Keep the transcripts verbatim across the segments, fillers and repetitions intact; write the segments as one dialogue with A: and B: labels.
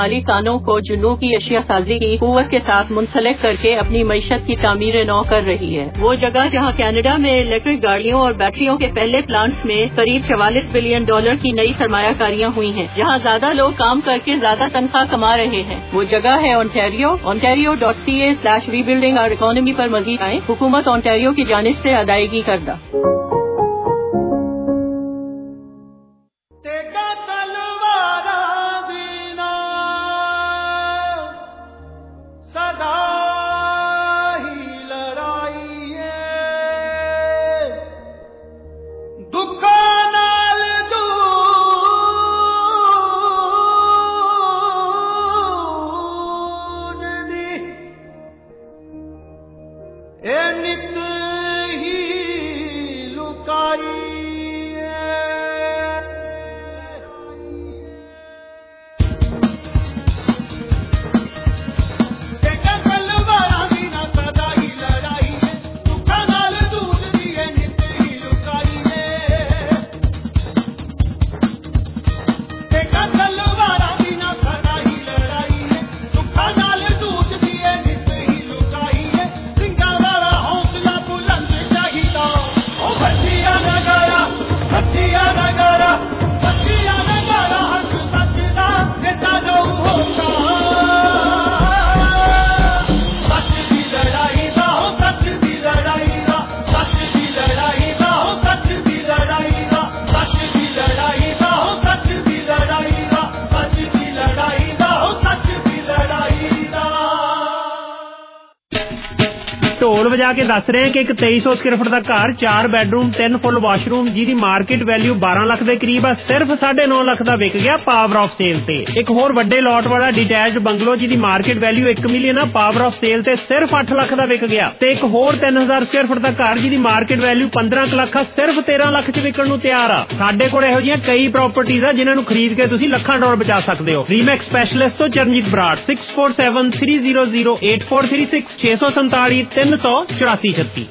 A: माली कानों को जुन्नों की अशिया साजी की कुव्वत के साथ मुंसलिक करके अपनी मईशत की तामीर नौ कर रही है। वो जगह जहाँ कनाडा में इलेक्ट्रिक गाड़ियों और बैटरियों के पहले प्लांट्स में करीब चवालीस बिलियन डॉलर की नई सरमायाकारियां हुई हैं, जहाँ ज्यादा लोग काम करके ज्यादा तनख्वाह कमा रहे हैं, वो जगह है Ontario. Ontario dot C A slash rebuilding our economy पर मजीद आए। हुकूमत ओंटारियो की जानिब से अदायगी करदा।
B: ਢੋਲ ਵਜਾ ਕੇ ਦੱਸ ਰਹੇ ਕਿ ਇੱਕ ਤੇਈ ਸੌ ਸਕੁਅਰ ਫੁੱਟ ਦਾ ਘਰ, ਚਾਰ ਬੈਡਰੂਮ, ਤਿੰਨ ਫੁੱਲ ਵਾਸ਼ਰੂਮ, ਜਿਹਦੀ ਮਾਰਕੀਟ ਵੈਲਿਊ ਬਾਰਾਂ ਲੱਖ ਦੇ ਕਰੀਬ ਆ, ਸਿਰਫ ਸਾਢੇ ਨੌ ਲੱਖ ਦਾ ਵਿਕ ਗਿਆ ਪਾਵਰ ਆਫ ਸੇਲ ਤੇ। ਇੱਕ ਹੋਰ ਵੱਡੇ ਲੋਟ ਵਾਲਾ ਡਿਟੈਚਡ ਬੰਗਲੋ, ਜਿਹਦੀ ਮਾਰਕੀਟ ਵੈਲਿਊ ਇੱਕ ਮਿਲੀਅਨ ਆ, ਪਾਵਰ ਆਫ ਸੇਲ ਤੇ ਸਿਰਫ ਅੱਠ ਲੱਖ ਦਾ ਵਿਕ ਗਿਆ। ਤੇ ਇੱਕ ਹੋਰ ਤਿੰਨ ਹਜ਼ਾਰ ਸਕੁਅਰ ਫੁੱਟ ਦਾ ਘਰ, ਜਿਹਦੀ ਮਾਰਕੀਟ ਵੈਲਿਊ ਪੰਦਰਾਂ ਲੱਖ ਆ, ਸਿਰਫ ਤੇਰਾਂ ਲੱਖ ਚ ਵਿਕਣ ਨੂੰ ਤਿਆਰ ਆ। ਸਾਡੇ ਕੋਲ ਇਹੋ ਜਿਹੀਆਂ ਕਈ ਪ੍ਰਾਪਰਟੀਜ਼ ਆ ਜਿਨ੍ਹਾਂ ਨੂੰ ਖਰੀਦ ਕੇ ਤੁਸੀਂ ਲੱਖਾਂ ਡਾਲਰ ਬਚਾ ਸਕਦੇ ਹੋ। ਰੀਮੈਕਸ ਸਪੈਸ਼ਲਿਸਟ ਤੋਂ Charanjit Brar, six four seven three zero zero eight four three six, ਛੇ ਸੌ ਸੰਤਾਲੀ ਤਿੰਨ ਸੌ ਚੁਰਾਸੀ ਛੱਤੀ।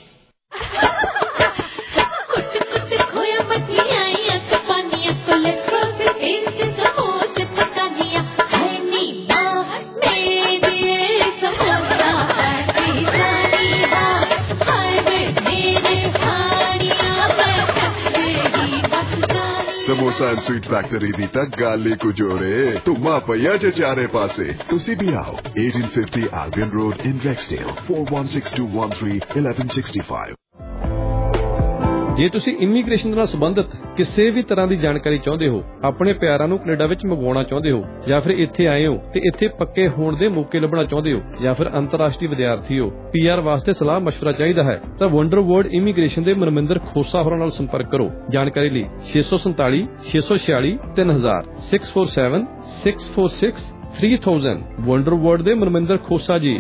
C: समोसा एंड स्वीट फैक्टरी दी तक गाली को जोड़े तुमा पया जे चारे पासे तुसी भी आओ। eighteen fifty Albion Road in Rexdale, four one six two one three eleven sixty-five।
D: ਜੇ ਤੁਸੀਂ ਇਮੀਗ੍ਰੇਸ਼ਨ ਨਾਲ ਸੰਬੰਧਿਤ ਕਿਸੇ ਵੀ ਤਰ੍ਹਾਂ ਦੀ ਜਾਣਕਾਰੀ ਚਾਹੁੰਦੇ ਹੋ, ਆਪਣੇ ਪਿਆਰਾਂ ਨੂੰ ਕੈਨੇਡਾ ਵਿੱਚ ਮੰਗਵਾਉਣਾ ਚਾਹੁੰਦੇ ਹੋ, ਜਾਂ ਫਿਰ ਇੱਥੇ ਆਏ ਹੋ ਤੇ ਇੱਥੇ ਪੱਕੇ ਹੋਣ ਦੇ ਮੌਕੇ ਲੱਭਣਾ ਚਾਹੁੰਦੇ ਹੋ, ਜਾਂ ਫਿਰ ਅੰਤਰਰਾਸ਼ਟਰੀ ਵਿਦਿਆਰਥੀ ਹੋ, ਪੀਆਰ ਵਾਸਤੇ ਸਲਾਹ ਮਸ਼ਵਰਾ ਚਾਹੀਦਾ ਹੈ, ਤਾਂ ਵੰਡਰ ਵਰਲਡ ਇਮੀਗ੍ਰੇਸ਼ਨ ਦੇ ਮਨਮਿੰਦਰ ਖੋਸਾ ਹੋਰਾਂ ਨਾਲ ਸੰਪਰਕ ਕਰੋ। ਜਾਣਕਾਰੀ ਲਈ ਛੇ ਸੌ ਸੰਤਾਲੀ ਛੇ ਸੌ ਛਿਆਲੀ ਤਿੰਨ ਹਜ਼ਾਰ, six four seven six four six three thousand. Wonder world ਦੇ ਮਨਮਿੰਦਰ ਖੋਸਾ ਜੀ।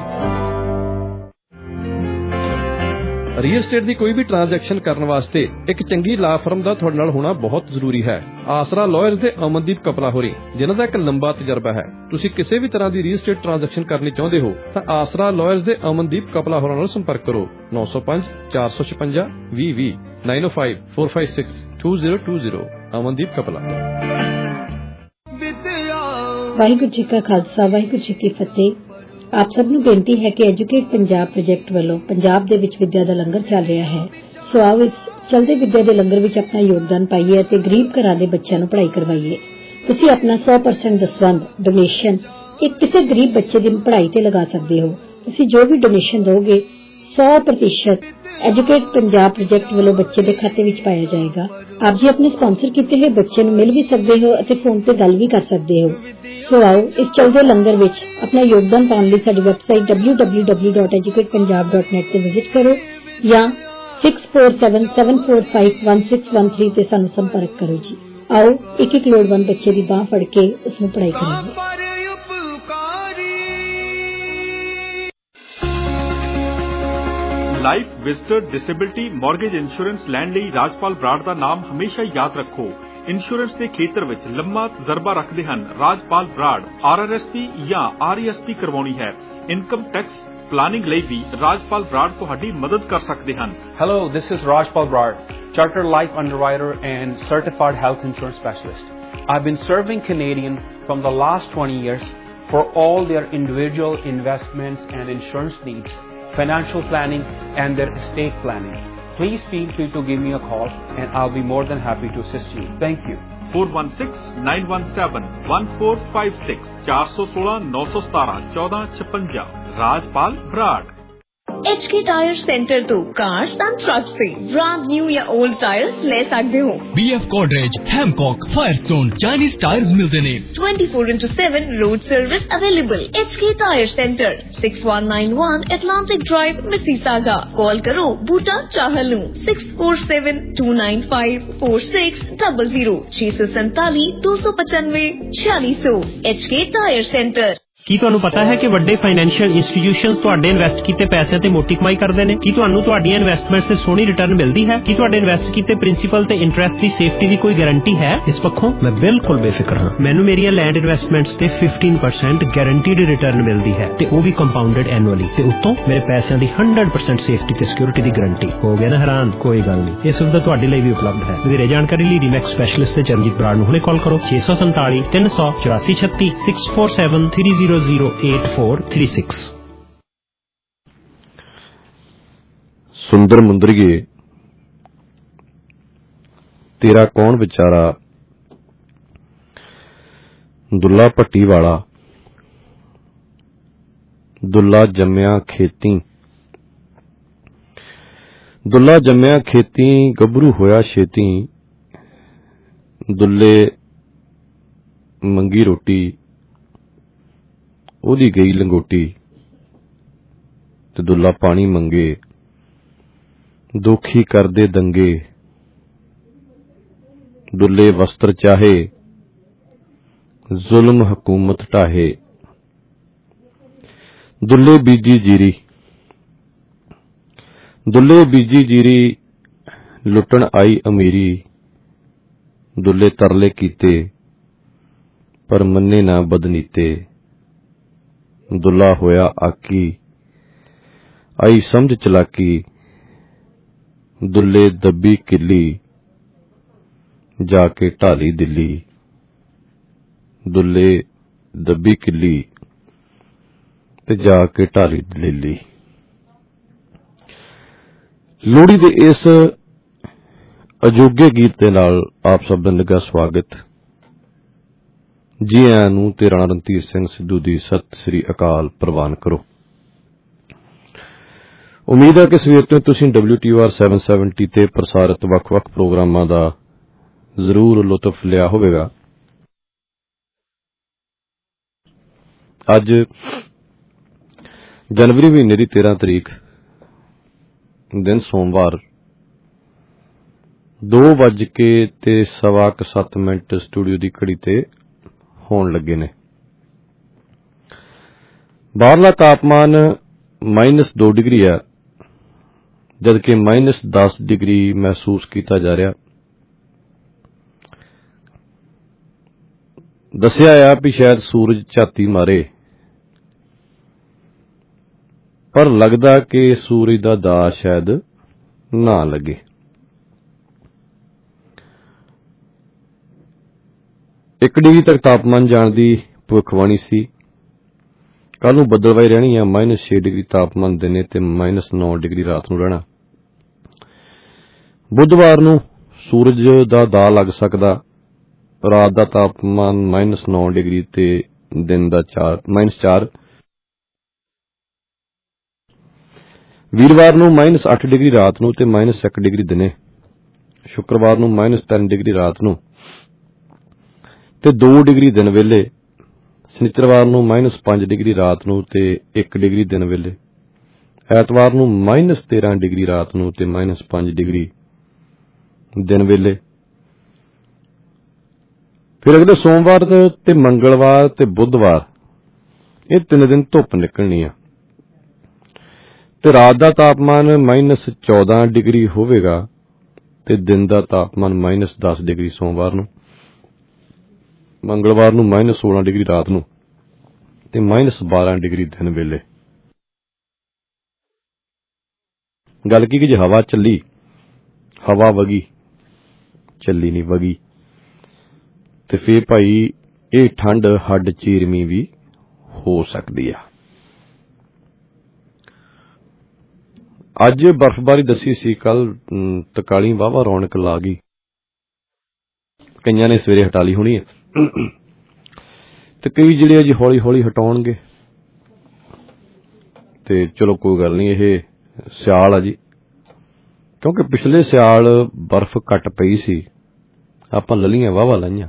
D: ਰੀਅਲ estate ਦੀ ਕੋਈ ਵੀ ਟ੍ਰਾਂਜੈਕਸ਼ਨ ਕਰਨ ਵਾਸਤੇ ਇੱਕ ਚੰਗੀ ਲਾ ਫਰਮ ਦਾ ਤੁਹਾਡੇ ਨਾਲ ਹੋਣਾ ਬਹੁਤ ਜ਼ਰੂਰੀ ਹੈ। ਆਸਰਾ ਲਾਇਰਸ ਦੇ ਅਮਨਦੀਪ ਕਪਲਾ ਹੋਰੀ, ਜਿਨ੍ਹਾਂ ਦਾ ਇੱਕ ਲੰਬਾ ਤਜਰਬਾ ਹੈ। ਤੁਸੀਂ ਕਿਸੇ ਵੀ ਤਰ੍ਹਾਂ ਦੀ ਰੀਅਲ estate ਟ੍ਰਾਂਜੈਕਸ਼ਨ ਕਰਨੀ ਚਾਹੁੰਦੇ ਹੋ ਤਾਂ ਆਸਰਾ ਲਾਇਰਸ ਦੇ ਅਮਨਦੀਪ ਕਪਲਾ ਹੋਰਾਂ ਨਾਲ ਸੰਪਰਕ ਕਰੋ। ਨੌ ਸੌ ਪੰਜ ਚਾਰ ਸੌ ਛਪੰਜਾ ਵੀਹ ਵੀਹ, nine O five four five six two zero two zero. Amandeep Kapla.
E: Waheguru ji ਕਾ ਖਾਲਸਾ, ਵਾਹਿਗੁਰੂ ਜੀ ਕੀ ਫਤਿਹ। ਆਪ ਸਭ ਨੂੰ ਬੇਨਤੀ ਹੈ ਕਿ ਐਜੂਕੇਟ ਪੰਜਾਬ ਪ੍ਰੋਜੈਕਟ ਵੱਲੋਂ ਪੰਜਾਬ ਦੇ ਵਿੱਚ ਵਿੱਦਿਆ ਦਾ ਲੰਗਰ ਚੱਲ ਰਿਹਾ ਹੈ। ਸੋ ਆਓ ਇਸ ਚਲਦੇ ਵਿੱਦਿਆ ਦੇ ਲੰਗਰ ਵਿੱਚ ਆਪਣਾ ਯੋਗਦਾਨ ਪਾਈਏ ਅਤੇ ਗਰੀਬ ਘਰਾਂ ਦੇ ਬੱਚਿਆਂ ਨੂੰ ਪੜ੍ਹਾਈ ਕਰਵਾਈਏ। ਤੁਸੀਂ ਆਪਣਾ ਸੌ ਪਰਸੈਂਟ ਦਸਵੰਧ ਡੋਨੇਸ਼ਨ ਇੱਕ ਕਿਸੇ ਗਰੀਬ ਬੱਚੇ ਦੀ ਪੜ੍ਹਾਈ ਤੇ ਲਗਾ ਸਕਦੇ ਹੋ। ਤੁਸੀਂ ਜੋ ਵੀ ਡੋਨੇਸ਼ਨ ਦਿਓਗੇ ਸੌ ਪ੍ਰਤੀਸ਼ਤ ਐਜੂਕੇਟ ਪੰਜਾਬ ਪ੍ਰੋਜੈਕਟ ਵੱਲੋਂ ਬੱਚੇ ਦੇ ਖਾਤੇ ਵਿੱਚ ਪਾਇਆ ਜਾਏਗਾ। ਆਪ ਜੀ ਆਪਣੇ ਸਪਾਂਸਰ ਕੀਤੇ ਹੋਏ ਬੱਚੇ ਨੂੰ ਮਿਲ ਵੀ ਸਕਦੇ ਹੋ ਅਤੇ ਫੋਨ ਤੇ ਗੱਲ ਵੀ ਕਰ ਸਕਦੇ ਹੋ। ਸੋ ਆਓ ਇਸ ਚਲਦੇ ਲੰਗਰ ਵਿੱਚ ਆਪਣਾ ਯੋਗਦਾਨ ਪਾਉਣ ਲਈ ਸਾਡੀ website W W W dot educate Punjab dot net ਤੇ ਵਿਜ਼ਿਟ ਕਰੋ ਜਾਂ six four seven seven four five one six one three ਤੇ ਸਾਨੂੰ ਸੰਪਰਕ ਕਰੋ ਜੀ। ਆਓ ਇੱਕ ਇੱਕ ਲੋੜਵੰਦ ਬੱਚੇ ਦੀ ਬਾਂਹ ਫੜ ਕੇ ਉਸ ਨੂੰ ਪੜ੍ਹਾਈ ਕਰਾਂਗੇ।
F: Life, visitor, disability, mortgage insurance ਲੈਣ ਲਈ ਰਾਜਪਾਲ ਬਰਾੜ ਦਾ ਨਾਮ ਹਮੇਸ਼ਾ ਯਾਦ ਰੱਖੋ। ਇੰਸ਼ੋਰੈਂਸ ਦੇ ਖੇਤਰ ਵਿੱਚ ਲੰਮਾ ਤਜਰਬਾ ਰੱਖਦੇ ਹਨ Rajpal Brar. R R S P ਜਾਂ ਆਰ ਈ ਐਸ ਪੀ ਕਰਵਾਉਣੀ ਹੈ, ਇਨਕਮ ਟੈਕਸ ਪਲਾਨਿੰਗ ਲਈ ਵੀ ਰਾਜਪਾਲ ਬਰਾੜ ਤੁਹਾਡੀ ਮਦਦ ਕਰ ਸਕਦੇ ਹਨ।
G: Hello, this is Rajpal Brad, Chartered Life Underwriter and Certified Health Insurance Specialist.
B: I've been serving Canadians from the last twenty years for all their individual investments and insurance needs, financial planning, and their estate planning. Please feel free to give me a call and I'll be more than happy to assist you. Thank you.
F: four one six, nine one seven, one four five six four one six, nine one seven, one four six five Rajpal Brar.
G: H K tyre centre तो cars and truck से brand new या old tyres ले सकते हो।
H: B F Goodrich, Hankook, Firestone, Chinese tyres मिलते ने।
G: Twenty four into seven road service available. H K tyre centre six one nine one Atlantic drive, Mississauga. Call करो Boota Chahal six four seven two nine five four six double zero छह सौ सैतालीस दो सौ पचानवे छियालीस सौ। H K tyre centre.
B: ਕੀ ਤੁਹਾਨੂੰ ਪਤਾ ਹੈ ਕਿ ਵੱਡੇ ਫਾਈਨੈਂਸ਼ੀਅਲ ਇੰਸਟੀਟਿਊਸ਼ਨਸ ਤੁਹਾਡੇ ਇਨਵੈਸਟ ਕੀਤੇ ਪੈਸੇ ਤੇ ਮੋਟੀ ਕਮਾਈ ਕਰਦੇ ਨੇ? ਕੀ ਤੁਹਾਨੂੰ ਤੁਹਾਡੀਆਂ ਇਨਵੈਸਟਮੈਂਟਸ ਤੇ ਸੋਹਣੀ ਰਿਟਰਨ ਮਿਲਦੀ ਹੈ? ਕੀ ਤੁਹਾਡੇ ਇਨਵੈਸਟ ਕੀਤੇ ਪ੍ਰਿੰਸੀਪਲ ਤੇ ਇੰਟਰਸਟ ਦੀ ਸੇਫਟੀ ਦੀ ਕੋਈ ਗਾਰੰਟੀ ਹੈ? ਇਸ ਪੱਖੋਂ ਮੈਂ ਬਿਲਕੁਲ ਬੇਫਿਕਰ ਹਾਂ। ਮੈਨੂੰ ਮੇਰੀਆਂ ਲੈਂਡ ਇਨਵੈਸਟਮੈਂਟਸ ਤੇ ਫਿਫਟੀਨ ਪਰਸੈਂਟ ਗਾਰੰਟੀਡ ਰਿਟਰਨ ਮਿਲਦੀ ਹੈ ਤੇ ਉਹ ਵੀ ਕੰਪਾਊਂਡਡ ਐਨੂਅਲੀ, ਤੇ ਉੱਤੋਂ ਮੇਰੇ ਪੈਸਿਆਂ ਦੀ ਹੰਡਰਡ ਪਰਸੈਂਟ ਸੇਫਟੀ ਤੇ ਸਿਕਿਉਰਿਟੀ ਦੀ ਗਾਰੰਟੀ। ਹੋ ਗਿਆ ਨਾ ਹੈਰਾਨ? ਕੋਈ ਗੱਲ ਨਹੀਂ, ਇਹ ਸੁਵਿਧਾ ਤੁਹਾਡੇ ਲਈ ਵੀ ਉਪਲਬਧ ਹੈ। ਵਧੇਰੇ ਜਾਣਕਾਰੀ ਲਈ ਰੀਮੈਕਸ ਸਪੈਸ਼ਲਿਸਟ ਤੇ ਚਰਨਜੀਤ ਬਰਾੜ ਨੂੰ ਹੁਣੇ ਕਾਲ ਕਰੋ ਛੇ ਸੌ ਸੰਤਾਲੀ ਤਿੰਨ ਸੌ ਚੁਰਾਸੀ ਛੱਤੀ six four seven three zero zero eight four three six।
D: ਸੁੰਦਰ ਮੁੰਦਰੀਏ ਤੇਰਾ ਕੌਣ ਵਿਚਾਰਾ, ਦੁੱਲਾ ਭੱਟੀ ਵਾਲਾ, ਦੁੱਲਾ ਜੰਮਿਆ ਖੇਤੀ, ਦੁੱਲਾ ਜੰਮਿਆ ਖੇਤੀ, ਗੱਭਰੂ ਹੋਇਆ ਛੇਤੀ, ਦੁੱਲੇ ਮੰਗੀ ਰੋਟੀ, ਉਹਦੀ ਗਈ ਲੰਗੋਟੀ, ਤੇ ਦੁੱਲਾ ਪਾਣੀ ਮੰਗੇ, ਦੋਖੀ ਕਰਦੇ ਦੰਗੇ, ਦੁੱਲੇ ਵਸਤਰ ਚਾਹੇ, ਜ਼ੁਲਮ ਹਕੂਮਤ ਢਾਹੇ, ਦੁੱਲੇ ਬੀਜੀ ਜੀਰੀ, ਦੁੱਲੇ ਬੀਜੀ ਜੀਰੀ, ਲੁੱਟਣ ਆਈ ਅਮੀਰੀ, ਦੁੱਲੇ ਤਰਲੇ ਕੀਤੇ ਪਰ ਮੰਨੇ ਨਾ ਬਦਨੀਤੇ, ਦੁੱਲਾ ਹੋਇਆ ਆਕੀ, ਆਈ ਸਮਝ ਚਲਾਕੀ, ਦੁੱਲੇ ਦੱਬੀ ਕਿੱਲੀ, ਜਾ ਕੇ ਢਾਲੀ ਦਿੱਲੀ, ਦੁੱਲੇ ਦੱਬੀ ਕਿੱਲੀ ਤੇ ਜਾ ਕੇ ਢਾਲੀ ਦਿੱਲੀ। ਲੋਹੜੀ ਦੇ ਇਸ ਅਜੋਗੇ ਗੀਤ ਦੇ ਨਾਲ ਆਪ ਸਭ ਦਾ ਨਿੱਘਾ ਸਵਾਗਤ। ਜੀ ਆਇਆਂ ਨੂੰ ਤੇ ਰਾਣਾ ਰਣਧੀਰ ਸਿੰਘ ਸਿੱਧੂ ਦੀ ਸਤਿ ਸ੍ਰੀ ਅਕਾਲ ਪ੍ਰਵਾਨ ਕਰੋ। ਉਮੀਦ ਹੈ ਕਿ ਸਵੇਰ ਤੋਂ ਤੁਸੀਂ W T R seven seventy ਤੇ ਪ੍ਰਸਾਰਿਤ ਵੱਖ-ਵੱਖ ਪ੍ਰੋਗਰਾਮਾਂ ਦਾ ਜ਼ਰੂਰ ਲੁਤਫ ਲਿਆ ਹੋਵੇਗਾ। ਅੱਜ ਜਨਵਰੀ ਮਹੀਨੇ ਦੀ ਤੇਰਾਂ ਤਰੀਕ, ਦਿਨ ਸੋਮਵਾਰ, ਦੋ ਵੱਜ ਕੇ ਤੇ ਸਵਾ ਕੁ ਸੱਤ ਮਿੰਟ ਸਟੂਡੀਓ ਦੀ ਘੜੀ ਤੇ ਹੋਣ ਲੱਗੇ ਨੇ। ਬਾਹਰਲਾ ਤਾਪਮਾਨ ਮਾਈਨਸ ਦੋ ਡਿਗਰੀ ਹੈ, ਜਦਕਿ ਮਾਈਨਸ ਦਸ ਡਿਗਰੀ ਮਹਿਸੂਸ ਕੀਤਾ ਜਾ ਰਿਹਾ। ਦੱਸਿਆ ਆ ਵੀ ਸ਼ਾਇਦ ਸੂਰਜ ਝਾਤੀ ਮਾਰੇ, ਪਰ ਲੱਗਦਾ ਕਿ ਸੂਰਜ ਦਾ ਦਾਅ ਸ਼ਾਇਦ ਨਾ ਲੱਗੇ। ਇੱਕ ਡਿਗਰੀ ਤੱਕ ਤਾਪਮਾਨ ਜਾਣ ਦੀ ਭਵਿੱਖਬਾਣੀ ਸੀ। ਕੱਲ ਨੂੰ ਬੱਦਲਵਾਈ ਰਹਿਣੀ ਆ, ਮਾਈਨਸ ਛੇ ਡਿਗਰੀ ਤਾਪਮਾਨ ਦਿਨੇ ਤੇ ਮਾਈਨਸ ਨੌ ਡਿਗਰੀ ਰਾਤ ਨੂੰ ਰਹਿਣਾ। ਬੁੱਧਵਾਰ ਨੂੰ ਸੂਰਜ ਦਾ ਦਾਅ ਲੱਗ ਸਕਦਾ, ਰਾਤ ਦਾ ਤਾਪਮਾਨ ਮਾਈਨਸ ਨੌ ਡਿਗਰੀ ਤੇ ਦਿਨ ਦਾ ਚਾਰ ਮਾਈਨਸ ਚਾਰ। ਵੀਰਵਾਰ ਨੂੰ ਮਾਈਨਸ ਅੱਠ ਡਿਗਰੀ ਰਾਤ ਨੂੰ ਤੇ ਮਾਈਨਸ ਇੱਕ ਡਿਗਰੀ ਦਿਨੇ। ਸ਼ੁੱਕਰਵਾਰ ਨੂੰ ਮਾਈਨਸ ਤਿੰਨ ਡਿਗਰੀ ਰਾਤ ਨੂੰ ਤੇ ਦੋ ਡਿਗਰੀ ਦਿਨ ਵੇਲੇ। ਸ਼ਨੀਚਰਵਾਰ ਨੂੰ ਮਾਈਨਸ ਪੰਜ ਡਿਗਰੀ ਰਾਤ ਨੂੰ ਤੇ ਇੱਕ ਡਿਗਰੀ ਦਿਨ ਵੇਲੇ। ਐਤਵਾਰ ਨੂੰ ਮਾਈਨਸ ਤੇਰਾਂ ਡਿਗਰੀ ਰਾਤ ਨੂੰ ਤੇ ਮਾਈਨਸ ਪੰਜ ਡਿਗਰੀ ਦਿਨ ਵੇਲੇ। ਫਿਰ ਅਗਲੇ ਸੋਮਵਾਰ ਤੇ ਮੰਗਲਵਾਰ ਤੇ ਬੁੱਧਵਾਰ, ਇਹ ਤਿੰਨ ਦਿਨ ਧੁੱਪ ਨਿਕਲਣੀ ਆ ਤੇ ਰਾਤ ਦਾ ਤਾਪਮਾਨ ਮਾਈਨਸ ਚੌਦਾਂ ਡਿਗਰੀ ਹੋਵੇਗਾ ਤੇ ਦਿਨ ਦਾ ਤਾਪਮਾਨ ਮਾਈਨਸ ਦਸ ਡਿਗਰੀ ਸੋਮਵਾਰ ਨੂੰ। ਮੰਗਲਵਾਰ ਨੂੰ ਮਾਈਨਸ ਸੋਲਾਂ ਡਿਗਰੀ ਰਾਤ ਨੂੰ ਤੇ ਮਾਈਨਸ ਬਾਰਾਂ ਡਿਗਰੀ ਦਿਨ ਵੇਲੇ। ਗੱਲ ਕੀ ਕਿ ਜੇ ਹਵਾ ਚੱਲੀ, ਹਵਾ ਵਗੀ, ਚੱਲੀ ਨਹੀਂ ਵਗੀ,
I: ਤੇ ਫੇਰ ਭਾਈ ਇਹ ਠੰਡ ਹੱਡ ਚੀਰਵੀਂ ਵੀ ਹੋ ਸਕਦੀ ਆ। ਅੱਜ ਬਰਫ਼ਬਾਰੀ ਦੱਸੀ ਸੀ, ਕੱਲ ਤਕਾਲੀ ਵਾਹਵਾ ਰੌਣਕ ਲਾ ਗਈ, ਕਈਆਂ ਨੇ ਸਵੇਰੇ ਹਟਾ ਲਈ ਹੋਣੀ ਹੈ ਤੇ ਕਈ ਜਿਹੜੇ ਜੀ ਹੌਲੀ ਹੌਲੀ ਹਟਾਉਣਗੇ। ਤੇ ਚਲੋ ਕੋਈ ਗੱਲ ਨਹੀਂ, ਇਹ ਸਿਆਲ ਆ ਜੀ, ਕਿਉਂਕਿ ਪਿਛਲੇ ਸਿਆਲ ਬਰਫ਼ ਘੱਟ ਪਈ ਸੀ, ਆਪਾਂ ਲਲੀਆਂ ਵਾਹਵਾ ਲਾਈਆਂ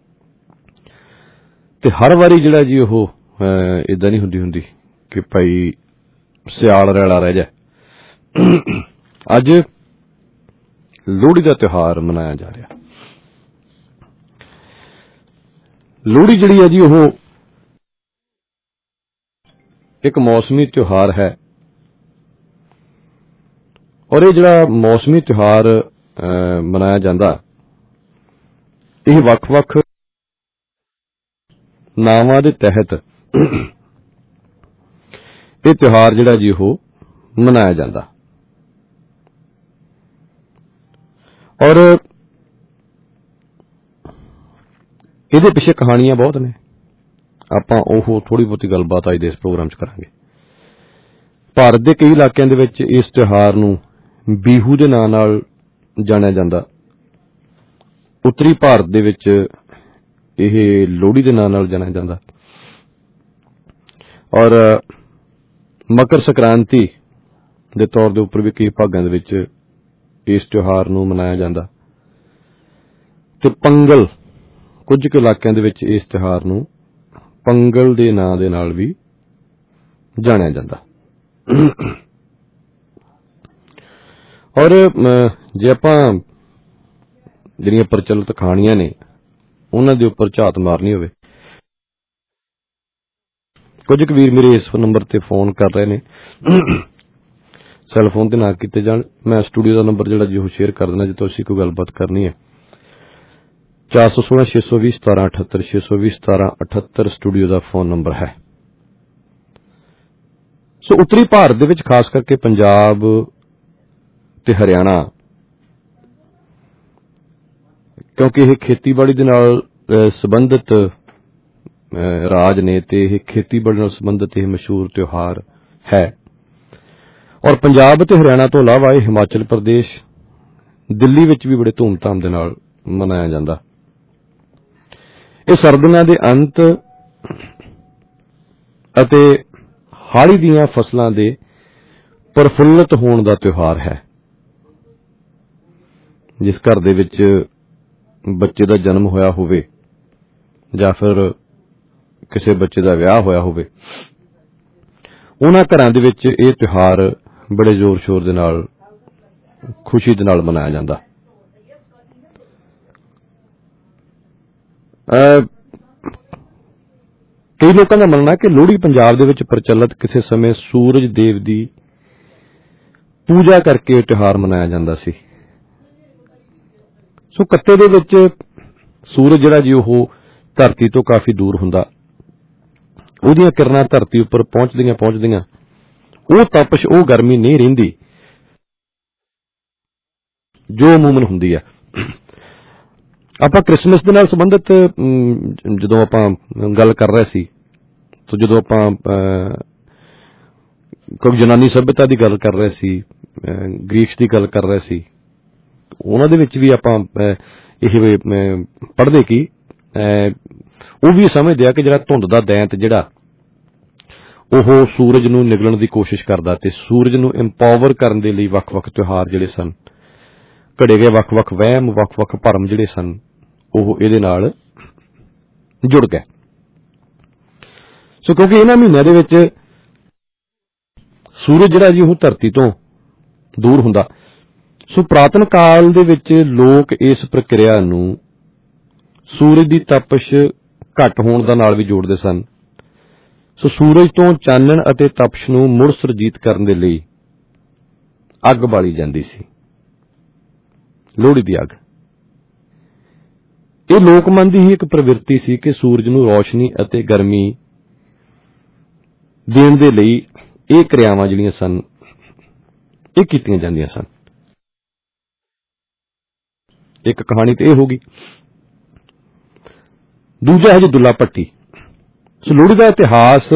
I: ਤੇ ਹਰ ਵਾਰੀ ਜਿਹੜਾ ਜੀ ਉਹ ਏਦਾਂ ਨਹੀਂ ਹੁੰਦੀ ਹੁੰਦੀ ਕਿ ਭਾਈ ਸਿਆਲ ਰੈਲਾ ਰਹਿ ਜਾ। ਅੱਜ ਲੋਹੜੀ ਦਾ ਤਿਉਹਾਰ ਮਨਾਇਆ ਜਾ ਰਿਹਾ। ਲੋਹੜੀ ਜਿਹੜੀ ਹੈ ਜੀ ਉਹ ਇੱਕ ਮੌਸਮੀ ਤਿਉਹਾਰ ਹੈ, ਔਰ ਇਹ ਜਿਹੜਾ ਮੌਸਮੀ ਤਿਉਹਾਰ ਮਨਾਇਆ ਜਾਂਦਾ, ਇਹ ਵੱਖ-ਵੱਖ ਨਾਵਾਂ ਦੇ ਤਹਿਤ ਇਹ ਤਿਉਹਾਰ ਜਿਹੜਾ ਜੀ ਉਹ ਮਨਾਇਆ ਜਾਂਦਾ। ਔਰ ਇਹਦੇ ਪਿੱਛੇ ਕਹਾਣੀਆਂ ਬਹੁਤ ਨੇ, ਆਪਾਂ ਉਹ ਥੋੜੀ ਬਹੁਤੀ ਗੱਲਬਾਤ ਅੱਜ ਦੇ ਇਸ ਪ੍ਰੋਗਰਾਮ 'ਚ ਕਰਾਂਗੇ। ਭਾਰਤ ਦੇ ਕਈ ਇਲਾਕਿਆਂ ਦੇ ਵਿੱਚ ਇਸ ਤਿਉਹਾਰ ਨੂੰ ਬੀਹੂ ਦੇ ਨਾਂ ਨਾਲ ਜਾਣਿਆ ਜਾਂਦਾ। ਉੱਤਰੀ ਭਾਰਤ ਦੇ ਵਿੱਚ ਇਹ ਲੋਹੜੀ ਦੇ ਨਾਂ ਨਾਲ ਜਾਣਿਆ ਜਾਂਦਾ, ਔਰ ਮਕਰ ਸੰਕ੍ਰਾਂਤੀ ਦੇ ਤੌਰ ਦੇ ਉੱਪਰ ਵੀ ਕਈ ਭਾਗਾਂ ਦੇ ਵਿੱਚ ਇਸ ਤਿਉਹਾਰ ਨੂੰ ਮਨਾਇਆ ਜਾਂਦਾ। ਤੇ ਪੰਗਲ, ਕੁਝ ਕੁ ਇਲਾਕਿਆਂ ਦੇ ਵਿੱਚ ਇਸ ਤਿਉਹਾਰ ਨੂੰ ਪੰਗਲ ਦੇ ਨਾਂ ਦੇ ਨਾਲ ਵੀ ਜਾਣਿਆ ਜਾਂਦਾ। ਔਰ ਜੇ ਆਪਾਂ ਜਿਹੜੀਆਂ ਪ੍ਰਚਲਿਤ ਕਹਾਣੀਆਂ ਨੇ ਉਹਨਾਂ ਦੇ ਉੱਪਰ ਝਾਤ ਮਾਰਨੀ ਹੋਵੇ, ਕੁਝ ਕੁ ਵੀਰ ਮੇਰੇ ਇਸ ਨੰਬਰ ਤੇ ਫੋਨ ਕਰ ਰਹੇ ਨੇ, ਸੈੱਲ ਫੋਨ ਤੇ ਨਾ ਕੀਤੇ ਜਾਣ। ਮੈਂ ਸਟੂਡੀਓ ਦਾ ਨੰਬਰ ਜਿਹੜਾ ਜੀ ਉਹ ਸ਼ੇਅਰ ਕਰ ਦੇਣਾ ਜੇ ਤੁਸੀਂ ਕੋਈ ਗੱਲਬਾਤ ਕਰਨੀ ਹੈ। ਚਾਰ ਸੌ ਸੋਲਾਂ ਛੇ ਸੌ ਵੀਹ ਸਤਾਰਾਂ ਅਠੱਤਰ ਛੇ ਸੌ ਵੀਹ ਸਤਾਰਾਂ ਅਠੱਤਰ ਸਟੂਡੀਓ ਦਾ ਫੋਨ ਨੰਬਰ ਹੈ। ਸੋ ਉੱਤਰੀ ਭਾਰਤ ਦੇ ਵਿੱਚ ਖਾਸ ਕਰਕੇ ਪੰਜਾਬ ਤੇ ਹਰਿਆਣਾ, ਕਿਉਂਕਿ ਇਹ ਖੇਤੀਬਾੜੀ ਦੇ ਨਾਲ ਸੰਬੰਧਿਤ ਰਾਜ ਨੇ ਤੇ ਇਹ ਖੇਤੀਬਾੜੀ ਨਾਲ ਸੰਬੰਧਿਤ ਇਹ ਮਸ਼ਹੂਰ ਤਿਉਹਾਰ ਹੈ। ਔਰ ਪੰਜਾਬ ਅਤੇ ਹਰਿਆਣਾ ਤੋਂ ਇਲਾਵਾ ਇਹ ਹਿਮਾਚਲ ਪ੍ਰਦੇਸ਼, ਦਿੱਲੀ ਵਿੱਚ ਵੀ ਬੜੇ ਧੂਮਧਾਮ ਦੇ ਨਾਲ ਮਨਾਇਆ ਜਾਂਦਾ। ਇਹ ਸਰਦੀਆਂ ਦੇ ਅੰਤ ਅਤੇ ਹਾੜੀ ਦੀਆਂ ਫਸਲਾਂ ਦੇ ਪ੍ਰਫੁੱਲਤ ਹੋਣ ਦਾ ਤਿਉਹਾਰ ਹੈ। ਜਿਸ ਘਰ ਦੇ ਵਿੱਚ ਬੱਚੇ ਦਾ ਜਨਮ ਹੋਇਆ ਹੋਵੇ ਜਾਂ ਫਿਰ ਕਿਸੇ ਬੱਚੇ ਦਾ ਵਿਆਹ ਹੋਇਆ ਹੋਵੇ, ਉਹਨਾਂ ਘਰਾਂ ਦੇ ਵਿੱਚ ਇਹ ਤਿਉਹਾਰ ਬੜੇ ਜ਼ੋਰ ਸ਼ੋਰ ਦੇ ਨਾਲ, ਖੁਸ਼ੀ ਦੇ ਨਾਲ ਮਨਾਇਆ ਜਾਂਦਾ। ਕਈ ਲੋਕਾਂ ਦਾ ਮੰਨਣਾ ਕਿ ਲੋਹੜੀ ਪੰਜਾਬ ਦੇ ਵਿੱਚ ਪ੍ਰਚਲਿਤ ਕਿਸੇ ਸਮੇਂ ਸੂਰਜ ਦੇਵ ਦੀ ਪੂਜਾ ਕਰਕੇ ਇਹ ਤਿਉਹਾਰ ਮਨਾਇਆ ਜਾਂਦਾ ਸੀ। ਸੋ ਕੱਤੇ ਦੇ ਵਿੱਚ ਸੂਰਜ ਜਿਹੜਾ ਜੀ ਉਹ ਧਰਤੀ ਤੋਂ ਕਾਫੀ ਦੂਰ ਹੁੰਦਾ, ਉਹਦੀਆਂ ਕਿਰਨਾਂ ਧਰਤੀ ਉੱਪਰ ਪਹੁੰਚਦੀਆਂ ਪਹੁੰਚਦੀਆਂ ਉਹ ਤਪਸ਼, ਉਹ ਗਰਮੀ ਨਹੀਂ ਰਹਿੰਦੀ ਜੋ ਅਮੂਮਨ ਹੁੰਦੀ ਆ। ਆਪਾਂ ਕ੍ਰਿਸਮਸ ਦੇ ਨਾਲ ਸੰਬੰਧਿਤ ਜਦੋਂ ਆਪਾਂ ਗੱਲ ਕਰ ਰਹੇ ਸੀ, ਤਾਂ ਜਦੋਂ ਆਪਾਂ ਕੋਈ ਯੂਨਾਨੀ ਸਭਿਅਤਾ ਦੀ ਗੱਲ ਕਰ ਰਹੇ ਸੀ, ਗ੍ਰੀਕਸ ਦੀ ਗੱਲ ਕਰ ਰਹੇ ਸੀ, ਉਹਨਾਂ ਦੇ ਵਿੱਚ ਵੀ ਆਪਾਂ ਇਹ ਪੜ੍ਹਦੇ ਕਿ ਉਹ ਵੀ ਸਮਝਦੇ ਆ ਕਿ ਜਿਹੜਾ ਧੁੰਦ ਦਾ ਦੈਂਤ ਜਿਹੜਾ ਉਹ ਸੂਰਜ ਨੂੰ ਨਿਗਲਣ ਦੀ ਕੋਸ਼ਿਸ਼ ਕਰਦਾ ਤੇ ਸੂਰਜ ਨੂੰ ਇੰਪਾਵਰ ਕਰਨ ਦੇ ਲਈ ਵੱਖ-ਵੱਖ ਤਿਉਹਾਰ ਜਿਹੜੇ ਸਨ ਘੜੇ ਗਏ, ਵੱਖ-ਵੱਖ ਵਹਿਮ, ਵੱਖ-ਵੱਖ ਭਰਮ ਜਿਹੜੇ ਸਨ ਉਹ ਇਹਦੇ ਨਾਲ ਜੁੜ ਗਏ। ਸੋ ਕਿਉਂਕਿ ਇਹਨਾਂ ਮਹੀਨਿਆਂ ਦੇ ਵਿੱਚ ਸੂਰਜ ਜਿਹੜਾ ਜੀ ਉਹ ਧਰਤੀ ਤੋਂ ਦੂਰ ਹੁੰਦਾ, ਸੋ ਪੁਰਾਤਨ ਕਾਲ ਦੇ ਵਿੱਚ ਲੋਕ ਇਸ ਪ੍ਰਕਿਰਿਆ ਨੂੰ ਸੂਰਜ ਦੀ ਤਪਸ਼ ਘੱਟ ਹੋਣ ਦਾ ਨਾਲ ਵੀ ਜੋੜਦੇ ਸਨ। ਸੋ ਸੂਰਜ ਤੋਂ ਚਾਨਣ ਅਤੇ ਤਪਸ਼ ਨੂੰ ਮੁੜ ਸੁਰਜੀਤ ਕਰਨ ਦੇ ਲਈ ਅੱਗ ਬਾਲੀ ਜਾਂਦੀ ਸੀ, ਲੋਹੜੀ ਦੀ ਅੱਗ। ਇਹ ਲੋਕਮਨ ਦੀ ਹੀ ਇੱਕ ਪ੍ਰਵਿਰਤੀ ਸੀ ਕਿ ਸੂਰਜ ਨੂੰ ਰੌਸ਼ਨੀ ਅਤੇ ਗਰਮੀ ਦੇਣ ਦੇ ਲਈ ਇਹ ਕਿਰਿਆਵਾਂ ਜਿਹੜੀਆਂ ਸਨ ਇਹ ਕੀਤੀਆਂ ਜਾਂਦੀਆਂ ਸਨ। ਇੱਕ ਕਹਾਣੀ ਤੇ ਇਹ ਹੋਗੀ। ਦੂਜਾ ਹੈ ਜੀ ਦੁੱਲਾ ਭੱਟੀ। ਸੋ ਲੋਹੜੀ ਦਾ ਇਤਿਹਾਸ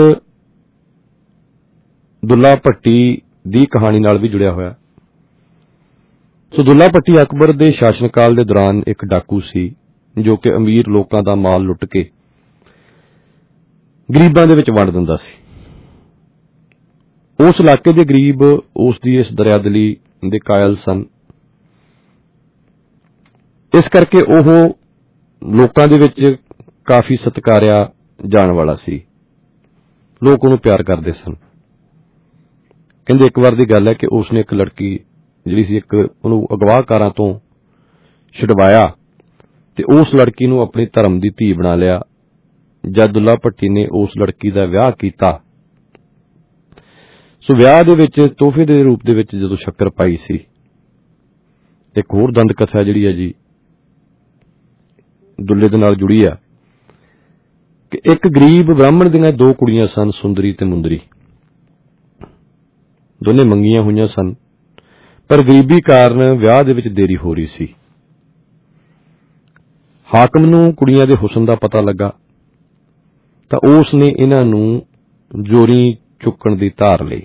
I: ਦੁੱਲਾ ਭੱਟੀ ਦੀ ਕਹਾਣੀ ਨਾਲ ਵੀ ਜੁੜਿਆ ਹੋਇਆ। ਸੋ ਦੁੱਲਾ ਭੱਟੀ ਅਕਬਰ ਦੇ ਸ਼ਾਸਨ ਕਾਲ ਦੇ ਦੌਰਾਨ ਇੱਕ ਡਾਕੂ ਸੀ ਜੋ ਕਿ ਅਮੀਰ ਲੋਕਾਂ ਦਾ ਮਾਲ ਲੁੱਟ ਕੇ ਗਰੀਬਾਂ ਦੇ ਵਿੱਚ ਵੰਡ ਦਿੰਦਾ ਸੀ। ਉਸ ਇਲਾਕੇ ਦੇ ਗਰੀਬ ਉਸ ਦੀ ਇਸ ਦਰਿਆਦਿਲੀ ਦੇ ਕਾਇਲ ਸਨ। ਇਸ ਕਰਕੇ ਉਹ ਲੋਕਾਂ ਦੇ ਵਿੱਚ ਕਾਫੀ ਸਤਿਕਾਰਿਆ ਜਾਣ ਵਾਲਾ ਸੀ। ਲੋਕ ਉਹਨੂੰ ਪਿਆਰ ਕਰਦੇ ਸਨ। ਕਹਿੰਦੇ ਇੱਕ ਵਾਰ ਦੀ ਗੱਲ ਹੈ ਕਿ ਉਸ ਨੇ ਇੱਕ ਲੜਕੀ ਜਿਹੜੀ ਸੀ ਇੱਕ ਉਹਨੂੰ ਅਗਵਾਕਾਰਾਂ ਤੋਂ ਛੁਡਵਾਇਆ ਤੇ ਉਸ ਲੜਕੀ ਨੂੰ ਆਪਣੀ ਧਰਮ ਦੀ ਧੀ ਬਣਾ ਲਿਆ। ਜਦ ਦੁੱਲਾ ਭੱਟੀ ਨੇ ਉਸ ਲੜਕੀ ਦਾ ਵਿਆਹ ਕੀਤਾ, ਸੋ ਵਿਆਹ ਦੇ ਵਿੱਚ ਤੋਹਫੇ ਦੇ ਰੂਪ ਦੇ ਵਿੱਚ ਜਦੋਂ ਸ਼ੱਕਰ ਪਾਈ ਸੀ। ਇੱਕ ਹੋਰ ਦੰਦ ਕਥਾ ਜਿਹੜੀ ਹੈ ਜੀ ਦੁੱਲੇ ਦੇ ਨਾਲ ਜੁੜੀ ਆ ਕਿ ਇੱਕ ਗਰੀਬ ਬ੍ਰਾਹਮਣ ਦੀਆਂ ਦੋ ਕੁੜੀਆਂ ਸਨ, ਸੁੰਦਰੀ ਤੇ ਮੁੰਦਰੀ। ਦੋਨੇ ਮੰਗੀਆਂ ਹੋਈਆਂ ਸਨ, ਪਰ ਗਰੀਬੀ ਕਾਰਨ ਵਿਆਹ ਦੇ ਵਿੱਚ ਦੇਰੀ ਹੋ ਰਹੀ ਸੀ। ਹਾਕਮ ਨੂੰ ਕੁੜੀਆਂ ਦੇ ਹੁਸਨ ਦਾ ਪਤਾ ਲੱਗਾ ਤਾਂ ਉਸ ਨੇ ਇਹਨਾਂ ਨੂੰ ਜੋਰੀ ਚੁੱਕਣ ਦੀ ਧਾਰ ਲਈ।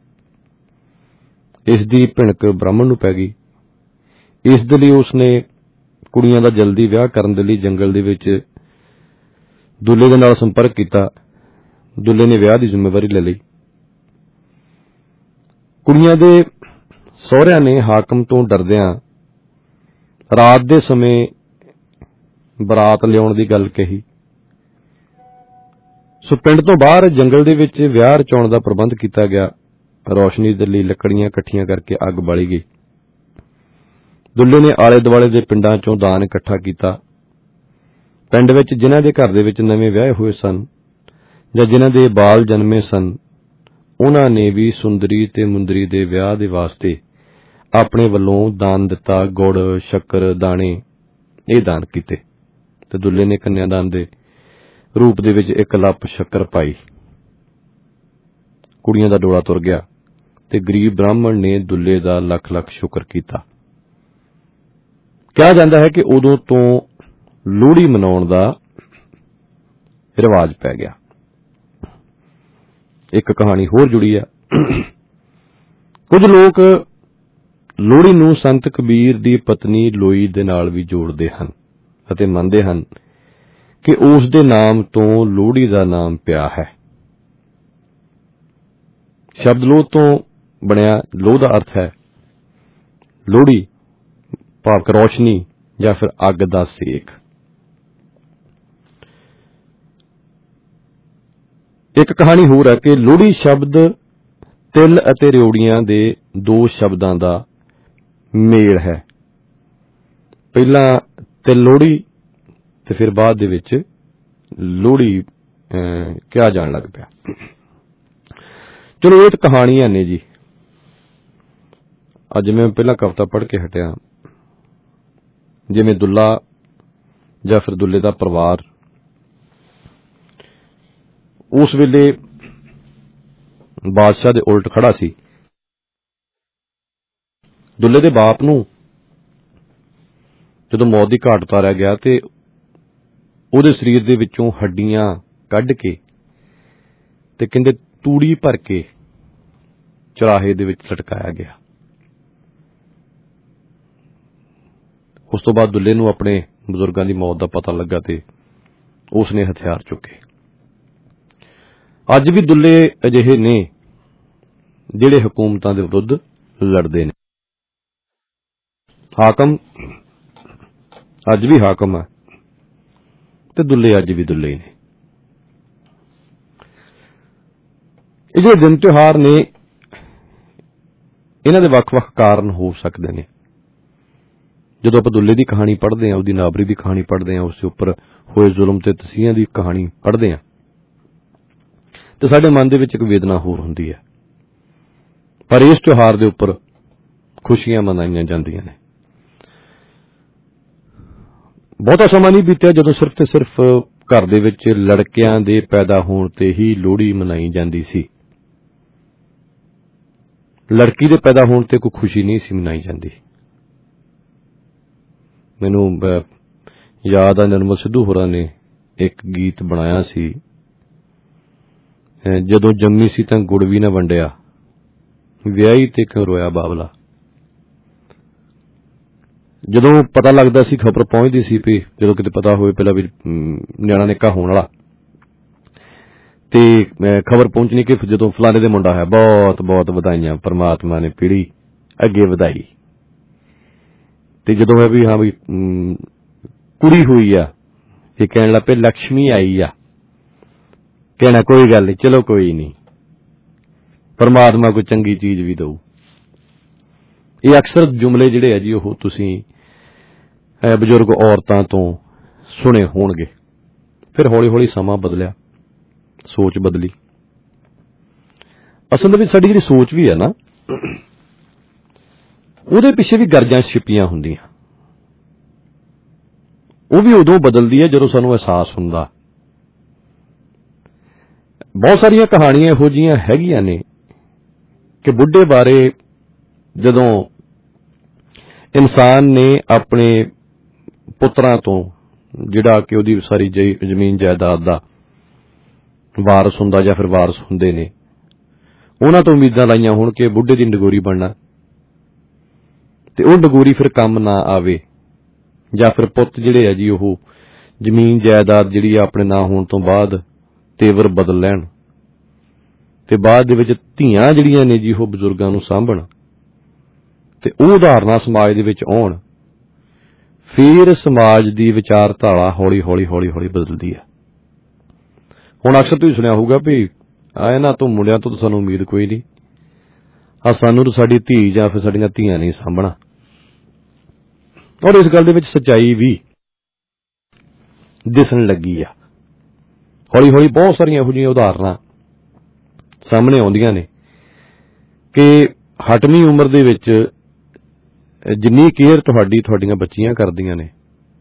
I: ਇਸ ਦੀ ਭਿਣਕ ਬ੍ਰਾਹਮਣ ਨੂੰ ਪੈ ਗਈ। ਇਸ ਦੇ ਲਈ ਉਸ ਨੇ ਕੁੜੀਆਂ ਦਾ ਜਲਦੀ ਵਿਆਹ ਕਰਨ ਦੇ ਲਈ ਜੰਗਲ ਦੇ ਵਿੱਚ ਦੁੱਲੇ ਦੇ ਨਾਲ ਸੰਪਰਕ ਕੀਤਾ। ਦੁੱਲੇ ਨੇ ਵਿਆਹ ਦੀ ਜ਼ਿੰਮੇਵਾਰੀ ਲੈ ਲਈ। ਕੁੜੀਆਂ ਦੇ ਸਹੁਰਿਆਂ ਨੇ ਹਾਕਮ ਤੋਂ ਡਰਦਿਆਂ ਰਾਤ ਦੇ ਸਮੇਂ ਬਰਾਤ ਲਿਆਉਣ ਦੀ ਗੱਲ ਕਹੀ। ਸੋ ਪਿੰਡ ਤੋਂ ਬਾਹਰ ਜੰਗਲ ਦੇ ਵਿੱਚ ਵਿਆਹ ਰਚਾਉਣ ਦਾ ਪ੍ਰਬੰਧ ਕੀਤਾ ਗਿਆ। ਰੌਸ਼ਨੀ ਦੇ ਲਈ ਲੱਕੜੀਆਂ ਇਕੱਠੀਆਂ ਕਰਕੇ ਅੱਗ ਬਾਲੀ ਗਈ। ਦੁੱਲੇ ਨੇ ਆਲੇ ਦੁਆਲੇ ਦੇ ਪਿੰਡਾਂ ਚੋਂ ਦਾਨ ਇਕੱਠਾ ਕੀਤਾ। ਪਿੰਡ ਵਿੱਚ ਜਿਨ੍ਹਾਂ ਦੇ ਘਰ ਦੇ ਵਿੱਚ ਨਵੇਂ ਵਿਆਹੇ ਹੋਏ ਸਨ ਜਾਂ ਜਿਨ੍ਹਾਂ ਦੇ ਬਾਲ ਜਨਮੇ ਸਨ, ਉਹਨਾਂ ਨੇ ਵੀ ਸੁੰਦਰੀ ਤੇ ਮੁੰਦਰੀ ਦੇ ਵਿਆਹ ਦੇ ਵਾਸਤੇ ਆਪਣੇ ਵੱਲੋਂ ਦਾਨ ਦਿੱਤਾ। ਗੁੜ, ਸ਼ੱਕਰ, ਦਾਣੇ ਇਹ ਦਾਨ ਕੀਤੇ ਤੇ ਦੁੱਲੇ ਨੇ ਕੰਨਿਆਦਾਨ ਦੇ ਰੂਪ ਦੇ ਵਿੱਚ ਇੱਕ ਲੱਪ ਸ਼ੱਕਰ ਪਾਈ। ਕੁੜੀਆਂ ਦਾ ਡੋਲਾ ਤੁਰ ਗਿਆ ਤੇ ਗਰੀਬ ਬ੍ਰਾਹਮਣ ਨੇ ਦੁੱਲੇ ਦਾ ਲੱਖ ਲੱਖ ਸ਼ੁਕਰ ਕੀਤਾ। ਕਿਹਾ ਜਾਂਦਾ ਹੈ ਕਿ ਉਦੋਂ ਤੋਂ ਲੋਹੜੀ ਮਨਾਉਣ ਦਾ ਰਿਵਾਜ ਪੈ ਗਿਆ। ਇੱਕ ਕਹਾਣੀ ਹੋਰ ਜੁੜੀ ਆ। ਕੁਝ ਲੋਕ ਲੋਹੜੀ ਨੂੰ ਸੰਤ ਕਬੀਰ ਦੀ ਪਤਨੀ ਲੋਈ ਦੇ ਨਾਲ ਵੀ ਜੋੜਦੇ ਹਨ ਅਤੇ ਮੰਨਦੇ ਹਨ ਕਿ ਉਸ ਦੇ ਨਾਮ ਤੋਂ ਲੋਹੜੀ ਦਾ ਨਾਮ ਪਿਆ ਹੈ। ਸ਼ਬਦ ਲੋਹ ਤੋਂ ਬਣਿਆ। ਲੋਹ ਦਾ ਅਰਥ ਹੈ ਲੋਹੜੀ ਭਾਵ ਰੌਸ਼ਨੀ ਜਾਂ ਫਿਰ ਅੱਗ ਦਾ ਸੇਕ। ਇੱਕ ਕਹਾਣੀ ਹੋਰ ਹੈ ਕਿ ਲੋਹੜੀ ਸ਼ਬਦ ਤਿਲ ਅਤੇ ਰਿਉੜੀਆਂ ਦੇ ਦੋ ਸ਼ਬਦਾਂ ਦਾ ਮੇਲ ਹੈ। ਪਹਿਲਾਂ ਤਿਲ ਲੋਹੜੀ ਤੇ ਫਿਰ ਬਾਅਦ ਦੇ ਵਿੱਚ ਲੋਹੜੀ ਕਿਹਾ ਜਾਣ ਲੱਗ ਪਿਆ। ਚਲੋ ਇਹ ਤਾਂ ਕਹਾਣੀਆਂ ਨੇ ਜੀ। ਅੱਜ ਮੈਂ ਪਹਿਲਾਂ ਕਵਿਤਾ ਪੜ੍ਹ ਕੇ ਹਟਿਆ। ਜਿਵੇਂ ਦੁੱਲਾ ਜਾਂ ਫਿਰ ਦੁੱਲੇ ਦਾ ਪਰਿਵਾਰ ਉਸ ਵੇਲੇ ਬਾਦਸ਼ਾਹ ਦੇ ਉਲਟ ਖੜਾ ਸੀ। ਦੁੱਲੇ ਦੇ ਬਾਪ ਨੂੰ ਜਦੋਂ ਮੌਤ ਦੀ ਘਾਟ ਉਤਾਰਿਆ ਗਿਆ ਤੇ ਉਹਦੇ ਸਰੀਰ ਦੇ ਵਿੱਚੋਂ ਹੱਡੀਆਂ ਕੱਢ ਕੇ ਤੇ ਕਹਿੰਦੇ ਤੂੜੀ ਭਰ ਕੇ ਚੁਰਾਹੇ ਦੇ ਵਿੱਚ ਲਟਕਾਇਆ ਗਿਆ। ਉਸ ਤੋਂ ਬਾਅਦ ਦੁੱਲੇ ਨੂੰ ਆਪਣੇ ਬਜ਼ੁਰਗਾਂ ਦੀ ਮੌਤ ਦਾ ਪਤਾ ਲੱਗਾ ਤੇ ਉਸ ਨੇ ਹਥਿਆਰ ਚੁੱਕੇ। ਅੱਜ ਵੀ ਦੁੱਲੇ ਅਜਿਹੇ ਨੇ ਜਿਹੜੇ ਹਕੂਮਤਾਂ ਦੇ ਵਿਰੁੱਧ ਲੜਦੇ ਨੇ। ਹਾਕਮ ਅੱਜ ਵੀ ਹਾਕਮ ਹੈ ਤੇ ਦੁੱਲੇ ਅੱਜ ਵੀ ਦੁੱਲੇ ਨੇ। ਇਹ ਜਿਹੜੇ ਦਿਨ ਤਿਉਹਾਰ ਨੇ ਇਹਨਾਂ ਦੇ ਵੱਖ-ਵੱਖ ਕਾਰਨ ਹੋ ਸਕਦੇ ਨੇ। ਜਦੋਂ ਆਪਾਂ ਦੁੱਲੇ ਦੀ ਕਹਾਣੀ ਪੜ੍ਹਦੇ ਹਾਂ, ਉਹਦੀ ਨਾਬਰੀ ਦੀ ਕਹਾਣੀ ਪੜ੍ਹਦੇ ਹਾਂ, ਉਸ ਦੇ ਉੱਪਰ ਹੋਏ ਜ਼ੁਲਮ ਤੇ ਤਸੀਹਿਆਂ ਦੀ ਕਹਾਣੀ ਪੜ੍ਹਦੇ ਹਾਂ ਤੇ ਸਾਡੇ ਮਨ ਦੇ ਵਿੱਚ ਇੱਕ ਵੇਦਨਾ ਹੋਰ ਹੁੰਦੀ ਹੈ। ਪਰ ਇਸ ਤਿਉਹਾਰ ਦੇ ਉੱਪਰ ਖੁਸ਼ੀਆਂ ਮਨਾਈਆਂ ਜਾਂਦੀਆਂ ਨੇ। ਬਹੁਤਾ ਸਮਾਂ ਨਹੀਂ ਬੀਤਿਆ ਜਦੋਂ ਸਿਰਫ ਤੇ ਸਿਰਫ ਘਰ ਦੇ ਵਿੱਚ ਲੜਕਿਆਂ ਦੇ ਪੈਦਾ ਹੋਣ ਤੇ ਹੀ ਲੋਹੜੀ ਮਨਾਈ ਜਾਂਦੀ ਸੀ। ਲੜਕੀ ਦੇ ਪੈਦਾ ਹੋਣ ਤੇ ਕੋਈ ਖੁਸ਼ੀ ਨਹੀਂ ਸੀ ਮਨਾਈ ਜਾਂਦੀ। ਮੈਨੂੰ ਯਾਦ ਆ ਨਿਰਮਲ ਸਿੱਧੂ ਹੋਰਾਂ ਨੇ ਇੱਕ ਗੀਤ ਬਣਾਇਆ ਸੀ, ਜਦੋਂ ਜੰਮੀ ਸੀ ਤਾਂ ਗੁੜ ਵੀ ਨਾ ਵੰਡਿਆ, ਵਿਆਹੀ ਤੇ ਕਿਉਂ ਰੋਇਆ ਬਾਬਲਾ। ਜਦੋਂ ਪਤਾ ਲੱਗਦਾ ਸੀ, ਖਬਰ ਪਹੁੰਚਦੀ ਸੀ ਵੀ ਜਦੋਂ ਕਿਤੇ ਪਤਾ ਹੋਵੇ ਪਹਿਲਾਂ ਵੀ ਨਿਆਣਾ ਨਿੱਕਾ ਹੋਣ ਵਾਲਾ, ਤੇ ਖਬਰ ਪਹੁੰਚਣੀ ਕਿ ਜਦੋਂ ਫਲਾਣੇ ਦੇ ਮੁੰਡਾ ਹੈ, ਬਹੁਤ ਬਹੁਤ ਵਧਾਈਆਂ, ਪਰਮਾਤਮਾ ਨੇ ਪੀੜੀ ਅੱਗੇ ਵਧਾਈ। ਤੇ ਜਦੋਂ ਹੈ ਵੀ ਹਾਂ ਵੀ ਕੁੜੀ ਹੋਈ ਆ, ਇਹ ਕਹਿਣ ਲੱਗ ਪਏ ਲక్ష్ਮੀ ਆਈ ਆ, ਕਹਿਣਾ ਕੋਈ ਗੱਲ ਨਹੀਂ, ਚਲੋ ਕੋਈ ਨਹੀਂ, ਪਰਮਾਤਮਾ ਕੋਈ ਚੰਗੀ ਚੀਜ਼ ਵੀ ਦਊ। ਇਹ ਅਕਸਰ ਜੁਮਲੇ ਜਿਹੜੇ ਆ ਜੀ ਉਹ ਤੁਸੀਂ ਬਜ਼ੁਰਗ ਔਰਤਾਂ ਤੋਂ ਸੁਣੇ ਹੋਣਗੇ। ਫਿਰ ਹੌਲੀ ਹੌਲੀ ਸਮਾਂ ਬਦਲਿਆ, ਸੋਚ ਬਦਲੀ। ਅਸਲ ਵਿੱਚ ਸਾਡੀ ਜਿਹੜੀ ਸੋਚ ਵੀ ਹੈ ਨਾ, ਉਹਦੇ ਪਿੱਛੇ ਵੀ ਗਰਜਾਂ ਛਿਪੀਆਂ ਹੁੰਦੀਆਂ। ਉਹ ਵੀ ਉਦੋਂ ਬਦਲਦੀ ਹੈ ਜਦੋਂ ਸਾਨੂੰ ਅਹਿਸਾਸ ਹੁੰਦਾ। ਬਹੁਤ ਸਾਰੀਆਂ ਕਹਾਣੀਆਂ ਇਹੋ ਜਿਹੀਆਂ ਹੈਗੀਆਂ ਨੇ ਕਿ ਬੁੱਢੇ ਬਾਰੇ ਜਦੋਂ ਇਨਸਾਨ ਨੇ ਆਪਣੇ ਪੁੱਤਰਾਂ ਤੋਂ, ਜਿਹੜਾ ਕਿ ਉਹਦੀ ਸਾਰੀ ਜ਼ਮੀਨ ਜਾਇਦਾਦ ਦਾ ਵਾਰਸ ਹੁੰਦਾ ਜਾਂ ਫਿਰ ਵਾਰਸ ਹੁੰਦੇ ਨੇ, ਉਹਨਾਂ ਤੋਂ ਉਮੀਦਾਂ ਲਾਈਆਂ ਹੋਣ ਕਿ ਬੁੱਢੇ ਦੀ ਡਗੋਰੀ ਬਣਨਾ, ਤੇ ਉਹ ਡਗੋਰੀ ਫਿਰ ਕੰਮ ਨਾ ਆਵੇ, ਜਾਂ ਫਿਰ ਪੁੱਤ ਜਿਹੜੇ ਆ ਜੀ ਉਹ ਜ਼ਮੀਨ ਜਾਇਦਾਦ ਜਿਹੜੀ ਆ ਆਪਣੇ ਨਾਂ ਹੋਣ ਤੋਂ ਬਾਅਦ ਤੇਵਰ ਬਦਲ ਲੈਣ, ਤੇ ਬਾਅਦ ਦੇ ਵਿੱਚ ਧੀਆਂ ਜਿਹੜੀਆਂ ਨੇ ਜੀ ਉਹ ਬਜ਼ੁਰਗਾਂ ਨੂੰ ਸਾਂਭਣ, ਤੇ ਉਹ ਉਦਾਹਰਨਾਂ ਸਮਾਜ ਦੇ ਵਿੱਚ ਆਉਣ, ਫਿਰ ਸਮਾਜ ਦੀ ਵਿਚਾਰਧਾਰਾ ਹੌਲੀ ਹੌਲੀ ਹੌਲੀ ਹੌਲੀ ਬਦਲਦੀ ਹੈ। ਹੁਣ ਅਕਸਰ ਤੁਸੀਂ ਸੁਣਿਆ ਹੋਊਗਾ ਵੀ ਆ ਇਹਨਾਂ ਤੋਂ ਮੁੰਡਿਆਂ ਤੋਂ ਸਾਨੂੰ ਉਮੀਦ ਕੋਈ ਨਹੀਂ, ਆ ਸਾਨੂੰ ਤਾਂ ਸਾਡੀ ਧੀ ਜਾਂ ਫਿਰ ਸਾਡੀਆਂ ਧੀਆਂ ਨਹੀਂ ਸਾਂਭਣਾ। ਔਰ ਇਸ ਗੱਲ ਦੇ ਵਿੱਚ ਸੱਚਾਈ ਵੀ ਦਿਸਣ ਲੱਗੀ ਆ। ਹੌਲੀ ਹੌਲੀ ਬਹੁਤ ਸਾਰੀਆਂ ਇਹੋ ਜਿਹੀਆਂ ਉਦਾਹਰਨਾਂ ਸਾਹਮਣੇ ਆਉਂਦੀਆਂ ਨੇ ਕਿ ਹਟਵੀਂ ਉਮਰ ਦੇ ਵਿੱਚ ਜਿੰਨੀ ਕੇਅਰ ਤੁਹਾਡੀ ਤੁਹਾਡੀਆਂ ਬੱਚੀਆਂ ਕਰਦੀਆਂ ਨੇ,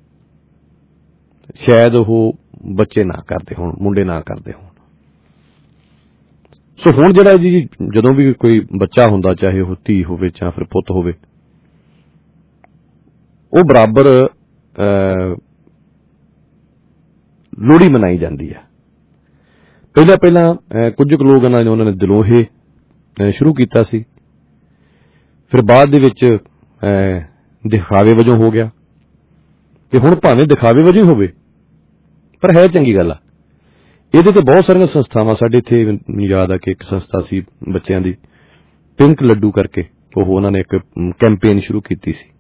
I: ਸ਼ਾਇਦ ਉਹ ਬੱਚੇ ਨਾ ਕਰਦੇ ਹੋਣ, ਮੁੰਡੇ ਨਾ ਕਰਦੇ ਹੋਣ। ਸੋ ਹੁਣ ਜਿਹੜਾ ਜੀ ਜਦੋਂ ਵੀ ਕੋਈ ਬੱਚਾ ਹੁੰਦਾ, ਚਾਹੇ ਉਹ ਧੀ ਹੋਵੇ ਜਾਂ ਫਿਰ ਪੁੱਤ ਹੋਵੇ, ਉਹ ਬਰਾਬਰ ਲੋਹੜੀ ਮਨਾਈ ਜਾਂਦੀ ਹੈ। ਪਹਿਲਾਂ ਪਹਿਲਾਂ ਕੁਝ ਕੁ ਲੋਕ ਨੇ ਉਹਨਾਂ ਨੇ ਦਿਲੋਂ ਇਹ ਸ਼ੁਰੂ ਕੀਤਾ ਸੀ, ਫਿਰ ਬਾਅਦ ਦੇ ਵਿੱਚ ਦਿਖਾਵੇ ਵਜੋਂ ਹੋ ਗਿਆ, ਤੇ ਹੁਣ ਭਾਵੇਂ ਦਿਖਾਵੇ ਵਜੋਂ ਹੋਵੇ ਪਰ ਹੈ ਚੰਗੀ ਗੱਲ ਆ। ਇਹਦੇ ਤੇ ਬਹੁਤ ਸਾਰੀਆਂ ਸੰਸਥਾਵਾਂ, ਸਾਡੇ ਇੱਥੇ ਮੈਨੂੰ ਯਾਦ ਆ ਕਿ ਇੱਕ ਸੰਸਥਾ ਸੀ ਬੱਚਿਆਂ ਦੀ, ਪਿੰਕ ਲੱਡੂ ਕਰਕੇ, ਉਹ ਉਹਨਾਂ ਨੇ ਇੱਕ ਕੈਂਪੇਨ ਸ਼ੁਰੂ ਕੀਤੀ ਸੀ।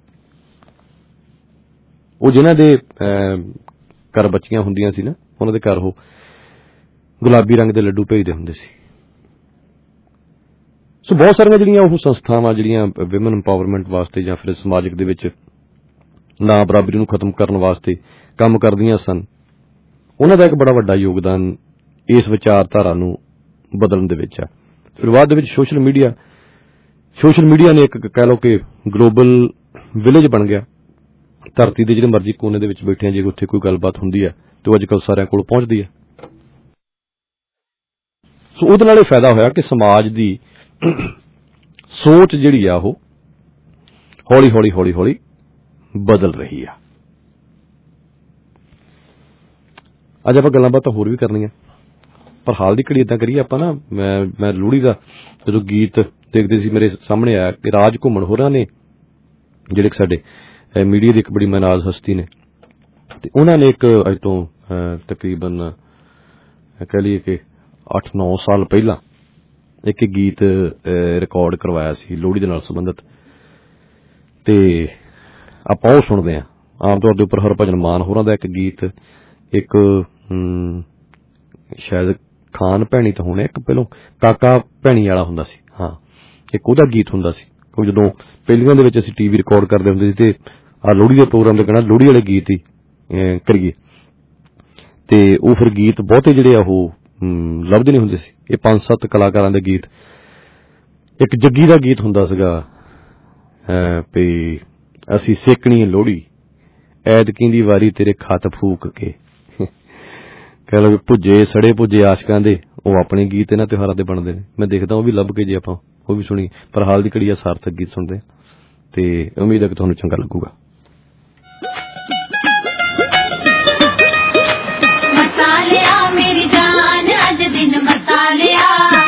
I: ਉਹ ਜਿਨ੍ਹਾਂ ਦੇ ਘਰ ਬੱਚੀਆਂ ਹੁੰਦੀਆਂ ਸੀ ਨਾ, ਉਹਨਾਂ ਦੇ ਘਰ ਉਹ ਗੁਲਾਬੀ ਰੰਗ ਦੇ ਲੱਡੂ ਭੇਜਦੇ ਹੁੰਦੇ ਸੀ। ਸੋ ਬਹੁਤ ਸਾਰੀਆਂ ਜਿਹੜੀਆਂ ਉਹ ਸੰਸਥਾਵਾਂ ਜਿਹੜੀਆਂ ਵਿਮਨ ਇੰਪਾਵਰਮੈਂਟ ਵਾਸਤੇ ਜਾਂ ਫਿਰ ਸਮਾਜਿਕ ਦੇ ਵਿੱਚ ਨਾ ਬਰਾਬਰੀ ਨੂੰ ਖਤਮ ਕਰਨ ਵਾਸਤੇ ਕੰਮ ਕਰਦੀਆਂ ਸਨ, ਉਹਨਾਂ ਦਾ ਇੱਕ ਬੜਾ ਵੱਡਾ ਯੋਗਦਾਨ ਇਸ ਵਿਚਾਰਧਾਰਾ ਨੂੰ ਬਦਲਣ ਦੇ ਵਿੱਚ ਹੈ। ਫਿਰ ਬਾਅਦ ਦੇ ਵਿੱਚ ਸੋਸ਼ਲ ਮੀਡੀਆ ਸੋਸ਼ਲ ਮੀਡੀਆ ਨੇ ਇੱਕ ਕਹਿ ਲਓ ਕਿ ਗਲੋਬਲ ਵਿਲੇਜ ਬਣ ਗਿਆ। ਧਰਤੀ ਦੇ ਜਿਹੜੇ ਮਰਜ਼ੀ ਕੋਨੇ ਦੇ ਵਿੱਚ ਬੈਠੇ ਆ, ਜੇ ਉੱਥੇ ਕੋਈ ਗੱਲਬਾਤ ਹੁੰਦੀ ਹੈ ਤੇ ਉਹ ਅੱਜ ਕੱਲ੍ਹ ਸਾਰਿਆਂ ਕੋਲ ਪਹੁੰਚਦੀ ਹੈ। ਸੋ ਉਹਦੇ ਨਾਲ ਇਹ ਫਾਇਦਾ ਹੋਇਆ ਕਿ ਸਮਾਜ ਦੀ ਸੋਚ ਜਿਹੜੀ ਆ ਉਹ ਹੌਲੀ ਹੌਲੀ ਹੌਲੀ ਹੌਲੀ ਬਦਲ ਰਹੀ ਆ। ਅੱਜ ਆਪਾਂ ਗੱਲਾਂ ਬਾਤਾਂ ਹੋਰ ਵੀ ਕਰਨੀਆਂ, ਪਰ ਹਾਲ ਦੀ ਘੜੀ ਏਦਾਂ ਕਰੀਏ ਆਪਾਂ ਨਾ, ਮੈਂ ਮੈਂ ਲੋਹੜੀ ਦਾ ਜਦੋਂ ਗੀਤ ਦੇਖਦੇ ਸੀ, ਮੇਰੇ ਸਾਹਮਣੇ ਆਇਆ ਕਿ ਰਾਜ ਘੁੰਮਣ ਹੋਰਾਂ ਨੇ, ਜਿਹੜੇ ਸਾਡੇ ਮੀਡੀਆ ਦੀ ਇੱਕ ਬੜੀ ਮਨਾਜ਼ ਹਸਤੀ ਨੇ, ਤੇ ਉਹਨਾਂ ਨੇ ਇੱਕ ਅੱਜ ਤੋਂ ਤਕਰੀਬਨ ਕਹਿ ਲਈਏ ਕਿ ਅੱਠ ਨੌ ਸਾਲ ਪਹਿਲਾਂ ਇੱਕ ਗੀਤ ਰਿਕਾਰਡ ਕਰਵਾਇਆ ਸੀ ਲੋਹੜੀ ਦੇ ਨਾਲ ਸੰਬੰਧਿਤ, ਤੇ ਆਪਾਂ ਉਹ ਸੁਣਦੇ ਹਾਂ। ਆਮ ਤੌਰ ਦੇ ਉੱਪਰ ਹਰਭਜਨ ਮਾਨ ਹੋਰਾਂ ਦਾ ਇੱਕ ਗੀਤ, ਇੱਕ ਸ਼ਾਇਦ ਖਾਨ ਭੈਣੀ ਤਾਂ ਹੋਣੇ, ਇੱਕ ਪਹਿਲੋਂ ਕਾਕਾ ਭੈਣੀ ਵਾਲਾ ਹੁੰਦਾ ਸੀ, ਹਾਂ ਇੱਕ ਉਹਦਾ ਗੀਤ ਹੁੰਦਾ ਸੀ। ਕਿਉਂਕਿ ਜਦੋਂ ਪਹਿਲੀਆਂ ਦੇ ਵਿੱਚ ਅਸੀਂ ਟੀ ਵੀ ਰਿਕਾਰਡ ਕਰਦੇ ਹੁੰਦੇ ਸੀ ਤੇ ਆਹ ਲੋਹੜੀ ਦੇ ਪ੍ਰੋਗਰਾਮ ਤੇ ਕਹਿਣਾ ਲੋਹੜੀ ਵਾਲੇ ਗੀਤ ਹੀ ਕਰੀਏ, ਤੇ ਉਹ ਫਿਰ ਗੀਤ ਬਹੁਤੇ ਜਿਹੜੇ ਆ ਉਹ ਲੱਭਦੇ ਨਹੀਂ ਹੁੰਦੇ ਸੀ। ਇਹ ਪੰਜ ਸੱਤ ਕਲਾਕਾਰਾਂ ਦੇ ਗੀਤ, ਇੱਕ ਜੱਗੀ ਦਾ ਗੀਤ ਹੁੰਦਾ ਸੀਗਾ ਵੀ ਅਸੀਂ ਸੇਕਣੀ ਲੋਹੜੀ ਐਤਕੀ ਦੀ ਵਾਰੀ ਤੇਰੇ ਖੱਤ ਫੂਕ ਕੇ, ਕਹਿ ਲਓ ਵੀ ਭੁੱਜੇ ਸੜੇ ਭੁੱਜੇ ਆਸ਼ਕਾਂ ਦੇ ਉਹ ਆਪਣੇ ਗੀਤ ਇਹਨਾਂ ਤਿਉਹਾਰਾਂ ਦੇ ਬਣਦੇ ਨੇ। ਮੈਂ ਦੇਖਦਾ ਉਹ ਵੀ ਲੱਭ ਕੇ ਜੇ ਆਪਾਂ ਉਹ ਵੀ ਸੁਣੀ, ਪਰ ਹਾਲ ਦੀ ਘੜੀ ਆ ਸਾਰਥਕ ਗੀਤ ਸੁਣਦੇ ਹਾਂ, ਤੇ ਉਮੀਦ ਹੈ ਕਿ ਤੁਹਾਨੂੰ ਚੰਗਾ ਲੱਗੂਗਾ।
J: दिन मसालिया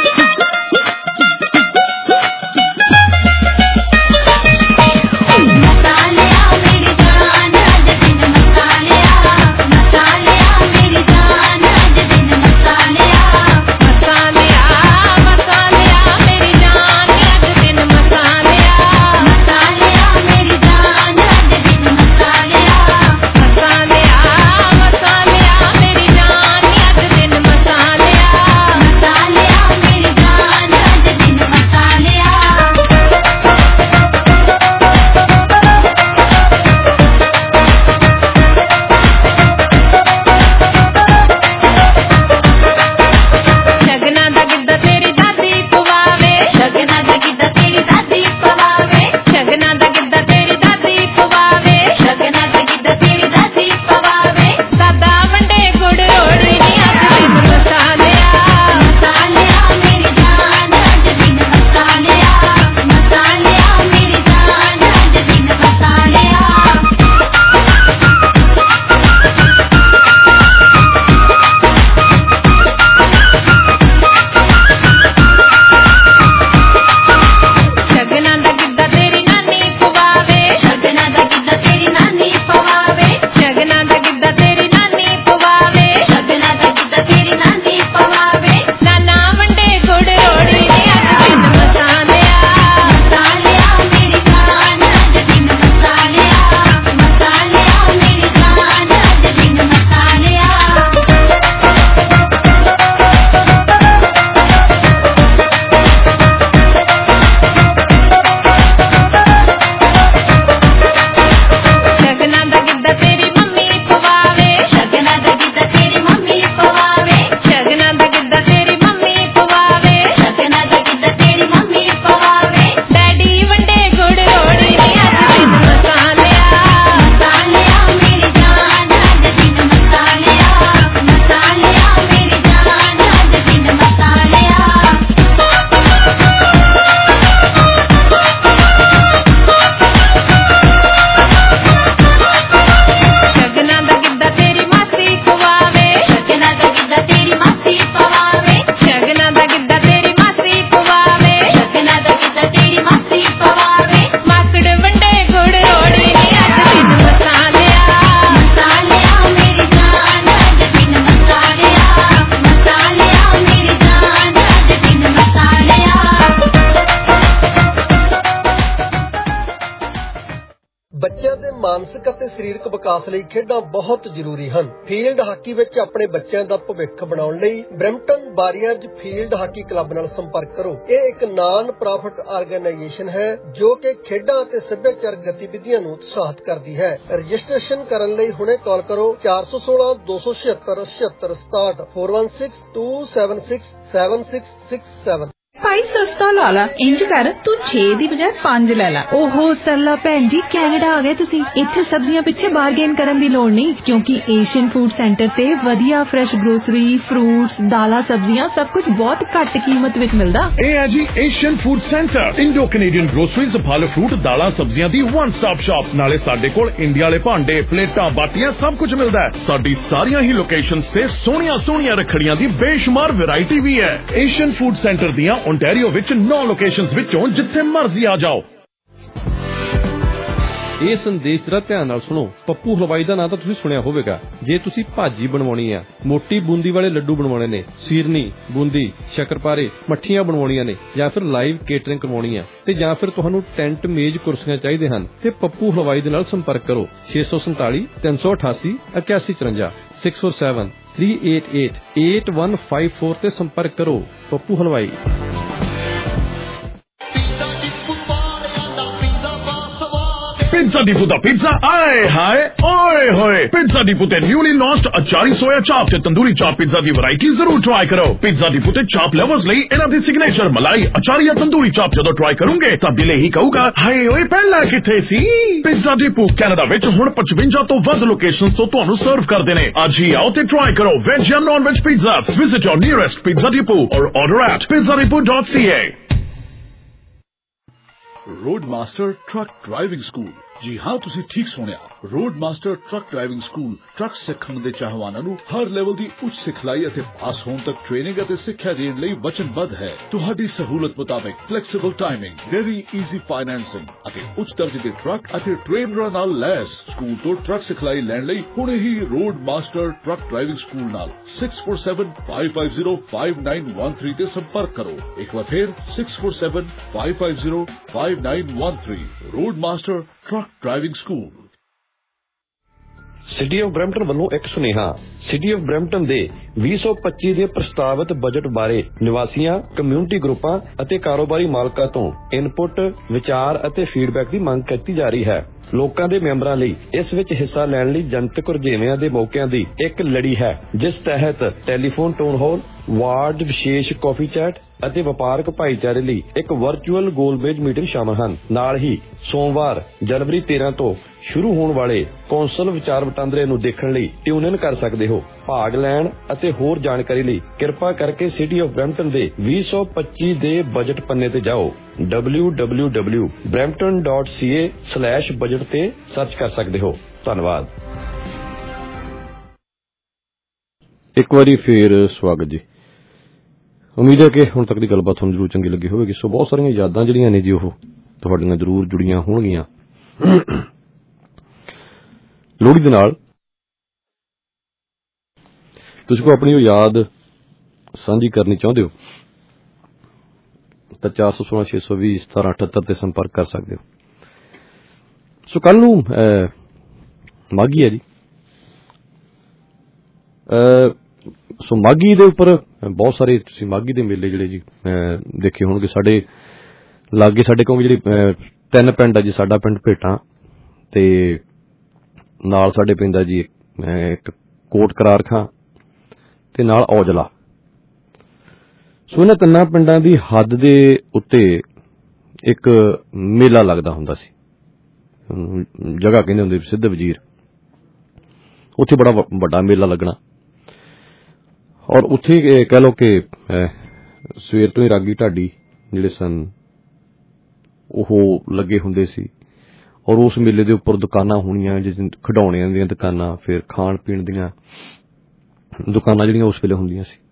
K: ਮਾਨਸਿਕ ਅਤੇ ਸਰੀਰਕ ਵਿਕਾਸ ਲਈ ਖੇਡਾਂ ਬਹੁਤ ਜ਼ਰੂਰੀ ਹਨ। ਫੀਲਡ ਹਾਕੀ ਵਿੱਚ ਆਪਣੇ ਬੱਚਿਆਂ ਦਾ ਭਵਿੱਖ ਬਣਾਉਣ ਲਈ Brampton warriors field hockey club ਨਾਲ ਸੰਪਰਕ ਕਰੋ। ਇਹ ਇੱਕ ਨਾਨ ਪ੍ਰੋਫਿਟ ਆਰਗੇਨਾਈਜੇਸ਼ਨ ਹੈ ਜੋ ਕਿ ਖੇਡਾਂ ਅਤੇ ਸੱਭਿਆਚਾਰਕ ਗਤੀਵਿਧੀਆਂ ਨੂੰ ਉਤਸ਼ਾਹਿਤ ਕਰਦੀ ਹੈ। ਰਜਿਸਟ੍ਰੇਸ਼ਨ ਕਰਨ ਲਈ ਹੁਣੇ ਕਾਲ ਕਰੋ ਚਾਰ ਸੌ ਸੋਲਾਂ ਦੋ ਸੌ ਛਿਅੱਤਰ ਛਿਅੱਤਰ ਸਤਾਹਠ four one six two seven six seven six six seven।
L: ਭਾਈ ਸਸਤਾ ਲਾ ਲਾ, ਇੰਜ ਕਰ ਤੂੰ ਛੇ ਦੀ ਬਜਾਏ ਪੰਜ ਲੈ ਲਾ। ਓਹੋ ਸਰਲਾ ਭੈਣ ਜੀ, ਕੈਨੇਡਾ ਆ ਗਏ ਤੁਸੀਂ। ਇੱਥੇ ਸਬਜ਼ੀਆਂ ਪਿੱਛੇ ਬਾਰਗੇਨ ਕਰਨ ਦੀ ਲੋੜ ਨਹੀਂ, ਕਿਉਂਕਿ ਏਸ਼ੀਅਨ ਫੂਡ ਸੈਂਟਰ ਤੇ ਵਧੀਆ ਫਰੈਸ਼ ਗਰੋਸਰੀ, ਫਰੂਟਸ, ਦਾਲਾਂ, ਸਬਜ਼ੀਆਂ ਸਭ ਕੁਝ ਬਹੁਤ ਘੱਟ ਕੀਮਤ ਵਿੱਚ ਮਿਲਦਾ।
M: ਇਹ ਹੈ ਜੀ Asian food centre, Indo Canadian groceries, ਫਲ ਫਰੂਟ, ਦਾਲਾਂ, ਸਬਜ਼ੀਆਂ ਦੀ ਵਨ ਸਟਾਪ ਸ਼ਾਪ। ਨਾਲੇ ਸਾਡੇ ਕੋਲ ਇੰਡੀਆ ਵਾਲੇ ਭਾਂਡੇ, ਪਲੇਟਾਂ, ਬਾਟੀਆਂ ਸਭ ਕੁਝ ਮਿਲਦਾ ਹੈ। ਸਾਡੀ ਸਾਰੀਆਂ ਹੀ ਲੋਕੇਸ਼ਨਸ ਤੇ ਸੋਹਣੀਆਂ ਸੋਹਣੀਆਂ ਰੱਖੜੀਆਂ ਦੀ ਬੇਸ਼ੁਮਾਰ ਵੈਰਾਈਟੀ ਵੀ ਹੈ। ਏਸ਼ੀਅਨ ਫੂਡ ਸੈਂਟਰ ਦੀਆਂ ਓਨਟਾਰੀਓ ਵਿੱਚ ਨੌ ਲੋਕੇਸ਼ਨਸ ਵਿੱਚੋਂ ਜਿੱਥੇ ਮਰਜ਼ੀ ਆ ਜਾਓ।
D: ਇਹ ਸੰਦੇਸ਼ ਜਰਾ ਧਿਆਨ ਨਾਲ ਸੁਣੋ। ਪੱਪੂ ਹਲਵਾਈ ਦਾ ਨਾਂ ਤਾਂ ਤੁਸੀਂ ਸੁਣਿਆ ਹੋਵੇਗਾ। ਜੇ ਤੁਸੀਂ ਭਾਜੀ ਬਣਵਾਉਣੀ ਆ, ਮੋਟੀ ਬੂੰਦੀ ਵਾਲੇ ਲੱਡੂ ਬਣਵਾਉਣੇ ਨੇ, ਸੀਰਨੀ, ਬੂੰਦੀ, ਸ਼ੱਕਰਪਾਰੇ, ਮੱਠੀਆਂ ਬਣਵਾਉਣੀਆਂ ਨੇ, ਜਾਂ ਫਿਰ ਲਾਈਵ ਕੇਟਰਿੰਗ ਕਰਵਾਉਣੀ ਆ, ਤੇ ਜਾਂ ਫਿਰ ਤੁਹਾਨੂੰ ਟੈਂਟ, ਮੇਜ਼, ਕੁਰਸੀਆਂ ਚਾਹੀਦੇ ਹਨ, ਤੇ ਪੱਪੂ ਹਲਵਾਈ ਦੇ ਨਾਲ ਸੰਪਰਕ ਕਰੋ ਛੇ ਸੌ ਸੰਤਾਲੀ ਤਿੰਨ ਸੌ ਅਠਾਸੀ ਇਕਿਆਸੀ ਚੁਰੰਜਾ six four seven three eight eight eight one five four ਤੇ ਸੰਪਰਕ ਕਰੋ। ਪੱਪੂ ਹਲਵਾਈ।
M: Pizza Depot ਦਾ ਪੀਜ਼ਾ ਆਏ ਹਾਏ ਓਏ ਹੋਏ। Pizza Depot ਤੇ newly launched achari soya chaap ਤੇ ਤੰਦੂਰੀ ਚਾਪ ਪੀਜ਼ਾ ਦੀ ਵੈਰਾਈਟੀ ਜ਼ਰੂਰ ਟਰਾਈ ਕਰੋ। Pizza Depot ਤੇ ਚਾਪ ਲਵਰਸ ਲਈ ਇਹਨਾਂ ਦੀ ਸਿਗਨੇਚਰ ਮਲਾਈ ਅਚਾਰੀ ਜਾਂ ਤੰਦੂਰੀ ਚਾਪ ਜਦੋਂ ਟਰਾਈ ਕਰੋਗੇ ਤਾਂ ਦਿਲ ਹੀ ਕਹੂਗਾ ਹਾਏ ਓਏ ਪਹਿਲਾਂ ਕਿੱਥੇ ਸੀ। Pizza Depot ਕੈਨੇਡਾ ਵਿੱਚ ਹੁਣ ਪਚਵੰਜਾ ਤੋਂ ਵੱਧ ਲੋਕੇਸ਼ਨਸ ਤੋਂ ਤੁਹਾਨੂੰ ਸਰਵ ਕਰਦੇ ਨੇ। ਅੱਜ ਹੀ ਆਓ ਤੇ ਟਰਾਈ ਕਰੋ ਵੈਜ ਜਾਂ non veg pizzas. Visit your nearest Pizza Depot or order at pizza depot dot c a।
C: Roadmaster Truck Driving School,
M: ਜੀ ਹਾਂ, ਤੁਸੀਂ ਠੀਕ ਸੁਣਿਆ। Road master truck driving school truck ਸਿੱਖਣ ਦੇ ਚਾਹਵਾਨਾਂ ਨੂੰ ਹਰ ਲੈਵਲ ਦੀ ਉੱਚ ਸਿਖਲਾਈ ਅਤੇ ਪਾਸ ਹੋਣ ਤੱਕ ਟ੍ਰੇਨਿੰਗ ਅਤੇ ਸਿੱਖਿਆ ਦੇਣ ਲਈ ਵਚਨਬੱਧ ਹੈ। ਤੁਹਾਡੀ ਸਹੂਲਤ ਮੁਤਾਬਕ flexible timing, very easy financing ਅਤੇ ਉੱਚ ਦਰਜੇ ਦੇ ਟਰੱਕ ਅਤੇ ਟ੍ਰੇਨਰਾਂ ਨਾਲ ਲੈਸ। ਸਕੂਲ ਤੋਂ ਟਰੱਕ ਸਿਖਲਾਈ ਲੈਣ ਲਈ ਹੁਣੇ ਹੀ road master truck driving school ਨਾਲ six four seven five five zero five nine one three ਤੇ ਸੰਪਰਕ ਕਰੋ। ਇੱਕ ਵਾਰ ਫਿਰ six four seven five five zero five nine one three. Road master truck driving school.
I: City of Brampton ਵੱਲੋਂ ਇੱਕ ਸੁਨੇਹਾ। ਸਿਟੀ ਆਫ ਬਰੈਂਪਟਨ ਦੇ ਵੀਹ ਸੌ ਪੱਚੀ ਦੇ ਪ੍ਰਸਤਾਵਿਤ ਬਜਟ ਬਾਰੇ ਨਿਵਾਸੀਆਂ, ਕਮਿਊਨਿਟੀ ਗਰੁੱਪਾਂ ਅਤੇ ਕਾਰੋਬਾਰੀ ਮਾਲਕਾਂ ਤੋਂ ਇਨਪੁਟ, ਵਿਚਾਰ ਅਤੇ ਫੀਡਬੈਕ ਦੀ ਮੰਗ ਕੀਤੀ ਜਾ ਰਹੀ ਹੈ। ਲੋਕਾਂ ਦੇ ਮੈਂਬਰਾਂ ਲਈ ਇਸ ਵਿੱਚ ਹਿੱਸਾ ਲੈਣ ਲਈ ਜਨਤਕ ਰੁਝੇਵਿਆਂ ਦੇ ਮੌਕਿਆਂ ਦੀ ਇੱਕ ਲੜੀ ਹੈ, ਜਿਸ ਤਹਿਤ ਟੈਲੀਫੋਨ ਟਾਊਨ ਹਾਲ, ਵਾਰਡ ਵਿਸ਼ੇਸ਼ ਕਾਫੀ ਚੈਟ ਅਤੇ ਵਪਾਰਕ ਭਾਈਚਾਰੇ ਲਈ ਇੱਕ ਵਰਚੁਅਲ ਗੋਲਮੇਜ ਮੀਟਿੰਗ ਸ਼ਾਮਲ ਹਨ। ਨਾਲ ਹੀ ਸੋਮਵਾਰ ਜਨਵਰੀ ਤੇਰ੍ਹਾਂ ਤੋਂ ਸ਼ੁਰੂ ਹੋਣ ਵਾਲੇ ਕੌਂਸਲ ਵਿਚਾਰ ਵਟਾਂਦਰੇ ਨੂੰ ਦੇਖਣ ਲਈ ਟਿਊਨ ਇਨ ਕਰ ਸਕਦੇ ਹੋ। ਭਾਗ ਲੈਣ ਅਤੇ ਹੋਰ ਜਾਣਕਾਰੀ ਲਈ ਕਿਰਪਾ ਕਰਕੇ ਸਿਟੀ ਆਫ ਬਰੈਂਪਟਨ ਦੇ ਵੀਹ ਸੌ ਪੱਚੀ ਦੇ ਬਜਟ ਪੰਨੇ ਤੇ ਜਾਓ। W W W dot Brampton dot C A slash budget ਤੇ ਸਰਚ ਕਰ ਸਕਦੇ ਹੋ। ਧੰਨਵਾਦ। ਇੱਕ ਵਾਰੀ ਫੇਰ ਸਵਾਗਤ ਜੀ। ਉਮੀਦ ਹੈ ਕਿ ਹੁਣ ਤੱਕ ਦੀ ਗੱਲਬਾਤ ਤੁਹਾਨੂੰ ਜ਼ਰੂਰ ਚੰਗੀ ਲੱਗੀ ਹੋਵੇਗੀ। ਸੋ ਬਹੁਤ ਸਾਰੀਆਂ ਯਾਦਾਂ ਜਿਹੜੀਆਂ ਨੇ ਜੀ ਉਹ ਤੁਹਾਡੀਆਂ ਜ਼ਰੂਰ ਜੁੜੀਆਂ ਹੋਣਗੀਆਂ ਲੋਹੜੀ ਦੇ ਨਾਲ। ਤੁਸੀਂ ਕੋਈ ਆਪਣੀ ਉਹ ਯਾਦ ਸਾਂਝੀ ਕਰਨੀ ਚਾਹੁੰਦੇ ਹੋ ਤਾਂ ਚਾਰ ਸੌ ਸੋਲਾਂ ਛੇ ਸੌ ਵੀਹ ਸਤਾਰਾਂ ਅਠੱਤਰ ਤੇ ਸੰਪਰਕ ਕਰ ਸਕਦੇ ਹੋ। ਸੋ ਕੱਲ ਨੂੰ ਮਾਘੀ ਹੈ ਜੀ। ਸੋ ਮਾਘੀ ਦੇ ਉੱਪਰ ਬਹੁਤ ਸਾਰੇ ਤੁਸੀਂ ਮਾਘੀ ਦੇ ਮੇਲੇ ਜਿਹੜੇ ਜੀ ਦੇਖੇ ਹੋਣਗੇ। ਸਾਡੇ ਲਾਗੇ ਸਾਡੇ ਕੋਲ ਜਿਹੜੀ ਤਿੰਨ ਪਿੰਡ ਆ ਜੀ। ਸਾਡਾ ਪਿੰਡ ਭੇਟਾਂ ਤੇ ਨਾਲ ਸਾਡੇ ਪੈਂਦਾ ਜੀ ਇੱਕ ਕੋਟ ਕਰਾਰ ਖਾਂ ਤੇ ਨਾਲ ਔਜਲਾ। ਸੋ ਇਹਨਾਂ ਤਿੰਨਾਂ ਪਿੰਡਾਂ ਦੀ ਹੱਦ ਦੇ ਉੱਤੇ ਇੱਕ ਮੇਲਾ ਲੱਗਦਾ ਹੁੰਦਾ ਸੀ। ਜਗ੍ਹਾ ਕਹਿੰਦੇ ਹੁੰਦੇ ਸਿੱਧ ਵਜ਼ੀਰ। ਉੱਥੇ ਬੜਾ ਵੱਡਾ ਮੇਲਾ ਲੱਗਣਾ ਔਰ ਉੱਥੇ ਕਹਿ ਲਓ ਕਿ ਸਵੇਰ ਤੋਂ ਹੀ ਰਾਗੀ ਢਾਡੀ ਜਿਹੜੇ ਸਨ ਉਹ ਲੱਗੇ ਹੁੰਦੇ ਸੀ ਔਰ ਉਸ ਮੇਲੇ ਦੇ ਉੱਪਰ ਦੁਕਾਨਾਂ ਹੋਣੀਆਂ, ਜਿਸ ਖਿਡੌਣਿਆਂ ਦੀਆਂ ਦੁਕਾਨਾਂ, ਫਿਰ ਖਾਣ ਪੀਣ ਦੀਆਂ ਦੁਕਾਨਾਂ ਜਿਹੜੀਆਂ ਉਸ ਵੇਲੇ ਹੁੰਦੀਆਂ ਸੀ।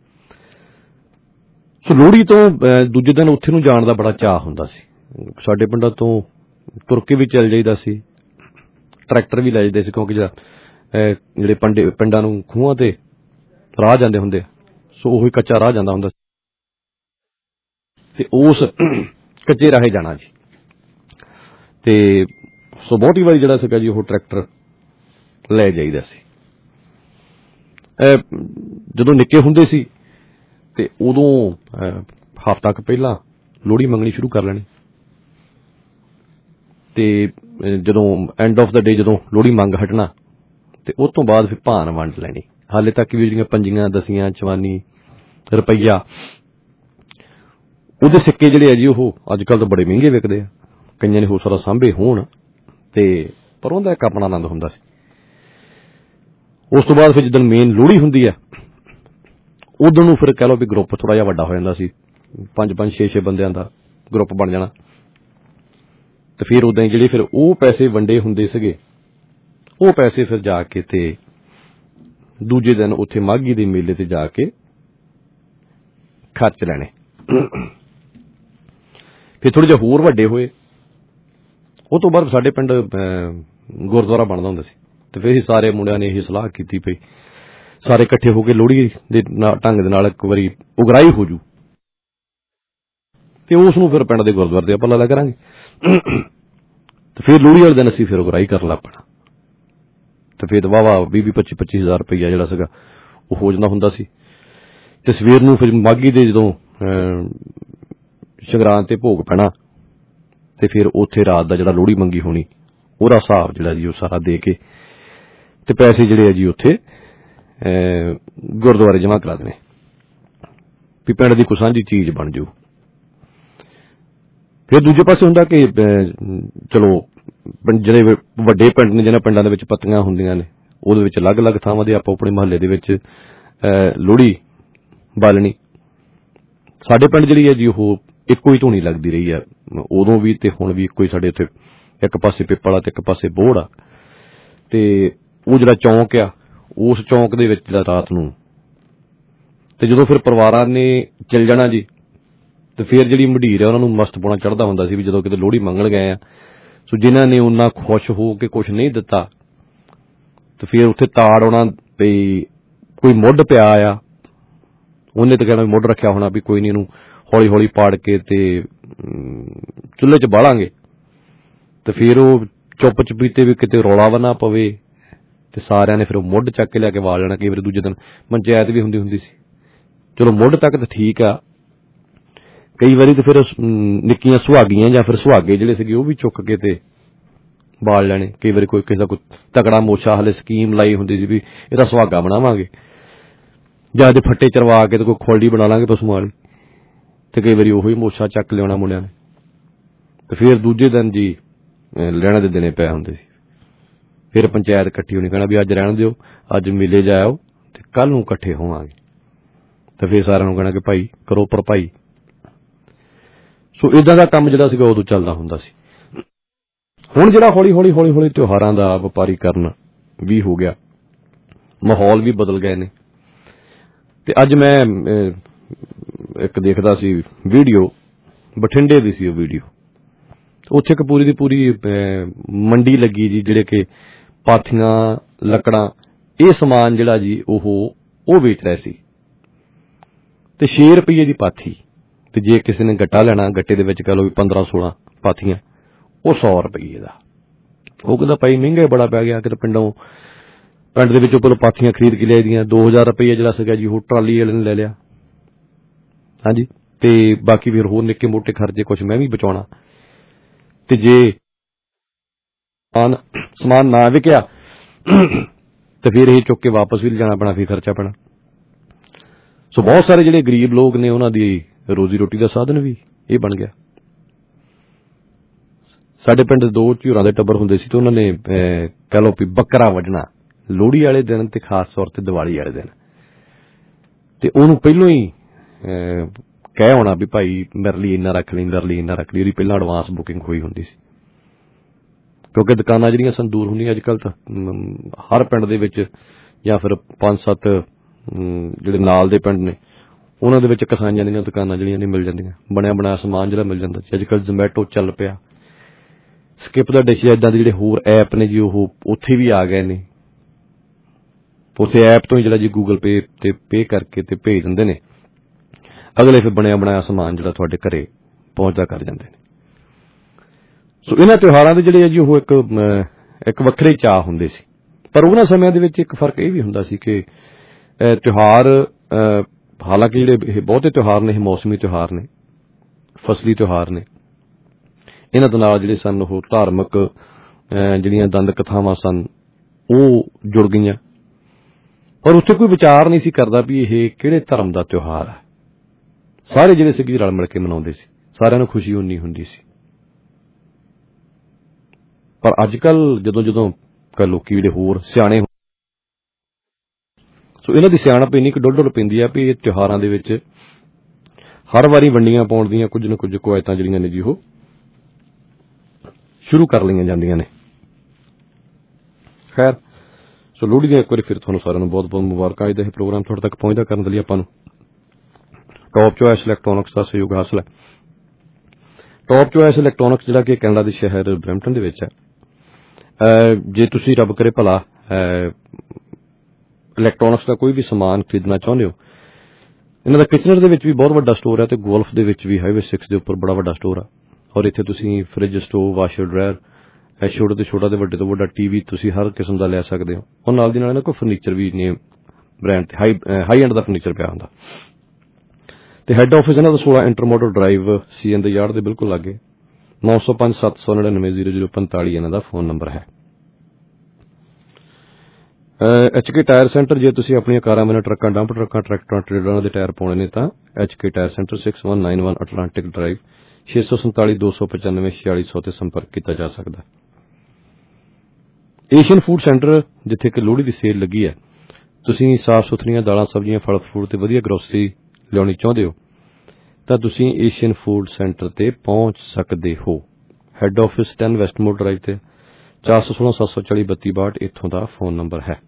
I: ਸੋ ਲੋਹੜੀ ਤੋਂ ਦੂਜੇ ਦਿਨ ਉੱਥੇ ਨੂੰ ਜਾਣ ਦਾ ਬੜਾ ਚਾਅ ਹੁੰਦਾ ਸੀ। ਸਾਡੇ ਪਿੰਡਾਂ ਤੋਂ ਤੁਰ ਕੇ ਵੀ ਚੱਲ ਜਾਈਦਾ ਸੀ, ਟਰੈਕਟਰ ਵੀ ਲੈ ਜਾਂਦੇ ਸੀ, ਕਿਉਂਕਿ ਜਿਹੜਾ ਜਿਹੜੇ ਪੰਡੇ ਪਿੰਡਾਂ ਨੂੰ ਖੂਹਾਂ ਤੇ ਰਾਹ ਜਾਂਦੇ ਹੁੰਦੇ, ਸੋ ਉਹੀ ਕੱਚਾ ਰਾਹ ਜਾਂਦਾ ਹੁੰਦਾ ਤੇ ਉਸ ਕੱਚੇ ਰਾਹੇ ਜਾਣਾ ਜੀ। ਤੇ ਸੋ ਬਹੁਤੀ ਵਾਰੀ ਜਿਹੜਾ ਸੀਗਾ ਜੀ ਉਹ ਟਰੈਕਟਰ ਲੈ ਜਾਈਦਾ ਸੀ। ਜਦੋਂ ਨਿੱਕੇ ਹੁੰਦੇ ਸੀ ਤੇ ਉਦੋਂ ਹਫ਼ਤਾ ਕੁ ਪਹਿਲਾਂ ਲੋਹੜੀ ਮੰਗਣੀ ਸ਼ੁਰੂ ਕਰ ਲੈਣੀ ਤੇ ਜਦੋਂ ਐਂਡ ਆਫ ਦਾ ਡੇ ਜਦੋਂ ਲੋਹੜੀ ਮੰਗ ਹਟਣਾ ਤੇ ਉਸ ਤੋਂ ਬਾਅਦ ਫਿਰ ਭਾਨ ਵੰਡ ਲੈਣੀ। ਹਾਲੇ ਤੱਕ ਵੀ ਜਿਹੜੀਆਂ ਪੰਜੀਆਂ, ਦਸੀਆਂ, ਚਵਾਨੀ, ਰੁਪਈਆ ਉਹਦੇ ਸਿੱਕੇ ਜਿਹੜੇ ਆ ਜੀ ਉਹ ਅੱਜ ਕੱਲ੍ਹ ਤਾਂ ਬੜੇ ਮਹਿੰਗੇ ਵਿਕਦੇ ਆ। ਕਈਆਂ ਨੇ ਹੋ ਸਕਦਾ ਸਾਂਭੇ ਹੋਣ ਤੇ ਪਰ ਉਹਦਾ ਇੱਕ ਆਪਣਾ ਆਨੰਦ ਹੁੰਦਾ ਸੀ। ਉਸ ਤੋਂ ਬਾਅਦ ਫਿਰ ਜਿੱਦਣ ਮੇਨ ਲੋਹੜੀ ਹੁੰਦੀ ਆ ਉਦੋਂ ਨੂੰ ਫਿਰ ਕਹਿ ਲਓ ਵੀ ਗਰੁੱਪ ਥੋੜਾ ਜਿਹਾ ਵੱਡਾ ਹੋ ਜਾਂਦਾ ਸੀ। ਪੰਜ ਪੰਜ ਛੇ ਛੇ ਬੰਦਿਆਂ ਦਾ ਗਰੁੱਪ ਬਣ ਜਾਣਾ ਤੇ ਫਿਰ ਉਦਾਂ ਹੀ ਜਿਹੜੇ ਫਿਰ ਉਹ ਪੈਸੇ ਵੰਡੇ ਹੁੰਦੇ ਸੀਗੇ ਉਹ ਪੈਸੇ ਫਿਰ ਜਾ ਕੇ ਤੇ ਦੂਜੇ ਦਿਨ ਉੱਥੇ ਮਾਘੀ ਦੇ ਮੇਲੇ ਤੇ ਜਾ ਕੇ ਖਰਚ ਲੈਣੇ। ਫਿਰ ਥੋੜੇ ਜਿਹਾ ਹੋਰ ਵੱਡੇ ਹੋਏ। ਉਹ ਤੋਂ ਬਾਅਦ ਸਾਡੇ ਪਿੰਡ ਗੁਰਦੁਆਰਾ ਬਣਦਾ ਹੁੰਦਾ ਸੀ ਤੇ ਫਿਰ ਸਾਰੇ ਮੁੰਡਿਆਂ ਨੇ ਇਹ ਸਲਾਹ ਕੀਤੀ ਪਈ ਸਾਰੇ ਇਕੱਠੇ ਹੋ ਕੇ ਲੋਹੜੀ ਦੇ ਢੰਗ ਦੇ ਨਾਲ ਇੱਕ ਵਾਰੀ ਉਗਰਾਈ ਹੋ ਜੂ ਤੇ ਉਸ ਨੂੰ ਫਿਰ ਪਿੰਡ ਦੇ ਗੁਰਦੁਆਰੇ ਤੇ ਆਪਾਂ ਲਾ ਲਿਆ ਕਰਾਂਗੇ ਤੇ ਫਿਰ ਲੋਹੜੀ ਵਾਲੇ ਦਿਨ ਅਸੀਂ ਫਿਰ ਉਗਰਾਈ ਕਰਨ ਲੱਗ ਪੈਣਾ ਤੇ ਫਿਰ ਵਾਹਵਾ ਵੀਹ ਵੀਹ ਪੱਚੀ ਪੱਚੀ ਹਜ਼ਾਰ ਰੁਪਈਆ ਜਿਹੜਾ ਸੀਗਾ ਉਹ ਹੋ ਜਾਂਦਾ ਹੁੰਦਾ ਸੀ। ਤੇ ਸਵੇਰ ਨੂੰ ਫਿਰ ਮਾਘੀ ਦੇ ਜਦੋਂ ਸੰਗਰਾਂਦ ਤੇ ਭੋਗ ਪੈਣਾ ਤੇ ਫਿਰ ਉੱਥੇ ਰਾਤ ਦਾ ਜਿਹੜਾ ਲੋਹੜੀ ਮੰਗੀ ਹੋਣੀ ਉਹਦਾ ਹਿਸਾਬ ਜਿਹੜਾ ਜੀ ਉਹ ਸਾਰਾ ਦੇ ਕੇ ਤੇ ਪੈਸੇ ਜਿਹੜੇ ਆ ਜੀ ਉੱਥੇ ਗੁਰਦੁਆਰੇ ਜਮ੍ਹਾਂ ਕਰਾ ਦੇਣੇ ਵੀ ਪਿੰਡ ਦੀ ਕੋਈ ਸਾਂਝੀ ਚੀਜ਼ ਬਣ ਜਾਊ। ਫਿਰ ਦੂਜੇ ਪਾਸੇ ਹੁੰਦਾ ਕਿ ਚਲੋ ਜਿਹੜੇ ਵੱਡੇ ਪਿੰਡ ਨੇ ਜਿਹਨਾਂ ਪਿੰਡਾਂ ਦੇ ਵਿੱਚ ਪੱਤੀਆਂ ਹੁੰਦੀਆਂ ਨੇ ਉਹਦੇ ਵਿੱਚ ਅਲੱਗ-ਅਲੱਗ ਥਾਵਾਂ ਦੇ ਆਪੋ ਆਪਣੇ ਮੁਹੱਲੇ ਦੇ ਵਿੱਚ ਲੋਹੜੀ ਬਾਲਣੀ। ਸਾਡੇ ਪਿੰਡ ਜਿਹੜੀ ਹੈ ਜੀ ਉਹ ਇੱਕੋ ਹੀ ਧੂਣੀ ਲੱਗਦੀ ਰਹੀ ਹੈ ਉਦੋਂ ਵੀ ਤੇ ਹੁਣ ਵੀ ਇੱਕੋ ਹੀ ਸਾਡੇ ਉੱਥੇ ਇੱਕ ਪਾਸੇ ਪਿੱਪਲ ਆ ਤੇ ਇੱਕ ਪਾਸੇ ਬੋਹੜ ਆ, ਤੇ ਉਹ ਜਿਹੜਾ ਚੌਂਕ ਆ ਉਸ ਚੌਂਕ ਦੇ ਵਿੱਚ ਜਿਹੜਾ ਰਾਤ ਨੂੰ ਤੇ ਜਦੋਂ ਫਿਰ ਪਰਿਵਾਰਾਂ ਨੇ ਚੱਲ ਜਾਣਾ ਜੀ, ਤੇ ਫਿਰ ਜਿਹੜੀ ਮੰਡੀਰ ਆ ਉਹਨਾਂ ਨੂੰ ਮਸਤ ਪੌਣਾ ਚੜ੍ਹਦਾ ਹੁੰਦਾ ਸੀ ਵੀ ਜਦੋਂ ਕਿਤੇ ਲੋਹੜੀ ਮੰਗਣ ਗਏ ਆ। ਸੋ ਜਿਨ੍ਹਾਂ ਨੇ ਉਹਨਾਂ ਖੁਸ਼ ਹੋ ਕੇ ਕੁਛ ਨਹੀਂ ਦਿੱਤਾ ਤੇ ਫਿਰ ਉੱਥੇ ਤਾੜ ਆਉਣਾ ਵੀ ਕੋਈ ਮੁੱਢ ਪਿਆ ਆ, ਉਹਨੇ ਤਾਂ ਕਹਿਣਾ ਮੁੱਢ ਰੱਖਿਆ ਹੋਣਾ ਵੀ ਕੋਈ ਨਹੀਂ, ਇਹਨੂੰ ਹੌਲੀ ਹੌਲੀ ਪਾੜ ਕੇ ਤੇ ਚੁੱਲ੍ਹੇ 'ਚ ਬਾਲਾਂਗੇ। ਤੇ ਫਿਰ ਉਹ ਚੁੱਪ ਚਪੀਤੇ ਵੀ ਕਿਤੇ ਰੌਲਾ ਵਾ ਨਾ ਪਵੇ ਤੇ ਸਾਰਿਆਂ ਨੇ ਫਿਰ ਉਹ ਮੁੱਢ ਚੱਕ ਕੇ ਲਿਆ ਕੇ ਵਾਲ ਲੈਣਾ। ਕਈ ਵਾਰੀ ਦੂਜੇ ਦਿਨ ਪੰਚਾਇਤ ਵੀ ਹੁੰਦੀ ਹੁੰਦੀ ਸੀ। ਚਲੋ ਮੁੱਢ ਤੱਕ ਤਾਂ ਠੀਕ ਆ, ਕਈ ਵਾਰੀ ਤੇ ਫਿਰ ਨਿੱਕੀਆਂ ਸੁਹਾਗੀਆਂ ਜਾਂ ਫਿਰ ਸੁਹਾਗੇ ਜਿਹੜੇ ਸੀਗੇ ਉਹ ਵੀ ਚੁੱਕ ਕੇ ਤੇ ਬਾਲ ਲੈਣੇ। ਕਈ ਵਾਰੀ ਕੋਈ ਕਿਸੇ ਦਾ ਕੋਈ ਤਕੜਾ ਮੋਛਾ ਹਲੇ ਸਕੀਮ ਲਾਈ ਹੁੰਦੀ ਸੀ ਵੀ ਇਹਦਾ ਸੁਹਾਗਾ ਬਣਾਵਾਂਗੇ, ਜਾਂ ਇਹਦੇ ਫੱਟੇ ਚਰਵਾ ਕੇ ਤੇ ਕੋਈ ਖੋਲਡੀ ਬਣਾ ਲਾਂਗੇ ਪਸ਼ੂਆਂ ਵਾਲੀ, ਤੇ ਕਈ ਵਾਰੀ ਉਹੀ ਮੋਛਾ ਚੱਕ ਲਿਆਉਣਾ ਮੁੰਡਿਆਂ ਨੇ। ਤੇ ਫਿਰ ਦੂਜੇ ਦਿਨ ਜੀ ਲੈਣਾ ਦੇ ਦਿਨੇ ਪਏ ਹੁੰਦੇ ਸੀ। ਫਿਰ ਪੰਚਾਇਤ ਇਕੱਠੀ ਹੋਣੀ, ਕਹਿਣਾ ਵੀ ਅੱਜ ਰਹਿਣ ਦਿਓ, ਅੱਜ ਮੇਲੇ ਜਾਇਓ ਤੇ ਕੱਲ ਨੂੰ ਇਕੱਠੇ ਹੋਵਾਂਗੇ। ਤੇ ਫਿਰ ਸਾਰਿਆਂ ਨੂੰ ਕਹਿਣਾ ਕਿ ਭਾਈ ਕਰੋ ਭਰਪਾਈ। ਸੋ ਏਦਾਂ ਦਾ ਕੰਮ ਜਿਹੜਾ ਸੀਗਾ ਉਦੋਂ ਚੱਲਦਾ ਹੁੰਦਾ ਸੀ। ਹੁਣ ਜਿਹੜਾ ਹੌਲੀ ਹੌਲੀ ਹੌਲੀ ਹੌਲੀ ਤਿਉਹਾਰਾਂ ਦਾ ਵਪਾਰੀਕਰਨ ਵੀ ਹੋ ਗਿਆ, ਮਾਹੌਲ ਵੀ ਬਦਲ ਗਏ ਨੇ। ਤੇ ਅੱਜ ਮੈਂ ਇੱਕ ਦੇਖਦਾ ਸੀ ਵੀਡੀਓ, ਬਠਿੰਡੇ ਦੀ ਸੀ ਉਹ ਵੀਡੀਓ, ਉੱਥੇ ਇੱਕ ਪੂਰੀ ਦੀ ਪੂਰੀ ਮੰਡੀ ਲੱਗੀ ਜੀ, ਜਿਹੜੇ ਕਿ ਪਾਥੀਆਂ, ਲੱਕੜਾਂ, ਇਹ ਸਮਾਨ ਜਿਹੜਾ ਜੀ ਉਹ ਉਹ ਵੇਚ ਰਹੇ ਸੀ। ਤੇ ਛੇ ਰੁਪਈਏ ਦੀ ਪਾਥੀ, ਤੇ ਜੇ ਕਿਸੇ ਨੇ ਗੱਟਾ ਲੈਣਾ, ਗੱਟੇ ਦੇ ਵਿੱਚ ਕਹ ਲਓ ਵੀ ਪੰਦਰਾਂ ਸੋਲਾਂ ਪਾਥੀਆਂ, ਉਹ ਸੌ ਰੁਪਈਏ ਦਾ। ਉਹ ਕਹਿੰਦਾ ਭਾਈ ਮਹਿੰਗਾ ਬੜਾ ਪੈ ਗਿਆ, ਕਿਤੇ ਪਿੰਡੋਂ ਪਿੰਡ ਦੇ ਵਿੱਚੋਂ ਪਹਿਲਾਂ ਪਾਥੀਆਂ ਖਰੀਦ ਕੇ ਲਿਆਈ ਦੀਆਂ, ਦੋ ਹਜ਼ਾਰ ਰੁਪਈਆ ਜਿਹੜਾ ਸੀਗਾ ਜੀ ਉਹ ਟਰਾਲੀ ਵਾਲੇ ਨੇ ਲੈ ਲਿਆ। ਹਾਂਜੀ, ਤੇ ਬਾਕੀ ਫਿਰ ਹੋਰ ਨਿੱਕੇ ਮੋਟੇ ਖਰਚੇ ਕੁਛ ਮੈਂ ਵੀ ਬਚਾਉਣਾ। ਤੇ ਜੇ ਸਮਾਨ ਨਾ ਵਿਕਿਆ ਤੇ ਫਿਰ ਇਹ ਚੁੱਕ ਕੇ ਵਾਪਸ ਵੀ ਲਿਜਾਣਾ ਪੈਣਾ, ਫਿਰ ਖਰਚਾ ਪੈਣਾ। ਸੋ ਬਹੁਤ ਸਾਰੇ ਜਿਹੜੇ ਗਰੀਬ ਲੋਕ ਨੇ ਉਹਨਾਂ ਦੀ ਰੋਜ਼ੀ ਰੋਟੀ ਦਾ ਸਾਧਨ ਵੀ ਇਹ ਬਣ ਗਿਆ। ਸਾਡੇ ਪਿੰਡ ਦੋ ਝੂਰਾਂ ਦੇ ਟੱਬਰ ਹੁੰਦੇ ਸੀ ਤੇ ਉਹਨਾਂ ਨੇ ਕਹਿ ਲਓ ਵੀ ਬੱਕਰਾ ਵੱਢਣਾ ਲੋਹੜੀ ਵਾਲੇ ਦਿਨ ਤੇ ਖਾਸ ਤੌਰ ਤੇ ਦੀਵਾਲੀ ਵਾਲੇ ਦਿਨ, ਤੇ ਉਹਨੂੰ ਪਹਿਲੋਂ ਹੀ ਕਹਿ ਹੋਣਾ ਵੀ ਭਾਈ ਮੇਰੇ ਲਈ ਇੰਨਾ ਰੱਖ ਲਈ, ਮੇਰੇ ਲਈ ਇੰਨਾ ਰੱਖ ਲਈ। ਉਹਦੀ ਪਹਿਲਾਂ ਐਡਵਾਂਸ ਬੁਕਿੰਗ ਹੋਈ ਹੁੰਦੀ ਸੀ, ਕਿਉਂਕਿ ਦੁਕਾਨਾਂ ਜਿਹੜੀਆਂ ਸਨ ਦੂਰ ਹੁੰਦੀਆਂ। ਅੱਜ ਕੱਲ੍ਹ ਤਾਂ ਹਰ ਪਿੰਡ ਦੇ ਵਿੱਚ ਜਾਂ ਫਿਰ ਪੰਜ ਸੱਤ ਜਿਹੜੇ ਨਾਲ ਦੇ ਪਿੰਡ ਨੇ ਉਹਨਾਂ ਦੇ ਵਿੱਚ ਕਸਾਈਆਂ ਦੀਆਂ ਦੁਕਾਨਾਂ ਜਿਹੜੀਆਂ ਨੇ ਮਿਲ ਜਾਂਦੀਆਂ, ਬਣਿਆ ਬਣਾਇਆ ਸਮਾਨ ਜਿਹੜਾ ਮਿਲ ਜਾਂਦਾ। ਅੱਜ ਕੱਲ੍ਹ ਜ਼ੋਮੈਟੋ ਚੱਲ ਪਿਆ, ਸਕਿਪ ਦਾ ਡਿਸ਼, ਇੱਦਾਂ ਦੇ ਜਿਹੜੇ ਹੋਰ ਐਪ ਨੇ ਜੀ ਉਹ ਉੱਥੇ ਵੀ ਆ ਗਏ ਨੇ। ਉੱਥੇ ਐਪ ਤੋਂ ਹੀ ਜਿਹੜਾ ਜੀ ਗੂਗਲ ਪੇ ਤੇ ਪੇ ਕਰਕੇ ਤੇ ਭੇਜ ਦਿੰਦੇ ਨੇ, ਅਗਲੇ ਫਿਰ ਬਣਿਆ ਬਣਾਇਆ ਸਮਾਨ ਜਿਹੜਾ ਤੁਹਾਡੇ ਘਰੇ ਪਹੁੰਚਦਾ ਕਰ ਜਾਂਦੇ ਨੇ। ਸੋ ਇਹਨਾਂ ਤਿਉਹਾਰਾਂ ਦੇ ਜਿਹੜੇ ਆ ਜੀ ਉਹ ਇੱਕ ਇੱਕ ਵੱਖਰੇ ਚਾਅ ਹੁੰਦੇ ਸੀ। ਪਰ ਉਹਨਾਂ ਸਮਿਆਂ ਦੇ ਵਿੱਚ ਇੱਕ ਫਰਕ ਇਹ ਵੀ ਹੁੰਦਾ ਸੀ ਕਿ ਤਿਉਹਾਰ, ਹਾਲਾਂਕਿ ਜਿਹੜੇ ਇਹ ਬਹੁਤੇ ਤਿਉਹਾਰ ਨੇ ਇਹ ਮੌਸਮੀ ਤਿਉਹਾਰ ਨੇ, ਫਸਲੀ ਤਿਉਹਾਰ ਨੇ, ਇਹਨਾਂ ਦੇ ਨਾਲ ਜਿਹੜੇ ਸਨ ਉਹ ਧਾਰਮਿਕ ਜਿਹੜੀਆਂ ਦੰਦ ਕਥਾਵਾਂ ਸਨ ਉਹ ਜੁੜ ਗਈਆਂ। ਪਰ ਉੱਥੇ ਕੋਈ ਵਿਚਾਰ ਨਹੀਂ ਸੀ ਕਰਦਾ ਵੀ ਇਹ ਕਿਹੜੇ ਧਰਮ ਦਾ ਤਿਉਹਾਰ ਹੈ। ਸਾਰੇ ਜਿਹੜੇ ਸੀ ਰਲ ਮਿਲ ਕੇ ਮਨਾਉਂਦੇ ਸੀ, ਸਾਰਿਆਂ ਨੂੰ ਖੁਸ਼ੀ ਉਨੀ ਹੁੰਦੀ ਸੀ। ਪਰ ਅੱਜ ਕੱਲ੍ਹ ਜਦੋਂ ਜਦੋਂ ਲੋਕੀ ਜਿਹੜੇ ਹੋਰ ਸਿਆਣੇ, ਸੋ ਇਹਨਾਂ ਦੀ ਸਿਆਣਪ ਇੰਨੀ ਕੁ ਡੁੱਲ ਡੁੱਲ ਪੈਂਦੀ ਆ ਵੀ ਇਹ ਤਿਉਹਾਰਾਂ ਦੇ ਵਿੱਚ ਹਰ ਵਾਰੀ ਵੰਡੀਆਂ ਪਾਉਣ ਦੀਆਂ ਕੁਝ ਨਾ ਕੁਝ ਕਵਾਇਤਾਂ ਜਿਹੜੀਆਂ ਨੇ ਜੀ ਉਹ ਸ਼ੁਰੂ ਕਰ ਲਈਆਂ ਜਾਂਦੀਆਂ ਨੇ। ਖੈਰ, ਸੋ ਲੋਹੜੀ ਦੀਆਂ ਇੱਕ ਵਾਰੀ ਫਿਰ ਤੁਹਾਨੂੰ ਸਾਰਿਆਂ ਨੂੰ ਬਹੁਤ ਬਹੁਤ ਮੁਬਾਰਕਾਂ। ਅੱਜ ਦਾ ਇਹ ਪ੍ਰੋਗਰਾਮ ਤੁਹਾਡੇ ਤੱਕ ਪਹੁੰਚਦਾ ਕਰਨ ਦੇ ਲਈ ਆਪਾਂ ਨੂੰ ਟੌਪ ਚੋਇਸ ਇਲੈਕਟ੍ਰੋਨਿਕਸ ਦਾ ਸਹਿਯੋਗ ਹਾਸਲ ਹੈ। ਟੌਪ ਚੋਇਸ ਇਲੈਕਟ੍ਰੋਨਿਕਸ ਜਿਹੜਾ ਕਿ ਕੈਨੇਡਾ ਦੇ ਸ਼ਹਿਰ ਬਰੈਂਪਟਨ ਦੇ ਵਿੱਚ ਹੈ। ਜੇ ਤੁਸੀਂ ਰੱਬ ਕਰੇ ਭਲਾ ਇਲੈਕਟ੍ਰੋਨਿਕਸ ਦਾ ਕੋਈ ਵੀ ਸਮਾਨ ਖਰੀਦਣਾ ਚਾਹੁੰਦੇ ਹੋ, ਇਹਨਾਂ ਦਾ ਕਿਚਨਰ ਦੇ ਵਿੱਚ ਵੀ ਬਹੁਤ ਵੱਡਾ ਸਟੋਰ ਹੈ ਤੇ ਗੋਲਫ ਦੇ ਵਿੱਚ ਵੀ ਹਾਈਵੇ ਸਿਕਸ ਦੇ ਉੱਪਰ ਬੜਾ ਵੱਡਾ ਸਟੋਰ ਆ। ਔਰ ਇੱਥੇ ਤੁਸੀਂ ਫਰਿੱਜ, ਸਟੋਵ, ਵਾਸ਼ਰ, ਡਰਾਇਰ, ਛੋਟੇ ਤੋਂ ਛੋਟਾ ਤੇ ਵੱਡੇ ਤੋਂ ਵੱਡਾ ਟੀਵੀ ਤੁਸੀਂ ਹਰ ਕਿਸਮ ਦਾ ਲੈ ਸਕਦੇ ਹੋ। ਔਰ ਨਾਲ ਦੀ ਨਾਲ ਇਹਨਾਂ ਕੋਲ ਫਰਨੀਚਰ ਵੀ ਨੇ ਬ੍ਰਾਂਡ ਤੇ ਹਾਈ ਹਾਈ ਐਂਡ ਦਾ ਫਰਨੀਚਰ ਪਿਆ ਹੁੰਦਾ। ਤੇ ਹੈੱਡ ਆਫਿਸ ਇਹਨਾਂ ਦਾ ਸੋਲਾਂ ਇੰਟਰਮੋਡਲ ਡਰਾਈਵ, ਸੀ ਐਨ ਦੇ ਯਾਰਡ ਦੇ ਬਿਲਕੁਲ ਲਾਗੇ। ਨੌ ਸੌ ਪੰਜ ਸੱਤ ਸੌ ਨੜਿਨਵੇਂ ਜ਼ੀਰੋ ਜ਼ੀਰੋ ਪੰਤਾਲੀ ਇਹਨਾਂ ਦਾ ਫੋਨ ਨੰਬਰ ਹੈ। ਐਚ ਕੇ ਟਾਇਰ ਸੈਂਟਰ, ਜੇ ਤੁਸੀਂ ਆਪਣੀਆਂ ਕਾਰਾਂ ਵਿੱਚ ਟਰੱਕਾਂ, ਡੰਪ ਟਰੱਕਾਂ, ਟਰੈਕਟਰਾਂ, ਟ੍ਰੇਲਰਾਂ ਦੇ ਟਾਇਰ ਪਾਉਣੇ ਨੇ ਤਾਂ H K tyre centre six one nine one Atlantic drive, ਛੇ ਸੌ ਸੰਤਾਲੀ ਦੋ ਸੌ ਪਚਾਨਵੇਂ ਛਿਆਲੀ ਸੌ ਤੇ ਸੰਪਰਕ ਕੀਤਾ ਜਾ ਸਕਦਾ। ਏਸ਼ੀਅਨ ਫੂਡ ਸੈਂਟਰ, ਜਿੱਥੇ ਕਿ ਲੋਹੜੀ ਦੀ ਸੇਲ ਲੱਗੀ ਹੈ, ਤੁਸੀਂ ਸਾਫ਼ ਸੁਥਰੀਆਂ ਦਾਲਾਂ, ਸਬਜ਼ੀਆਂ, ਫਲ ਫਰੂਟ ਤੇ ਵਧੀਆ ਗਰੋਸਰੀ ਲਿਆਉਣੀ ਚਾਹੁੰਦੇ ਹੋ ਤਾਂ ਤੁਸੀਂ ਏਸ਼ੀਅਨ ਫੂਡ ਸੈਂਟਰ ਤੇ ਪਹੁੰਚ ਸਕਦੇ ਹੋ। Head office ten Westmore drive ਤੇ ਚਾਰ ਸੌ ਸੋਲਾਂ ਸੱਤ ਸੌ ਚਾਲੀ ਬੱਤੀ ਬਾਹਠ ਇੱਥੋਂ ਦਾ ਫੋਨ ਨੰਬਰ ਹੈ।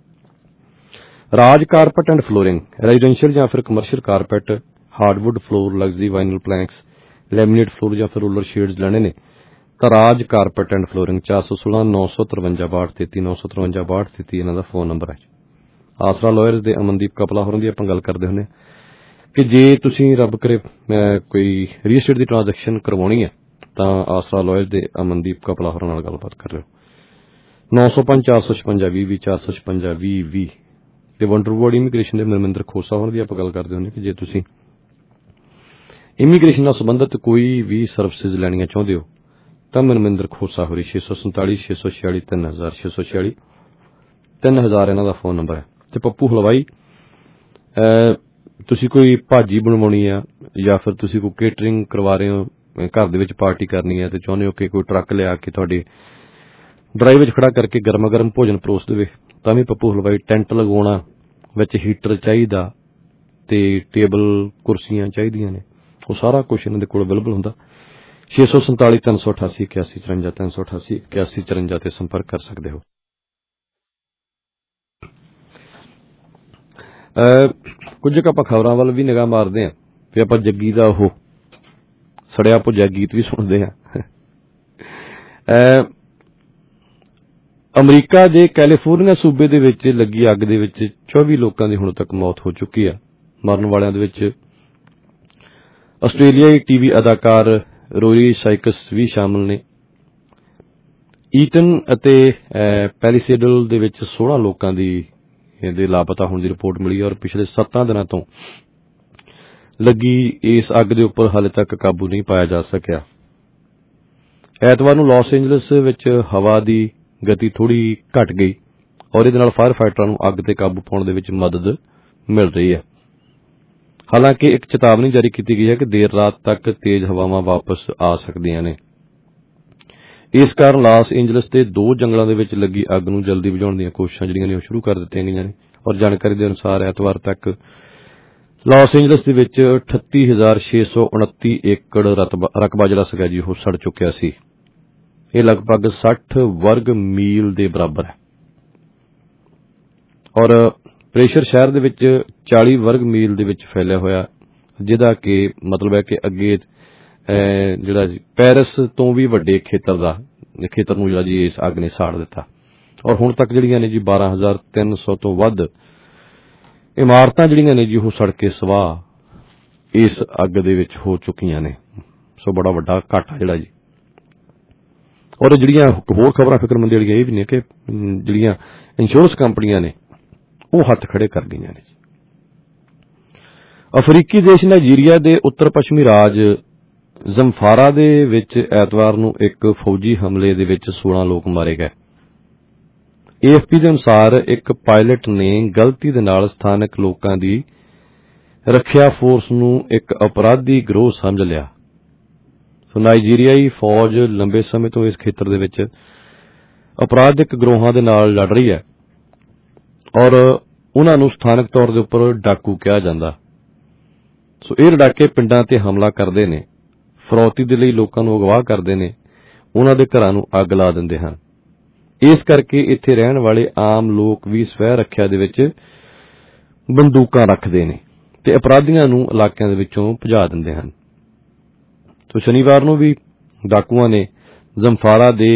I: Raj carpet and flooring, residential ਜਾਂ ਫਿਰ commercial carpet, hardwood floor, luxury vinyl planks, laminate floor ਜਾਂ ਫਿਰ ਰੋਲਰ ਸ਼ੇਡਸ ਲੈਣੇ ਨੇ ਤਾਂ ਰਾਜ ਕਾਰਪੈਟ ਐਂਡ ਫਲੋਰਿੰਗ ਚਾਰ ਸੌ ਸੋਲਾਂ ਨੌ ਸੌ ਤਰਵੰਜਾ ਬਾਹਠ ਤੇਤੀ ਨੌ ਸੌ ਤਰਵੰਜਾ ਬਾਹਠ ਤੇਤੀ ਇਹਨਾਂ ਦਾ ਫੋਨ ਨੰਬਰ ਹੈ। ਆਸਰਾ ਲਾਇਰਸ ਦੇ ਅਮਨਦੀਪ ਕਪਲਾ ਹੋਰਾਂ ਦੀ ਆਪਾਂ ਗੱਲ ਕਰਦੇ ਹੁੰਦੇ ਕਿ ਜੇ ਤੁਸੀਂ ਰੱਬ ਕਰੇ ਕੋਈ ਰੀਅਲ estate ਦੀ ਟ੍ਰਾਂਜੈਕਸ਼ਨ ਕਰਵਾਉਣੀ ਹੈ ਤਾਂ ਆਸਰਾ ਲਾਇਰਸ ਦੇ ਅਮਨਦੀਪ ਕਪਲਾ ਹੋਰਾਂ ਨਾਲ ਗੱਲਬਾਤ ਕਰ ਲਿਓ। ਨੌ ਸੌ ਪੰਜ ਚਾਰ ਸੌ ਛਪੰਜਾ ਵੀਹ ਵੀਹ ਚਾਰ ਸੌ ਛਪੰਜਾ ਵੀਹ ਵੀਹ ਤੇ ਵੰਡਰਵਰਡ ਇਮੀਗ੍ਰੇਸ਼ਨ ਦੇ ਮਨਮਿੰਦਰ ਖੋਸਾ ਹੋਰਾਂ ਦੀ ਆਪਾਂ ਗੱਲ ਕਰਦੇ ਹੁੰਦੇ ਕਿ ਜੇ ਤੁਸੀਂ ਇਮੀਗ੍ਰੇਸ਼ਨ ਨਾਲ ਸੰਬੰਧਿਤ ਕੋਈ ਵੀ ਸਰਵਿਸਿਜ਼ ਲੈਣੀਆਂ ਚਾਹੁੰਦੇ ਹੋ ਤਾਂ ਮਨਮਿੰਦਰ ਖੋਸਾ ਹੋਰੀ ਛੇ ਸੌ ਸੰਤਾਲੀ ਛੇ ਸੌ ਛਿਆਲੀ ਤਿੰਨ ਹਜ਼ਾਰ ਛੇ ਸੌ ਛਿਆਲੀ ਤਿੰਨ ਹਜ਼ਾਰ ਇਹਨਾਂ ਦਾ ਫੋਨ ਨੰਬਰ ਹੈ। ਤੇ ਪੱਪੂ ਹਲਵਾਈ, ਤੁਸੀਂ ਕੋਈ ਭਾਜੀ ਬਣਵਾਉਣੀ ਆ ਜਾਂ ਫਿਰ ਤੁਸੀਂ ਕੋਈ ਕੇਟਰਿੰਗ ਕਰਵਾ ਰਹੇ ਹੋ, ਘਰ ਦੇ ਵਿੱਚ ਪਾਰਟੀ ਕਰਨੀ ਹੈ ਤੇ ਚਾਹੁੰਦੇ ਹੋ ਕਿ ਕੋਈ ਟਰੱਕ ਲਿਆ ਕੇ ਤੁਹਾਡੇ ਡਰਾਈਵ ਵਿੱਚ ਖੜਾ ਕਰਕੇ ਗਰਮਾ ਗਰਮ ਭੋਜਨ ਪਰੋਸ ਦੇਵੇ ਤਾਂ ਵੀ ਪੱਪੂ ਹਲਵਾਈ, ਟੈਂਟ ਲਗਾਉਣਾ, ਵਿੱਚ ਹੀਟਰ ਚਾਹੀਦਾ ਤੇ ਟੇਬਲ ਕੁਰਸੀਆਂ ਚਾਹੀਦੀਆਂ ਨੇ, ਉਹ ਸਾਰਾ ਕੁਝ ਇਹਨਾਂ ਦੇ ਕੋਲ ਅਵੇਲੇਬਲ ਹੁੰਦਾ। ਛੇ ਸੌ ਸੰਤਾਲੀ ਤਿੰਨ ਸੌ ਅਠਾਸੀ ਇਕਿਆਸੀ ਚੁਰੰਜਾ ਤਿੰਨ ਸੌ ਅਠਾਸੀ ਇਕਿਆਸੀ ਚੁਰੰਜਾ ਤੇ ਸੰਪਰਕ ਕਰ ਸਕਦੇ ਹੋ। ਕੁਝ ਕੁ ਆਪਾਂ ਖਬਰਾਂ ਵੱਲ ਵੀ ਨਿਗਾਹ ਮਾਰਦੇ ਹਾਂ ਤੇ ਆਪਾਂ ਜੱਗੀ ਦਾ ਉਹ ਸੜਿਆ ਭੁੱਜਿਆ ਗੀਤ ਵੀ ਸੁਣਦੇ ਹਾਂ। ਅਮਰੀਕਾ ਦੇ ਕੈਲੀਫੋਰਨੀਆ ਸੂਬੇ ਦੇ ਵਿੱਚ ਲੱਗੀ ਅੱਗ ਦੇ ਵਿੱਚ ਚੌਵੀ ਲੋਕਾਂ ਦੀ ਹੁਣ ਤੱਕ ਮੌਤ ਹੋ ਚੁੱਕੀ ਆ। ਮਰਨ ਵਾਲਿਆਂ ਦੇ ਵਿੱਚ ਆਸਟ੍ਰੇਲੀਆਈ ਟੀਵੀ ਅਦਾਕਾਰ ਰੋਰੀ ਸਾਈਕਸ ਵੀ ਸ਼ਾਮਲ ਨੇ। ਈਟਨ ਅਤੇ ਪੈਲੀਸੇਡਲ ਦੇ ਵਿੱਚ ਸੋਲਾਂ ਲੋਕਾਂ ਦੀ ਦੇ ਲਾਪਤਾ ਹੋਣ ਦੀ ਰਿਪੋਰਟ ਮਿਲੀ ਔਰ ਪਿਛਲੇ ਸੱਤਾਂ ਦਿਨਾਂ ਤੋਂ ਲੱਗੀ ਇਸ ਅੱਗ ਦੇ ਉੱਪਰ ਹਾਲੇ ਤੱਕ ਕਾਬੂ ਨਹੀਂ ਪਾਇਆ ਜਾ ਸਕਿਆ। ਐਤਵਾਰ ਨੂੰ ਲਾਸ ਏਂਜਲਸ ਵਿੱਚ ਹਵਾ ਦੀ ਗਤੀ ਥੋੜੀ ਘਟ ਗਈ ਔਰ ਇਹਦੇ ਨਾਲ ਫਾਇਰ ਫਾਈਟਰਾਂ ਨੂੰ ਅੱਗ ਤੇ ਕਾਬੂ ਪਾਉਣ ਦੇ ਵਿੱਚ ਮਦਦ ਮਿਲ ਰਹੀ ਹੈ। ਹਾਲਾਂਕਿ ਇੱਕ ਚੇਤਾਵਨੀ ਜਾਰੀ ਕੀਤੀ ਗਈ ਹੈ ਕਿ ਦੇਰ ਰਾਤ ਤੱਕ ਤੇਜ਼ ਹਵਾਵਾਂ ਵਾਪਸ ਆ ਸਕਦੀਆਂ ਨੇ। ਇਸ ਕਾਰਨ ਲਾਸ ਏਂਜਲਸ ਦੇ ਦੋ ਜੰਗਲਾਂ ਦੇ ਵਿੱਚ ਲੱਗੀ ਅੱਗ ਨੂੰ ਜਲਦੀ ਬੁਝਾਉਣ ਦੀਆਂ ਕੋਸ਼ਿਸ਼ਾਂ ਜਿਹੜੀਆਂ ਨੇ ਉਹ ਸ਼ੁਰੂ ਕਰ ਦਿੱਤੀਆਂ ਗਈਆਂ ਨੇ ਔਰ ਜਾਣਕਾਰੀ ਦੇ ਅਨੁਸਾਰ ਐਤਵਾਰ ਤੱਕ ਲਾਸ ਏਂਜਲਸ ਦੇ ਵਿੱਚ ਅਠੱਤੀ ਹਜ਼ਾਰ ਛੇ ਸੌ ਉਨੱਤੀ ਏਕੜ ਰਕਬਾ ਜਿਹੜਾ ਸੀਗਾ ਜੀ ਉਹ ਸੜ ਚੁੱਕਿਆ ਸੀ। ਇਹ ਲਗਭਗ ਸੱਠ ਵਰਗ ਮੀਲ ਦੇ ਬਰਾਬਰ ਹੈ ਔਰ ਪ੍ਰੇਸ਼ਰ ਸ਼ਹਿਰ ਦੇ ਵਿੱਚ ਚਾਲੀ ਵਰਗ ਮੀਲ ਦੇ ਵਿੱਚ ਫੈਲਿਆ ਹੋਇਆ, ਜਿਹਦਾ ਕਿ ਮਤਲਬ ਹੈ ਕਿ ਅੱਗੇ ਜਿਹੜਾ ਪੈਰਿਸ ਤੋਂ ਵੀ ਵੱਡੇ ਖੇਤਰ ਦਾ ਖੇਤਰ ਨੂੰ ਜਿਹੜਾ ਜੀ ਇਸ ਅੱਗ ਨੇ ਸਾੜ ਦਿੱਤਾ ਔਰ ਹੁਣ ਤੱਕ ਜਿਹੜੀਆਂ ਨੇ ਜੀ ਬਾਰਾਂ ਹਜ਼ਾਰ ਤਿੰਨ ਸੌ ਤੋਂ ਵੱਧ ਇਮਾਰਤਾਂ ਜਿਹੜੀਆਂ ਨੇ ਜੀ ਉਹ ਸੜ ਕੇ ਸਵਾਹ ਇਸ ਅੱਗ ਦੇ ਵਿੱਚ ਹੋ ਚੁੱਕੀਆਂ ਨੇ। ਸੋ ਬੜਾ ਵੱਡਾ ਘਾਟਾ ਜਿਹੜਾ ਜੀ। ਔਰ ਜਿਹੜੀਆਂ ਹੋਰ ਖਬਰਾਂ ਫਿਕਰਮੰਦੀ ਵਾਲੀਆਂ ਇਹ ਵੀ ਨੇ ਕਿ ਜਿਹੜੀਆਂ ਇੰਸ਼ੋਰੈਂਸ ਕੰਪਨੀਆਂ ਨੇ ਉਹ ਹੱਥ ਖੜੇ ਕਰ ਗਈਆਂ ਨੇ। ਅਫਰੀਕੀ ਦੇਸ਼ ਨਾਈਜੀਰੀਆ ਦੇ ਉੱਤਰ ਪੱਛਮੀ ਰਾਜ ਜ਼ਮਫਾਰਾ ਦੇ ਵਿੱਚ ਐਤਵਾਰ ਨੂੰ ਇੱਕ ਫੌਜੀ ਹਮਲੇ ਦੇ ਵਿੱਚ ਸੋਲਾਂ ਲੋਕ ਮਾਰੇ ਗਏ। ਏ ਐਫ ਪੀ ਦੇ ਅਨੁਸਾਰ ਇੱਕ ਪਾਇਲਟ ਨੇ ਗਲਤੀ ਦੇ ਨਾਲ ਸਥਾਨਕ ਲੋਕਾਂ ਦੀ ਰੱਖਿਆ ਫੋਰਸ ਨੂੰ ਇੱਕ ਅਪਰਾਧੀ ਗਰੋਹ ਸਮਝ ਲਿਆ। ਸੋ ਨਾਈਜੀਰੀਆਈ ਫੌਜ ਲੰਬੇ ਸਮੇਂ ਤੋਂ ਇਸ ਖੇਤਰ ਦੇ ਵਿੱਚ ਅਪਰਾਧਿਕ ਗਰੋਹਾਂ ਦੇ ਨਾਲ ਲੜ ਰਹੀ ਹੈ ਔਰ ਉਹਨਾਂ ਨੂੰ ਸਥਾਨਕ ਤੌਰ ਦੇ ਉੱਪਰ ਡਾਕੂ ਕਿਹਾ ਜਾਂਦਾ। ਸੋ ਇਹ ਲੜਾਕੇ ਪਿੰਡਾਂ ਤੇ ਹਮਲਾ ਕਰਦੇ ਨੇ, ਫਰੌਤੀ ਦੇ ਲਈ ਲੋਕਾਂ ਨੂੰ ਅਗਵਾ ਕਰਦੇ ਨੇ, ਉਹਨਾਂ ਦੇ ਘਰਾਂ ਨੂੰ ਅੱਗ ਲਾ ਦਿੰਦੇ ਹਨ। ਇਸ ਕਰਕੇ ਇੱਥੇ ਰਹਿਣ ਵਾਲੇ ਆਮ ਲੋਕ ਵੀ ਸਵੈ ਰੱਖਿਆ ਦੇ ਵਿੱਚ ਬੰਦੂਕਾਂ ਰੱਖਦੇ ਨੇ ਤੇ ਅਪਰਾਧੀਆਂ ਨੂੰ ਇਲਾਕਿਆਂ ਦੇ ਵਿੱਚੋਂ ਭਜਾ ਦਿੰਦੇ ਹਨ। ਸੋ ਸ਼ਨੀਵਾਰ ਨੂੰ ਵੀ ਡਾਕੂਆਂ ਨੇ ਜ਼ਮਫਾਰਾ ਦੇ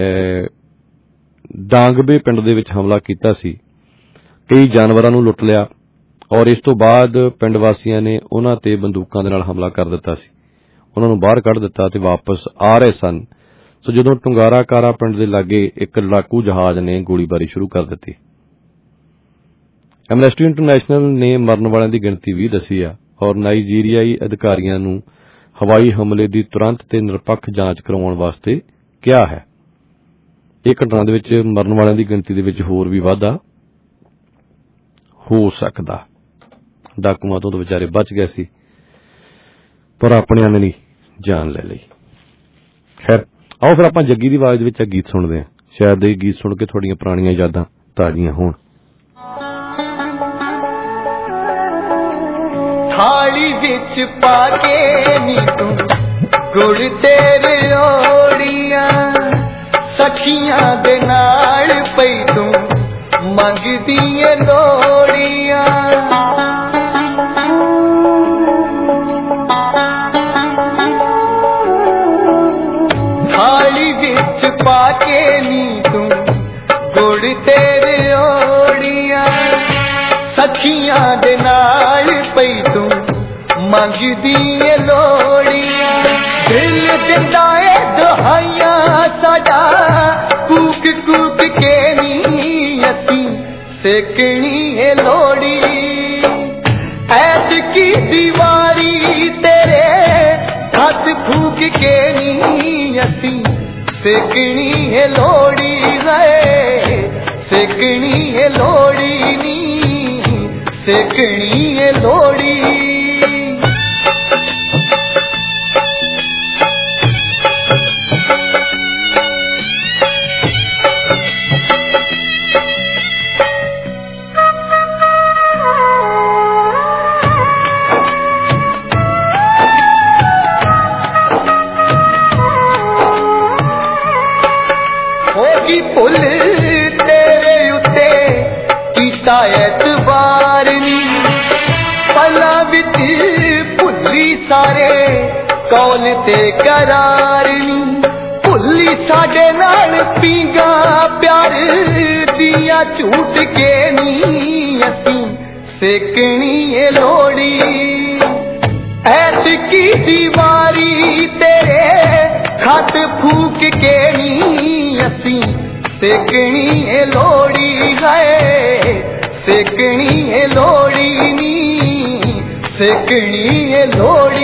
I: ਡਾਂਗਬੇ ਪਿੰਡ ਦੇ ਵਿੱਚ ਹਮਲਾ ਕੀਤਾ ਸੀ, ਕਈ ਜਾਨਵਰਾਂ ਨੂੰ ਲੁੱਟ ਲਿਆ ਔਰ ਇਸ ਤੋਂ ਬਾਅਦ ਪਿੰਡ ਵਾਸੀਆਂ ਨੇ ਉਹਨਾਂ ਤੇ ਬੰਦੂਕਾਂ ਦੇ ਨਾਲ ਹਮਲਾ ਕਰ ਦਿੱਤਾ ਸੀ, ਉਹਨਾਂ ਨੂੰ ਬਾਹਰ ਕੱਢ ਦਿੱਤਾ ਤੇ ਵਾਪਸ ਆ ਰਹੇ ਸਨ। ਸੋ ਜਦੋਂ ਟੁੰਗਾਰਾ ਕਾਰਾ ਪਿੰਡ ਦੇ ਲਾਗੇ ਇੱਕ ਲੜਾਕੂ ਜਹਾਜ਼ ਨੇ ਗੋਲੀਬਾਰੀ ਸ਼ੁਰੂ ਕਰ ਦਿੱਤੀ। ਐਮਨੈਸਟੀ ਇੰਟਰਨੈਸ਼ਨਲ ਨੇ ਮਰਨ ਵਾਲਿਆਂ ਦੀ ਗਿਣਤੀ ਵੀਹ ਦੱਸੀ ਆ ਔਰ ਨਾਈਜੀਰੀਆਈ ਅਧਿਕਾਰੀਆਂ ਨੂੰ ਹਵਾਈ ਹਮਲੇ ਦੀ ਤੁਰੰਤ ਤੇ ਨਿਰਪੱਖ ਜਾਂਚ ਕਰਵਾਉਣ ਵਾਸਤੇ ਕਿਹਾ ਹੈ। ਇਹ ਘਟਨਾ ਦੇ ਵਿੱਚ ਮਰਨ ਵਾਲਿਆਂ ਦੀ ਗਿਣਤੀ ਦੇ ਵਿੱਚ ਹੋਰ ਵੀ ਵਾਧਾ ਹੋ ਸਕਦਾ। ਡਾਕੂਆਂ ਤੋਂ ਤਾਂ ਵਿਚਾਰੇ ਬਚ ਗਏ ਸੀ ਪਰ ਆਪਣਿਆਂ ਨੇ ਨਹੀਂ ਜਾਨ ਲੈ ਲਈ। ਖੈਰ ਆਓ ਫਿਰ ਆਪਾਂ ਜੱਗੀ ਦੀ ਆਵਾਜ਼ ਵਿੱਚ ਗੀਤ ਸੁਣਦੇ ਹਾਂ, ਸ਼ਾਇਦ ਇਹ ਗੀਤ ਸੁਣ ਕੇ ਤੁਹਾਡੀਆਂ ਪੁਰਾਣੀਆਂ ਯਾਦਾਂ ਤਾਜ਼ੀਆਂ ਹੋਣ।
J: ਥਾਲੀ ਵਿੱਚ ਪਾ ਕੇ ਨੀ ਤੂੰ गुड़ तेरे ओड़ियां सखियां दे नाल पई तू मंगदी ए लोड़ियां थाली विच पाके नी तू गुड़ तेरे ओड़ियां सखियां दे नाल पई तू मंगदी ए लोड़ियां दिल दिंदा ए दुहाइयां साडा कूक कूक के नी असी सेकनी ए लोड़ी ऐत की दीवारी तेरे हाथ फूक के नी असी सेकनी ए लोड़ी रे सेकनी ए लोड़ी नी सेकनी ए लोड़ी भुल तेरे उत्ते कीता एतबार नी पला विच भुली सारे कौल ते करार नी भुली साडे नाल पींगा प्यार दिया झूठ के नी असी सेकनी ए लोड़ी ऐत की दीवारी तेरे खत फूक के नी असी सेकनी ए लोड़ी गए सेकनी ए लोड़ी नी सेकनी ए लोड़ी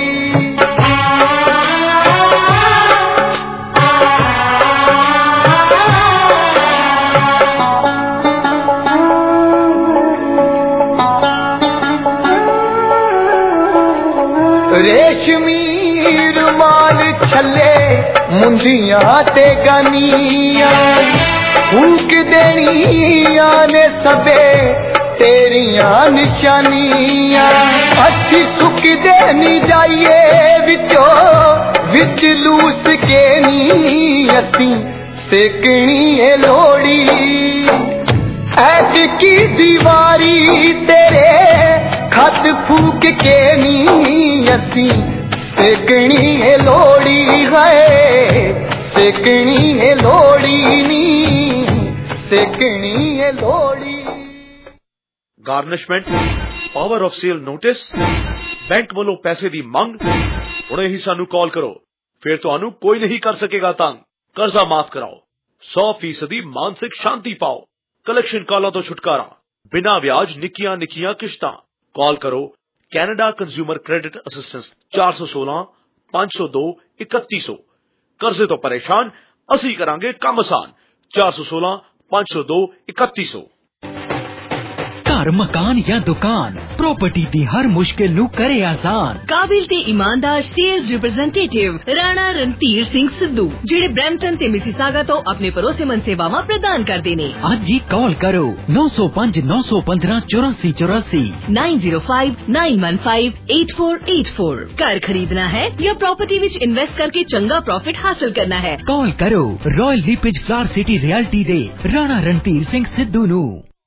J: रेशमी रुमाल छले मुंदियां ते गानियां फूक देनियां ने सबे तेरियां निशानियां अच्छी सुख देनी जाइए विचो विच लूस के नी असी सेकनी ए लोड़ी ऐत की दीवारी तेरे खत फूक के नी असी सेकनी ए लोड़ी गए सेकनी ए लोड़ी नी सेकनी ए लोड़ी
N: garnishment power of sale notice bank वालों पैसे दी मंग हुणे ही सानू कॉल करो फिर तुहानू कोई नहीं कर सकेगा तंग कर्जा माफ कराओ सौ फीसदी मानसिक शांति पाओ कलेक्शन कॉलों तो छुटकारा बिना ब्याज निकियां निकियां किश्तां कॉल करो कैनेडा कंज्यूमर क्रेडिट असिस्टेंस चार सौ सोलह पांच सौ दो इकतीस सौ कर्जे तो परेशान असी करांगे काम आसान चार सौ सोलह पांच सौ दो इकतीस सौ
H: घर मकान या दुकान प्रॉपर्टी दी हर मुश्किल नू करे आसान
O: काबिल ते ईमानदार सेल्स रिप्रेजेंटेटिव राणा रणधीर सिंह सिद्धू जेड़े ब्रैम्पटन ते मिसिसागा तो अपने भरोसेमंद सेवावां प्रदान करदे ने
H: अज ही कॉल करो नौ सौ पांच नौ सौ पंद्रह चौरासी चौरासी
O: nine zero five nine one five eight four eight four घर खरीदना है या प्रॉपर्टी विच इन्वेस्ट करके चंगा प्रॉफिट हासिल करना है
H: कॉल करो Royal LePage Flower City Realty दे राणा रणधीर सिंह सिद्धू नू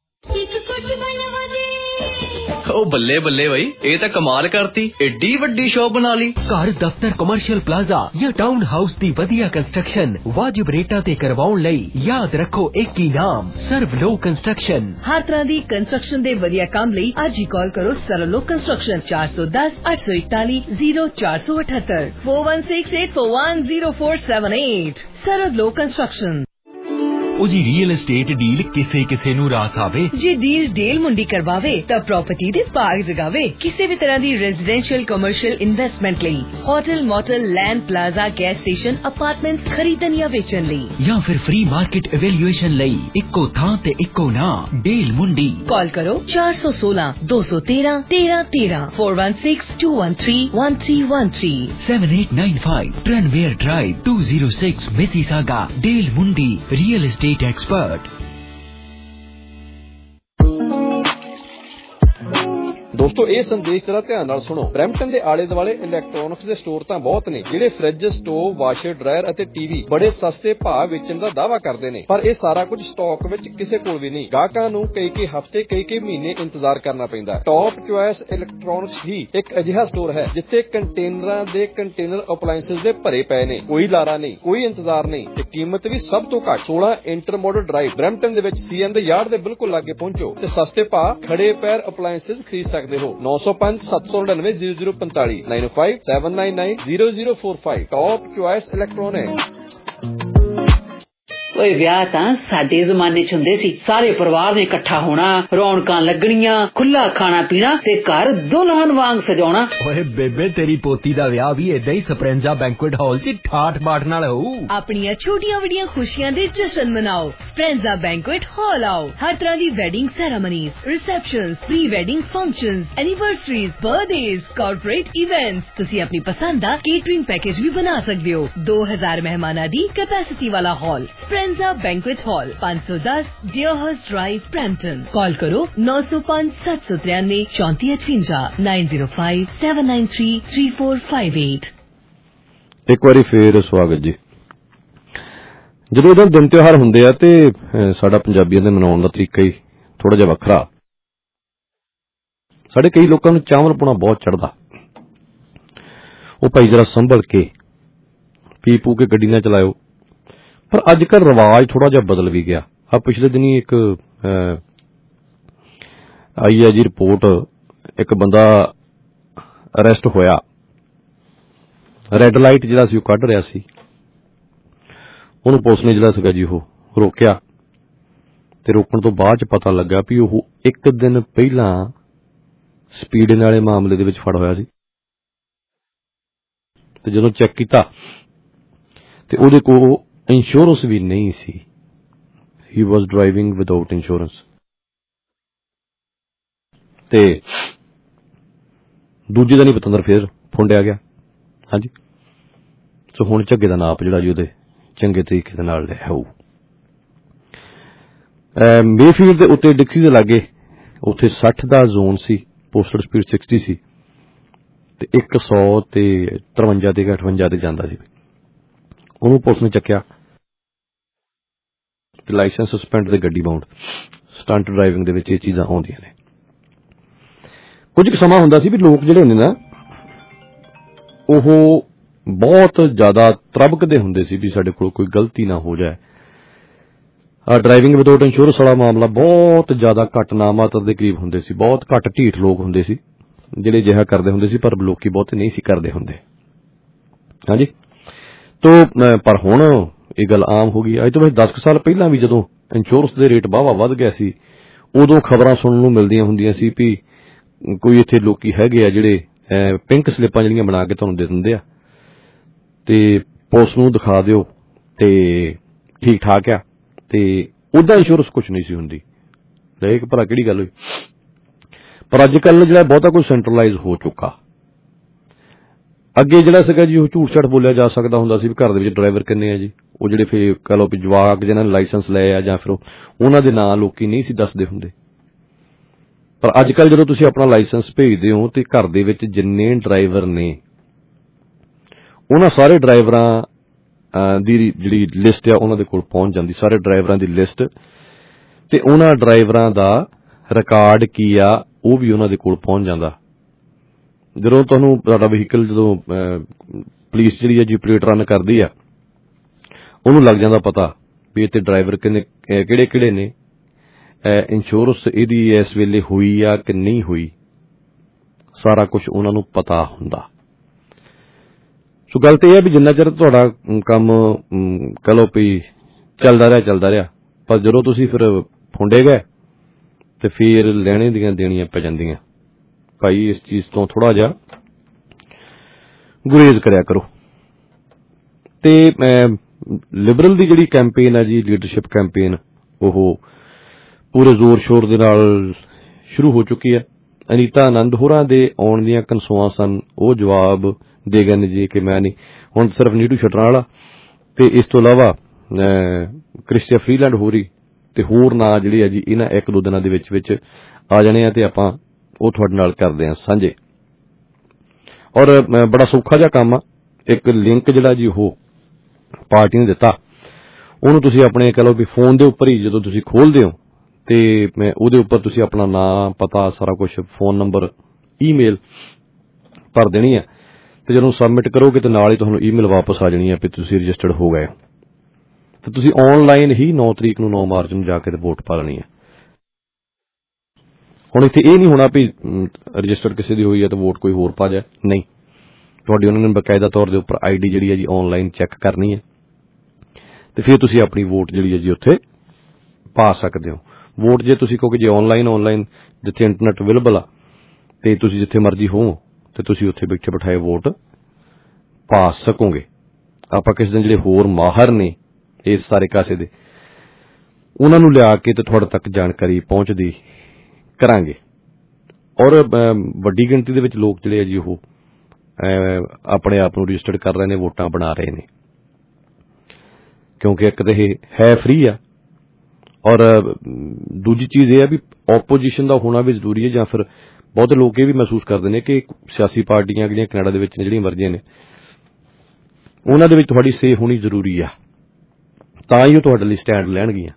P: ओ बल्ले बल्ले भाई ये तो कमाल करती एडी वड्डी शॉप बना ली
H: घर दफ्तर कमर्शियल प्लाजा या टाउन हाउस दी वधिया कंस्ट्रक्शन वाजिब रेटा ते करवाउण लई याद रखो एक ही नाम सर्वलो कंस्ट्रक्शन
O: हर तरह दी कंस्ट्रक्शन दे वधिया काम लई आज ही कॉल करो सर्वलो कंस्ट्रक्शन चार सौ दस आठ सौ इकतालीस जीरो चार सौ अठहत्तर four one six eight four one zero four seven eight सर्वलो कंस्ट्रक्शन
H: उजी रियल एस्टेट डील किसे किसे नू रास आवे
O: जी डील डेल मुंडी करवावे तब प्रॉपर्टी दे पाग जगावे किसी भी तरह दी रेजिडेंशियल कमर्शियल इन्वेस्टमेंट लई hotel motel land plaza gas station apartments खरीदन या वेचन लई
H: या फिर फ्री मार्केट एवेल्युएशन लई इक्को थां ते इक्को ना डेल मुंडी
O: कॉल करो चार सौ सोलह दो सौ तेरह तेरह तेरह four one six two one three one three one three
H: seven eight nine five Tranmere drive two zero six Mississauga डेल मुंडी रियल एस्टेट एक्सपर्ट।
D: ਦੋਸਤੋ ਇਹ ਸੰਦੇਸ਼ ਜਰਾ ਧਿਆਨ ਨਾਲ ਸੁਣੋ। ਬਰੈਂਪਟਨ ਦੇ ਆਲੇ ਦੁਆਲੇ ਇਲੈਕਟ੍ਰੋਨਿਕਸ ਦੇ ਸਟੋਰ ਤਾਂ ਬਹੁਤ ਨੇ ਜਿਹੜੇ ਫ੍ਰਿਜ, ਸਟੋਵ, ਵਾਸ਼ਰ, ਡਰਾਇਰ ਅਤੇ ਟੀਵੀ ਬੜੇ ਸਸਤੇ ਭਾਅ ਵੇਚਣ ਦਾ ਦਾਅਵਾ ਕਰਦੇ ਨੇ, ਪਰ ਇਹ ਸਾਰਾ ਕੁਝ ਸਟਾਕ ਵਿੱਚ ਕਿਸੇ ਕੋਲ ਵੀ ਨਹੀਂ। ਗਾਹਕਾਂ ਨੂੰ ਕਈ ਕਈ ਹਫ਼ਤੇ ਕਈ ਕਈ ਮਹੀਨੇ ਇੰਤਜ਼ਾਰ ਕਰਨਾ ਪੈਂਦਾ। ਟੌਪ ਚੁਆਇਸ ਇਲੈਕਟ੍ਰੋਨਿਕਸ ਹੀ ਇੱਕ ਅਜਿਹਾ ਸਟੋਰ ਹੈ ਜਿੱਥੇ ਕੰਟੇਨਰਾਂ ਦੇ ਕੰਟੇਨਰ ਅਪਲਾਇੰਸਸ ਦੇ ਭਰੇ ਪਏ ਨੇ। ਕੋਈ ਲਾਰਾ ਨਹੀਂ, ਕੋਈ ਇੰਤਜ਼ਾਰ ਨਹੀਂ ਤੇ ਕੀਮਤ ਵੀ ਸਭ ਤੋਂ ਘੱਟ। ਸੋਲਾਂ ਇੰਟਰਮੋਡਲ ਡਰਾਈਵ ਬਰੈਂਪਟਨ ਦੇ ਵਿੱਚ ਸੀਐਨ ਦੇ ਯਾਰਡ ਦੇ ਬਿਲਕੁਲ ਲਾਗੇ ਪਹੁੰਚੋ ਤੇ ਸਸਤੇ ਭਾਅ ਖੜੇ ਪੈਰ ਅਪਲਾਇੰਸਸ ਖਰੀਦ ਸਕਦੇ ਹੋ। ਨੌ ਸੌ ਪੰਜ ਸੱਤ ਸੌ ਨੜਿਨਵੇਂ ਜ਼ੀਰੋ ਜ਼ੀਰੋ ਪੰਤਾਲੀ nine five seven nine nine zero zero four five. Top choice electronic.
Q: ਓਏ ਵਿਆਹ ਤਾਂ ਸਾਡੇ ਜ਼ਮਾਨੇ ਚ ਹੁੰਦੇ ਸੀ। ਸਾਰੇ ਪਰਿਵਾਰ ਨੇ ਇਕੱਠਾ ਹੋਣਾ, ਰੌਣਕਾਂ ਲੱਗਣੀਆਂ, ਖੁੱਲਾ ਖਾਣਾ ਪੀਣਾ ਤੇ ਘਰ ਦੁਲਹਨ ਵਾਂਗ ਸਜਾਉਣਾ।
H: ਓਏ ਬੇਬੇ ਤੇਰੀ ਪੋਤੀ ਦਾ ਵਿਆਹ ਵੀ ਏਦਾਂ ਹੀ ਸਪਰੈਂਜਾ ਬੈਂਕੁਏਟ ਹਾਲ ਚ ਠਾਠ ਬਾਠ ਨਾਲ ਹੋਊ।
O: ਆਪਣੀਆਂ ਛੋਟੀਆਂ ਵੱਡੀਆਂ ਖੁਸ਼ੀਆਂ ਦੇ ਜਸ਼ਨ ਮਨਾਓ। ਸਪਰੈਂਜਾ ਬੈਂਕੁਏਟ ਹਾਲ ਆਓ। ਹਰ ਤਰ੍ਹਾਂ ਦੀ wedding ceremonies, receptions, pre wedding functions, anniversaries, birthdays, corporate events. ਤੁਸੀਂ ਆਪਣੀ ਪਸੰਦ ਦਾ ਕੇਟਰਿੰਗ ਪੈਕੇਜ ਵੀ ਬਣਾ ਸਕਦੇ ਹੋ। ਦੋ ਹਜ਼ਾਰ ਮਹਿਮਾਨਾਂ ਦੀ ਕੈਪੈਸਿਟੀ ਵਾਲਾ ਹਾਲ ਸਪਰੈਂਜਾ ਬੈਂਕੁਏਟ ਹਾਲ, ਪੰਜ ਸੌ ਦਸ ਡਿਓਹਰਸ ਡਰਾਈਵ, ਬਰੈਂਪਟਨ। ਕਾਲ ਕਰੋ ਨੌ ਸੌ ਪੰਜ ਸੱਤ ਸੌ ਤਰਿਆਨਵੇਂ ਚੌਂਤੀ ਅਠਵੰਜਾ nine zero five seven nine three three four five eight.
I: ਇੱਕ ਵਾਰੀ ਫੇਰ ਸਵਾਗਤ ਜੀ। ਜਦੋਂ ਇਹਦਾ ਦਿਨ ਤਿਉਹਾਰ ਹੁੰਦੇ ਆ ਤੇ ਸਾਡਾ ਪੰਜਾਬੀਆਂ ਦੇ ਮਨਾਉਣ ਦਾ ਤਰੀਕਾ ਹੀ ਥੋੜਾ ਜਿਹਾ ਵੱਖਰਾ। ਸਾਡੇ ਕਈ ਲੋਕਾਂ ਨੂੰ ਚਾਵਲ ਪਾਉਣਾ ਬਹੁਤ ਚੜਦਾ। ਉਹ ਭਾਈ ਜਰਾ ਸੰਭਲ ਕੇ ਪੀ ਪੂ ਕੇ ਗੱਡੀ ਨਾ ਚਲਾਇਓ। ਪਰ ਅੱਜ ਕੱਲ੍ਹ ਰਿਵਾਜ ਥੋੜਾ ਜਿਹਾ ਬਦਲ ਵੀ ਗਿਆ। ਆ ਪਿਛਲੇ ਦਿਨੀ ਇੱਕ ਆਈ ਹੈ ਜੀ ਰਿਪੋਰਟ, ਇੱਕ ਬੰਦਾ ਅਰੈਸਟ ਹੋਇਆ। ਰੈੱਡ ਲਾਈਟ ਜਿਹੜਾ ਸੀ ਉਹ ਕੱਢ ਰਿਹਾ ਸੀ। ਉਹਨੂੰ ਪੁਲਿਸ ਨੇ ਜਿਹੜਾ ਸੀਗਾ ਜੀ ਉਹ ਰੋਕਿਆ ਤੇ ਰੋਕਣ ਤੋਂ ਬਾਅਦ ਚ ਪਤਾ ਲੱਗਾ ਵੀ ਉਹ ਇੱਕ ਦਿਨ ਪਹਿਲਾਂ ਸਪੀਡਿੰਗ ਵਾਲੇ ਮਾਮਲੇ ਦੇ ਵਿੱਚ ਫੜ ਹੋਇਆ ਸੀ ਤੇ ਜਦੋਂ ਚੈੱਕ ਕੀਤਾ ਤੇ ਉਹਦੇ ਕੋਲ ਇੰਸ਼ੋਰੈਂਸ ਵੀ ਨਹੀਂ ਸੀ। He was driving without insurance. ਤੇ ਦੂਜੇ ਦਿਨ ਹੀ ਪਤੰਦਰ ਫੇਰ ਫੁੰਡਿਆ ਗਿਆ। ਹਾਂਜੀ, ਸੋ ਹੁਣ ਝੱਗੇ ਦਾ ਨਾਪ ਜਿਹੜਾ ਜੀ ਉਹਦੇ ਚੰਗੇ ਤਰੀਕੇ ਦੇ ਨਾਲ ਹੋਊ। ਮੇਫੀਲਡ ਦੇ ਉੱਤੇ ਡਿਕਸੀ ਦੇ ਲਾਗੇ ਉੱਥੇ ਸੱਠ ਦਾ ਜ਼ੋਨ ਸੀ, ਪੋਸਟਲ ਸਪੀਡ ਸਿਕਸਟੀ ਸੀ ਤੇ ਇੱਕ ਸੌ ਤੇ ਤਰਵੰਜਾ ਤੇ ਅਠਵੰਜਾ ਤੇ ਜਾਂਦਾ ਸੀ। ਉਹਨੂੰ ਪੁਲਿਸ ਨੇ ਚੱਕਿਆ ਤੇ ਲਾਇਸੈਂਸ ਸਸਪੈਂਡ ਤੇ ਗੱਡੀ ਬਾਉਂਡ। ਸਟੰਟ ਡਰਾਈਵਿੰਗ ਦੇ ਵਿੱਚ ਇਹ ਚੀਜ਼ਾਂ ਆਉਂਦੀਆਂ ਨੇ। ਕੁਝ ਕੁ ਸਮਾਂ ਹੁੰਦਾ ਸੀ ਵੀ ਲੋਕ ਜਿਹੜੇ ਹੁੰਦੇ ਨਾ ਉਹ ਬਹੁਤ ਜ਼ਿਆਦਾ ਤਰਬਕਦੇ ਹੁੰਦੇ ਸੀ ਵੀ ਸਾਡੇ ਕੋਲ ਕੋਈ ਗਲਤੀ ਨਾ ਹੋ ਜਾਏ। ਆ ਡਰਾਈਵਿੰਗ ਵਿਦਆਊਟ ਇੰਸ਼ੋਰੈਂਸ ਵਾਲਾ ਮਾਮਲਾ ਬਹੁਤ ਜ਼ਿਆਦਾ ਘੱਟ ਨਾਮਾਤਰ ਦੇ ਕਰੀਬ ਹੁੰਦੇ ਸੀ। ਬਹੁਤ ਘੱਟ ਢੀਠ ਲੋਕ ਹੁੰਦੇ ਸੀ ਜਿਹੜੇ ਅਜਿਹਾ ਕਰਦੇ ਹੁੰਦੇ ਸੀ, ਪਰ ਲੋਕੀ ਬਹੁਤੇ ਨਹੀਂ ਸੀ ਕਰਦੇ ਹੁੰਦੇ। ਹਾਂਜੀ, ਤੋ ਪਰ ਹੁਣ ਇਹ ਗੱਲ ਆਮ ਹੋ ਗਈ। ਅੱਜ ਤੋਂ ਦਸ ਕੁ ਸਾਲ ਪਹਿਲਾਂ ਵੀ ਜਦੋਂ ਇੰਸ਼ੋਰੈਂਸ ਦੇ ਰੇਟ ਵਾਹਵਾ ਵੱਧ ਗਿਆ ਸੀ, ਉਦੋਂ ਖਬਰਾਂ ਸੁਣਨ ਨੂੰ ਮਿਲਦੀਆਂ ਹੁੰਦੀਆਂ ਸੀ ਵੀ ਕੋਈ ਇੱਥੇ ਲੋਕੀ ਹੈਗੇ ਆ ਜਿਹੜੇ ਪਿੰਕ ਸਲਿੱਪਾਂ ਜਿਹੜੀਆਂ ਬਣਾ ਕੇ ਤੁਹਾਨੂੰ ਦੇ ਦਿੰਦੇ ਆ ਤੇ ਪੁਲਿਸ ਨੂੰ ਦਿਖਾ ਦਿਓ ਤੇ ਠੀਕ ਠਾਕ ਆ। ਤੇ ਉਹਦਾ ਇੰਸ਼ੋਰੈਂਸ ਕੁਛ ਨਹੀਂ ਸੀ ਹੁੰਦੀ। ਲੈ ਇੱਕ ਭਲਾ ਕਿਹੜੀ ਗੱਲ ਹੋਈ। ਪਰ ਅੱਜ ਕੱਲ੍ਹ ਜਿਹੜਾ ਬਹੁਤਾ ਕੋਈ ਸੈਂਟਰਲਾਈਜ਼ ਹੋ ਚੁੱਕਾ। ਅੱਗੇ ਜਿਹੜਾ ਸੀਗਾ ਜੀ ਉਹ ਝੂਠ ਛਾਟ ਬੋਲਿਆ ਜਾ ਸਕਦਾ ਹੁੰਦਾ ਸੀ ਵੀ ਘਰ ਦੇ ਵਿੱਚ ਡਰਾਈਵਰ ਕਿੰਨੇ ਆ ਜੀ, ਉਹ ਜਿਹੜੇ ਫਿਰ ਕਹ ਲਓ ਵੀ ਜਵਾਕ ਜਿਹਨਾਂ ਨੇ ਲਾਇਸੈਂਸ ਲਏ ਆ ਜਾਂ ਫਿਰ ਉਹਨਾਂ ਦੇ ਨਾਂ ਲੋਕੀ ਨਹੀਂ ਸੀ ਦੱਸਦੇ ਹੁੰਦੇ। ਪਰ ਅੱਜ ਕੱਲ੍ਹ ਜਦੋਂ ਤੁਸੀਂ ਆਪਣਾ ਲਾਇਸੈਂਸ ਭੇਜਦੇ ਹੋ ਤੇ ਘਰ ਦੇ ਵਿੱਚ ਜਿੰਨੇ ਡਰਾਈਵਰ ਨੇ ਉਹਨਾਂ ਸਾਰੇ ਡਰਾਈਵਰਾਂ ਦੀ ਜਿਹੜੀ ਲਿਸਟ ਆ ਉਹਨਾਂ ਦੇ ਕੋਲ ਪਹੁੰਚ ਜਾਂਦੀ। ਸਾਰੇ ਡਰਾਈਵਰਾਂ ਦੀ ਲਿਸਟ ਤੇ ਉਹਨਾਂ ਡਰਾਈਵਰਾਂ ਦਾ ਰਿਕਾਰਡ ਕੀ ਆ ਉਹ ਵੀ ਉਹਨਾਂ ਦੇ ਕੋਲ ਪਹੁੰਚ ਜਾਂਦਾ। ਜਦੋਂ ਤੁਹਾਨੂੰ ਤੁਹਾਡਾ ਵਹੀਕਲ ਜਦੋਂ ਪੁਲਿਸ ਜਿਹੜੀ ਹੈ ਜੀ ਪਲੇਟ ਰਨ ਕਰਦੀ ਆ ਉਹਨੂੰ ਲੱਗ ਜਾਂਦਾ ਪਤਾ ਵੀ ਇੱਥੇ ਡਰਾਈਵਰ ਕਿੰਨੇ ਕਿਹੜੇ ਕਿਹੜੇ ਨੇ, ਇੰਸ਼ੋਰੈਂਸ ਇਹਦੀ ਇਸ ਵੇਲੇ ਹੋਈ ਆ ਕਿ ਨਹੀਂ ਹੋਈ, ਸਾਰਾ ਕੁਝ ਉਹਨਾਂ ਨੂੰ ਪਤਾ ਹੁੰਦਾ। ਸੋ ਗੱਲ ਤਾਂ ਇਹ ਹੈ ਵੀ ਜਿੰਨਾ ਚਿਰ ਤੁਹਾਡਾ ਕੰਮ ਕਹਿ ਲਓ ਵੀ ਚੱਲਦਾ ਰਿਹਾ ਚੱਲਦਾ ਰਿਹਾ, ਪਰ ਜਦੋਂ ਤੁਸੀਂ ਫਿਰ ਫੁੰਡੇ ਗਏ ਤੇ ਫਿਰ ਲੈਣੇ ਦੀਆਂ ਦੇਣੀਆਂ ਪੈ ਜਾਂਦੀਆਂ। ਭਾਈ ਇਸ ਚੀਜ਼ ਤੋਂ ਥੋੜਾ ਜਿਹਾ ਗੁਰੇਜ਼ ਕਰਿਆ ਕਰੋ। ਤੇ ਲਿਬਰਲ ਦੀ ਜਿਹੜੀ ਕੈਂਪੇਨ ਹੈ ਜੀ, ਲੀਡਰਸ਼ਿਪ ਕੈਂਪੇਨ, ਉਹ ਪੂਰੇ ਜ਼ੋਰ ਸ਼ੋਰ ਦੇ ਨਾਲ ਸ਼ੁਰੂ ਹੋ ਚੁੱਕੀ ਹੈ। ਅਨੀਤਾ ਆਨੰਦ ਹੋਰਾਂ ਦੇ ਆਉਣ ਦੀਆਂ ਕਨਸੂਆਂ ਸਨ, ਉਹ ਜਵਾਬ ਦੇ ਗਏ ਨੇ ਜੀ ਕਿ ਮੈਂ ਨਹੀਂ, ਹੁਣ ਸਿਰਫ ਨੀਟੂ ਛੱਡਣ ਵਾਲਾ ਤੇ ਇਸ ਤੋਂ ਇਲਾਵਾ ਕ੍ਰਿਸਟੀਆ ਫਰੀਲੈਂਡ ਹੋ ਰਹੀ ਤੇ ਹੋਰ ਨਾਂ ਜਿਹੜੇ ਆ ਜੀ ਇਹਨਾਂ ਇੱਕ ਦੋ ਦਿਨਾਂ ਦੇ ਵਿੱਚ ਵਿੱਚ ਆ ਜਾਣੇ ਆ ਤੇ ਆਪਾਂ ਉਹ ਤੁਹਾਡੇ ਨਾਲ ਕਰਦੇ ਹਾਂ ਸਾਂਝੇ। ਔਰ ਬੜਾ ਸੌਖਾ ਜਿਹਾ ਕੰਮ ਆ। ਇੱਕ ਲਿੰਕ ਜਿਹੜਾ ਜੀ ਉਹ ਪਾਰਟੀ ਨੇ ਦਿੱਤਾ, ਉਹਨੂੰ ਤੁਸੀਂ ਆਪਣੇ ਕਹ ਲਓ ਵੀ ਫੋਨ ਦੇ ਉੱਪਰ ਹੀ ਜਦੋਂ ਤੁਸੀਂ ਖੋਲਦੇ ਹੋ ਤੇ ਉਹਦੇ ਉੱਪਰ ਤੁਸੀਂ ਆਪਣਾ ਨਾਂ, ਪਤਾ, ਸਾਰਾ ਕੁਛ, ਫੋਨ ਨੰਬਰ, ਈਮੇਲ ਭਰ ਦੇਣੀ ਹੈ ਤੇ ਜਦੋਂ ਸਬਮਿਟ ਕਰੋਗੇ ਤੇ ਨਾਲ ਹੀ ਤੁਹਾਨੂੰ ਈਮੇਲ ਵਾਪਸ ਆ ਜਾਣੀ ਹੈ ਵੀ ਤੁਸੀਂ ਰਜਿਸਟਰਡ ਹੋ ਗਏ। ਤੇ ਤੁਸੀਂ ਆਨਲਾਈਨ ਹੀ ਨੌ ਤਰੀਕ ਨੂੰ ਨੌ ਮਾਰਚ ਨੂੰ ਜਾ ਕੇ ਤੇ ਵੋਟ ਪਾ ਲੈਣੀ ਹੈ। ਹੁਣ ਇੱਥੇ ਇਹ ਨਹੀਂ ਹੋਣਾ ਵੀ ਰਜਿਸਟਰਡ ਕਿਸੇ ਦੀ ਹੋਈ ਹੈ ਤੇ ਵੋਟ ਕੋਈ ਹੋਰ ਪਾ ਜਾਏ, ਨਹੀਂ। ਤੁਹਾਡੀ ਉਹਨਾਂ ਨੇ ਬਕਾਇਦਾ ਤੌਰ ਦੇ ਉੱਪਰ ਆਈ ਡੀ ਜਿਹੜੀ ਹੈ ਜੀ ਆਨਲਾਈਨ ਚੈੱਕ ਕਰਨੀ ਹੈ ਤੇ ਫਿਰ ਤੁਸੀਂ ਆਪਣੀ ਵੋਟ ਜਿਹੜੀ ਹੈ ਜੀ ਉੱਥੇ ਪਾ ਸਕਦੇ ਹੋ। ਵੋਟ ਜੇ ਤੁਸੀਂ ਕਹੋਗੇ ਜੇ ਆਨਲਾਈਨ ਆਨਲਾਈਨ ਜਿੱਥੇ ਇੰਟਰਨੈਟ ਅਵੇਲੇਬਲ ਆ ਤੇ ਤੁਸੀਂ ਜਿੱਥੇ ਮਰਜ਼ੀ ਹੋ ਤੇ ਤੁਸੀਂ ਉੱਥੇ ਬੈਠੇ ਬਿਠਾਏ ਵੋਟ ਪਾ ਸਕੋਗੇ। ਆਪਾਂ ਕਿਸੇ ਦਿਨ ਜਿਹੜੇ ਹੋਰ ਮਾਹਰ ਨੇ ਇਸ ਸਾਰੇ ਕਾਸੇ ਦੇ, ਉਹਨਾਂ ਨੂੰ ਲਿਆ ਕੇ ਤੇ ਤੁਹਾਡੇ ਤੱਕ ਜਾਣਕਾਰੀ ਪਹੁੰਚਦੀ ਕਰਾਂਗੇ। ਔਰ ਵੱਡੀ ਗਿਣਤੀ ਦੇ ਵਿੱਚ ਲੋਕ ਜਿਹੜੇ ਆ ਜੀ ਉਹ ਆਪਣੇ ਆਪ ਨੂੰ ਰਜਿਸਟਰਡ ਕਰ ਰਹੇ ਨੇ, ਵੋਟਾਂ ਬਣਾ ਰਹੇ ਨੇ, ਕਿਉਂਕਿ ਇੱਕ ਤਾਂ ਇਹ ਹੈ ਫ੍ਰੀ ਆ ਔਰ ਦੂਜੀ ਚੀਜ਼ ਇਹ ਹੈ ਵੀ ਆਪੋਜੀਸ਼ਨ ਦਾ ਹੋਣਾ ਵੀ ਜ਼ਰੂਰੀ ਹੈ। ਜਾਂ ਫਿਰ ਬਹੁਤ ਲੋਕ ਇਹ ਵੀ ਮਹਿਸੂਸ ਕਰਦੇ ਨੇ ਕਿ ਸਿਆਸੀ ਪਾਰਟੀਆਂ ਜਿਹੜੀਆਂ ਕੈਨੇਡਾ ਦੇ ਵਿੱਚ ਨੇ, ਜਿਹੜੀਆਂ ਮਰਜ਼ੀਆਂ ਨੇ, ਉਹਨਾਂ ਦੇ ਵਿੱਚ ਤੁਹਾਡੀ ਸੇ ਹੋਣੀ ਜ਼ਰੂਰੀ ਆ, ਤਾਂ ਹੀ ਉਹ ਤੁਹਾਡੇ ਲਈ ਸਟੈਂਡ ਲੈਣਗੀਆਂ।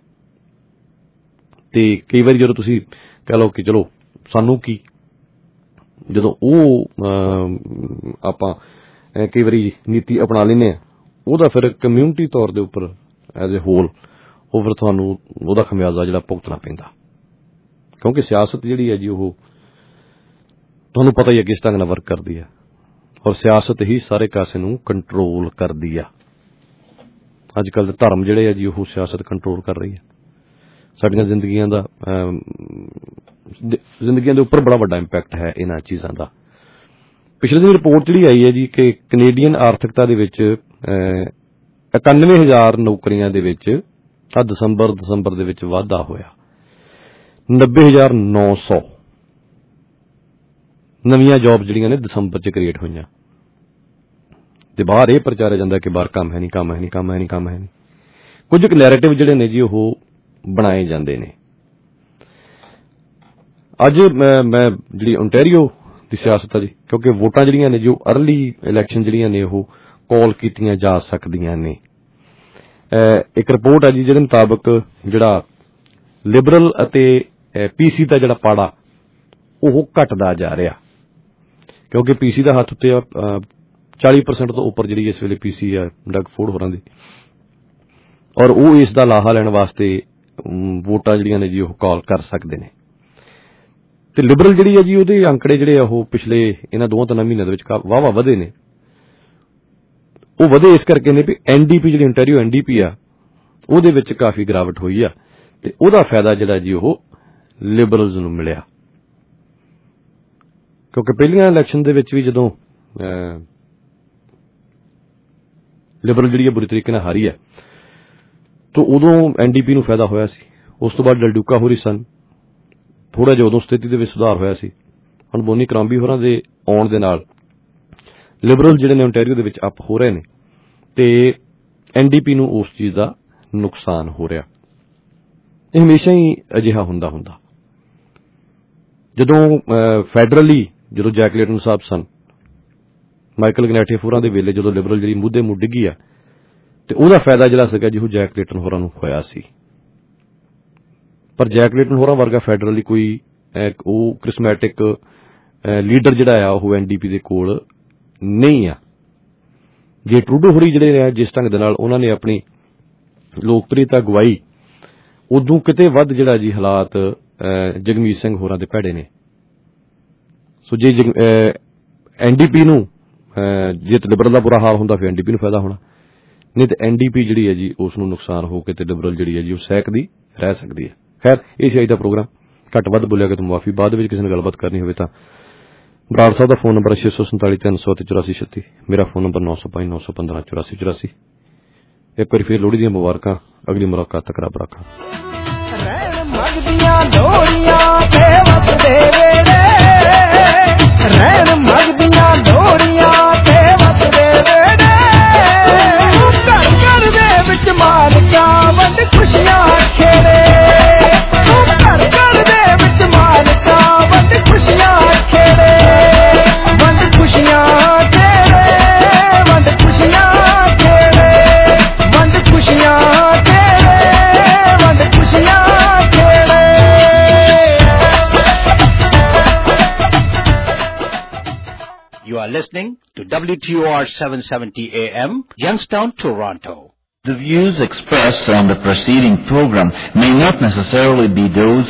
I: ਤੇ ਕਈ ਵਾਰੀ ਜਦੋਂ ਤੁਸੀਂ ਕਹਿ ਲਓ ਕਿ ਚਲੋ ਸਾਨੂੰ ਕੀ, ਜਦੋਂ ਉਹ ਆਪਾਂ ਕਈ ਵਾਰੀ ਨੀਤੀ ਅਪਣਾ ਲੈਂਦੇ ਹਾਂ, ਉਹਦਾ ਫਿਰ ਕਮਿਊਨਿਟੀ ਤੌਰ ਦੇ ਉੱਪਰ ਐਜ਼ ਏ ਹੋਲ ਉਹ ਫਿਰ ਤੁਹਾਨੂੰ ਉਹਦਾ ਖਮਿਆਜ਼ਾ ਜਿਹੜਾ ਭੁਗਤਣਾ ਪੈਂਦਾ। ਕਿਉਂਕਿ ਸਿਆਸਤ ਜਿਹੜੀ ਹੈ ਜੀ ਉਹ ਤੁਹਾਨੂੰ ਪਤਾ ਹੀ ਹੈ ਕਿਸ ਢੰਗ ਨਾਲ ਵਰਕ ਕਰਦੀ ਹੈ ਔਰ ਸਿਆਸਤ ਹੀ ਸਾਰੇ ਕਾਸੇ ਨੂੰ ਕੰਟਰੋਲ ਕਰਦੀ ਆ। ਅੱਜ ਕੱਲ੍ਹ ਦੇ ਧਰਮ ਜਿਹੜੇ ਆ ਜੀ ਉਹ ਸਿਆਸਤ ਕੰਟਰੋਲ ਕਰ ਰਹੀ ਹੈ। ਸਾਡੀਆਂ ਜ਼ਿੰਦਗੀਆਂ ਦਾ ਜ਼ਿੰਦਗੀਆਂ ਦੇ ਉੱਪਰ ਬੜਾ ਵੱਡਾ ਇੰਪੈਕਟ ਹੈ ਇਹਨਾਂ ਚੀਜ਼ਾਂ ਦਾ। ਪਿਛਲੇ ਦਿਨ ਰਿਪੋਰਟ ਜਿਹੜੀ ਆਈ ਹੈ ਜੀ ਕਿ ਕੈਨੇਡੀਅਨ ਆਰਥਿਕਤਾ ਦੇ ਵਿੱਚ ਇਕਾਨਵੇਂ ਹਜ਼ਾਰ ਨੌਕਰੀਆਂ ਦੇ ਵਿੱਚ ਆ ਦਸੰਬਰ ਦਸੰਬਰ ਦੇ ਵਿੱਚ ਵਾਧਾ ਹੋਇਆ। ਨੱਬੇ ਹਜ਼ਾਰ ਨੌ ਸੌ ਨਵੀਆਂ ਜੌਬ ਜਿਹੜੀਆਂ ਨੇ ਦਸੰਬਰ ਚ ਕ੍ਰੀਏਟ ਹੋਈਆਂ। ਤੇ ਬਾਹਰ ਇਹ ਪ੍ਰਚਾਰਿਆ ਜਾਂਦਾ ਕਿ ਬਾਹਰ ਕੰਮ ਹੈ ਨਹੀਂ, ਕੰਮ ਹੈ ਨਹੀਂ, ਕੰਮ ਹੈ ਨਹੀਂ, ਕੰਮ ਹੈ ਨਹੀਂ। ਕੁਝ ਕੁ ਨੈਰੇਟਿਵ ਜਿਹੜੇ ਨੇ ਜੀ ਉਹ ਬਣਾਏ ਜਾਂਦੇ ਨੇ। ਅੱਜ ਮੈਂ ਜਿਹੜੀ ਓਨਟਾਰੀਓ ਦੀ ਸਿਆਸਤ ਆ ਜੀ, ਕਿਉਂਕਿ ਵੋਟਾਂ ਜਿਹੜੀਆਂ ਨੇ ਜੋ ਅਰਲੀ ਇਲੈਕਸ਼ਨ ਜਿਹੜੀਆਂ ਨੇ ਉਹ ਕਾਲ ਕੀਤੀਆਂ ਜਾ ਸਕਦੀਆਂ ਨੇ। ਇੱਕ ਰਿਪੋਰਟ ਆ ਜੀ ਜਿਹਦੇ ਮੁਤਾਬਕ ਜਿਹੜਾ ਲਿਬਰਲ ਅਤੇ ਪੀਸੀ ਦਾ ਜਿਹੜਾ ਪਾੜਾ ਉਹ ਘਟਦਾ ਜਾ ਰਿਹਾ, ਕਿਉਂਕਿ ਪੀਸੀ ਦਾ ਹੱਥ ਉੱਤੇ ਚਾਲੀ ਪਰਸੈਂਟ ਤੋਂ ਉੱਪਰ ਜਿਹੜੀ ਇਸ ਵੇਲੇ ਪੀਸੀ ਆ ਡਗ ਫੋਰਡ ਹੋਰਾਂ ਦੀ, ਔਰ ਉਹ ਇਸ ਦਾ ਲਾਹਾ ਲੈਣ ਵਾਸਤੇ ਵੋਟਾਂ ਜਿਹੜੀਆਂ ਨੇ ਜੀ ਉਹ ਕਾਲ ਕਰ ਸਕਦੇ ਨੇ। ਤੇ ਲਿਬਰਲ ਜਿਹੜੀ ਹੈ ਜੀ ਉਹਦੇ ਅੰਕੜੇ ਜਿਹੜੇ ਆ ਉਹ ਪਿਛਲੇ ਇਹਨਾਂ ਦੋਵਾਂ ਤਿੰਨਾਂ ਮਹੀਨਿਆਂ ਦੇ ਵਿੱਚ ਵਾਹਵਾ ਵਧੇ ਨੇ। ਉਹ ਵਧੇ ਇਸ ਕਰਕੇ ਨੇ ਵੀ ਐਨਡੀਪੀ ਜਿਹੜੀ ਓਨਟਾਰੀਓ ਐਨਡੀਪੀ ਆ ਉਹਦੇ ਵਿੱਚ ਕਾਫੀ ਗਿਰਾਵਟ ਹੋਈ ਆ ਤੇ ਉਹਦਾ ਫਾਇਦਾ ਜਿਹੜਾ ਜੀ ਉਹ ਲਿਬਰਲਜ਼ ਨੂੰ ਮਿਲਿਆ। ਕਿਉਂਕਿ ਪਹਿਲੀਆਂ ਇਲੈਕਸ਼ਨ ਦੇ ਵਿੱਚ ਵੀ ਜਦੋਂ ਲਿਬਰਲ ਜਿਹੜੀ ਹੈ ਬੁਰੀ ਤਰੀਕੇ ਨਾਲ ਹਾਰੀ ਹੈ ਤਾਂ ਉਦੋਂ ਐਨਡੀਪੀ ਨੂੰ ਫਾਇਦਾ ਹੋਇਆ ਸੀ। ਉਸ ਤੋਂ ਬਾਅਦ ਡਲਡੂਕਾ ਹੋਰੀ ਸਨ, ਥੋੜਾ ਜਿਹਾ ਉਦੋਂ ਸਥਿਤੀ ਦੇ ਵਿੱਚ ਸੁਧਾਰ ਹੋਇਆ ਸੀ। ਹੁਣ ਬੋਨੀ ਕਰਾਂਬੀ ਹੋਰਾਂ ਦੇ ਆਉਣ ਦੇ ਨਾਲ ਲਿਬਰਲ ਜਿਹੜੇ ਨੇ ਓਨਟਾਰੀਓ ਦੇ ਵਿੱਚ ਅਪ ਹੋ ਰਹੇ ਨੇ ਤੇ ਐਨਡੀਪੀ ਨੂੰ ਉਸ ਚੀਜ਼ ਦਾ ਨੁਕਸਾਨ ਹੋ ਰਿਹਾ। ਇਹ ਹਮੇਸ਼ਾ ਹੀ ਅਜਿਹਾ ਹੁੰਦਾ ਹੁੰਦਾ ਜਦੋਂ ਫੈਡਰਲੀ ਜਦੋਂ ਜੈਕ ਲੇਟਨ ਸਾਹਿਬ ਸਨ, ਮਾਈਕਲ ਗਨੈਟਿਫ ਹੋਰਾਂ ਦੇ ਵੇਲੇ ਜਦੋਂ ਲਿਬਰਲ ਜਿਹੜੀ ਮੁੱਦੇ ਮੁੱਢ ਡਿੱਗੀ ਆ ਤੇ ਉਹਦਾ ਫਾਇਦਾ ਜਿਹੜਾ ਸੀਗਾ ਜੀ ਉਹ ਜੈਕ ਲੇਟਨ ਹੋਰਾਂ ਨੂੰ ਹੋਇਆ ਸੀ। ਪਰ ਜੈਕ ਲੇਟਨ ਹੋਰਾਂ ਵਰਗਾ ਫੈਡਰਲੀ ਕੋਈ ਉਹ ਕ੍ਰਿਸਮੈਟਿਕ ਲੀਡਰ ਜਿਹੜਾ ਆ ਉਹ ਐਨਡੀਪੀ ਦੇ ਕੋਲ ਨਹੀਂ ਆ। ਜੇ ਟਰੂਡੋ ਹੋਰੀ ਜਿਹੜੇ ਆ ਜਿਸ ਢੰਗ ਦੇ ਨਾਲ ਉਹਨਾਂ ਨੇ ਆਪਣੀ ਲੋਕਪ੍ਰਿਯਤਾ ਗਵਾਈ, ਉਦੋਂ ਕਿਤੇ ਵੱਧ ਜਿਹੜਾ ਜੀ ਹਾਲਾਤ ਜਗਮੀਤ ਸਿੰਘ ਹੋਰਾਂ ਦੇ ਭੈੜੇ ਨੇ। ਸੋ ਜੇ ਐਨਡੀਪੀ ਨੂੰ ਜੇ ਤੇ ਲਿਬਰਲ ਦਾ ਬੁਰਾ ਹਾਲ ਹੁੰਦਾ ਫਿਰ ਐਨਡੀਪੀ ਨੂੰ ਫਾਇਦਾ ਹੋਣਾ, ਨਹੀਂ ਤੇ ਐਨਡੀਪੀ ਜਿਹੜੀ ਹੈ ਜੀ ਉਸ ਨੂੰ ਨੁਕਸਾਨ ਹੋ ਕੇ ਤੇ ਲਿਬਰਲ ਜਿਹੜੀ ਹੈ ਜੀ ਉਹ ਸਹਿਕਦੀ ਰਹਿ ਸਕਦੀ ਹੈ। ਖੈਰ ਇਹ ਸੀ ਅੱਜ ਦਾ ਪ੍ਰੋਗਰਾਮ। ਘੱਟ ਵੱਧ ਬੋਲਿਆ ਕਿ ਮੁਆਫੀ। ਬਾਅਦ ਵਿੱਚ ਕਿਸੇ ਨੇ ਗੱਲਬਾਤ ਕਰਨੀ ਹੋਵੇ ਤਾਂ ਬਰਾੜ ਸਾਹਿਬ ਦਾ ਫੋਨ ਨੰਬਰ ਛੇ ਸੌ ਸੰਤਾਲੀ ਤਿੰਨ ਸੌ ਤੇ ਚੁਰਾਸੀ ਛੱਤੀ, ਮੇਰਾ ਫੋਨ ਨੰਬਰ ਨੌ ਸੌ ਪੰਜ ਨੌ ਸੌ ਪੰਦਰਾਂ ਚੁਰਾਸੀ ਚੁਰਾਸੀ। ਇੱਕ ਵਾਰੀ ਫਿਰ ਲੋਹੜੀ ਦੀਆਂ ਮੁਬਾਰਕਾਂ। ਅਗਲੀ ਮੁਲਾਕਾਤ ਤੱਕ ਰੱਬ ਰਾਖਾ।
J: ਰਹਿਣ ਮਗਦੀਆਂ ਲੋੜੀਆਂ ਤੇ ਵਸਦੇ ਵੇੜੇ, ਰਹਿਣ ਮਗਦੀਆਂ ਲੋੜੀਆਂ ਤੇ ਵਸਦੇ ਵੇੜੇ, ਘਰ ਘਰ ਦੇ ਵਿੱਚ ਮਾਲਕਾਂ ਵੰਡ ਖੁਸ਼ੀਆਂ ਖੇੜੇ, ਘਰ ਘਰ ਦੇ ਵਿੱਚ ਮਾਲਕਾਂ ਵੰਡ ਖੁਸ਼ੀਆਂ
R: listening to W T O R seven seventy A M, Youngstown, Toronto.
S: The views expressed on the preceding program may not necessarily be those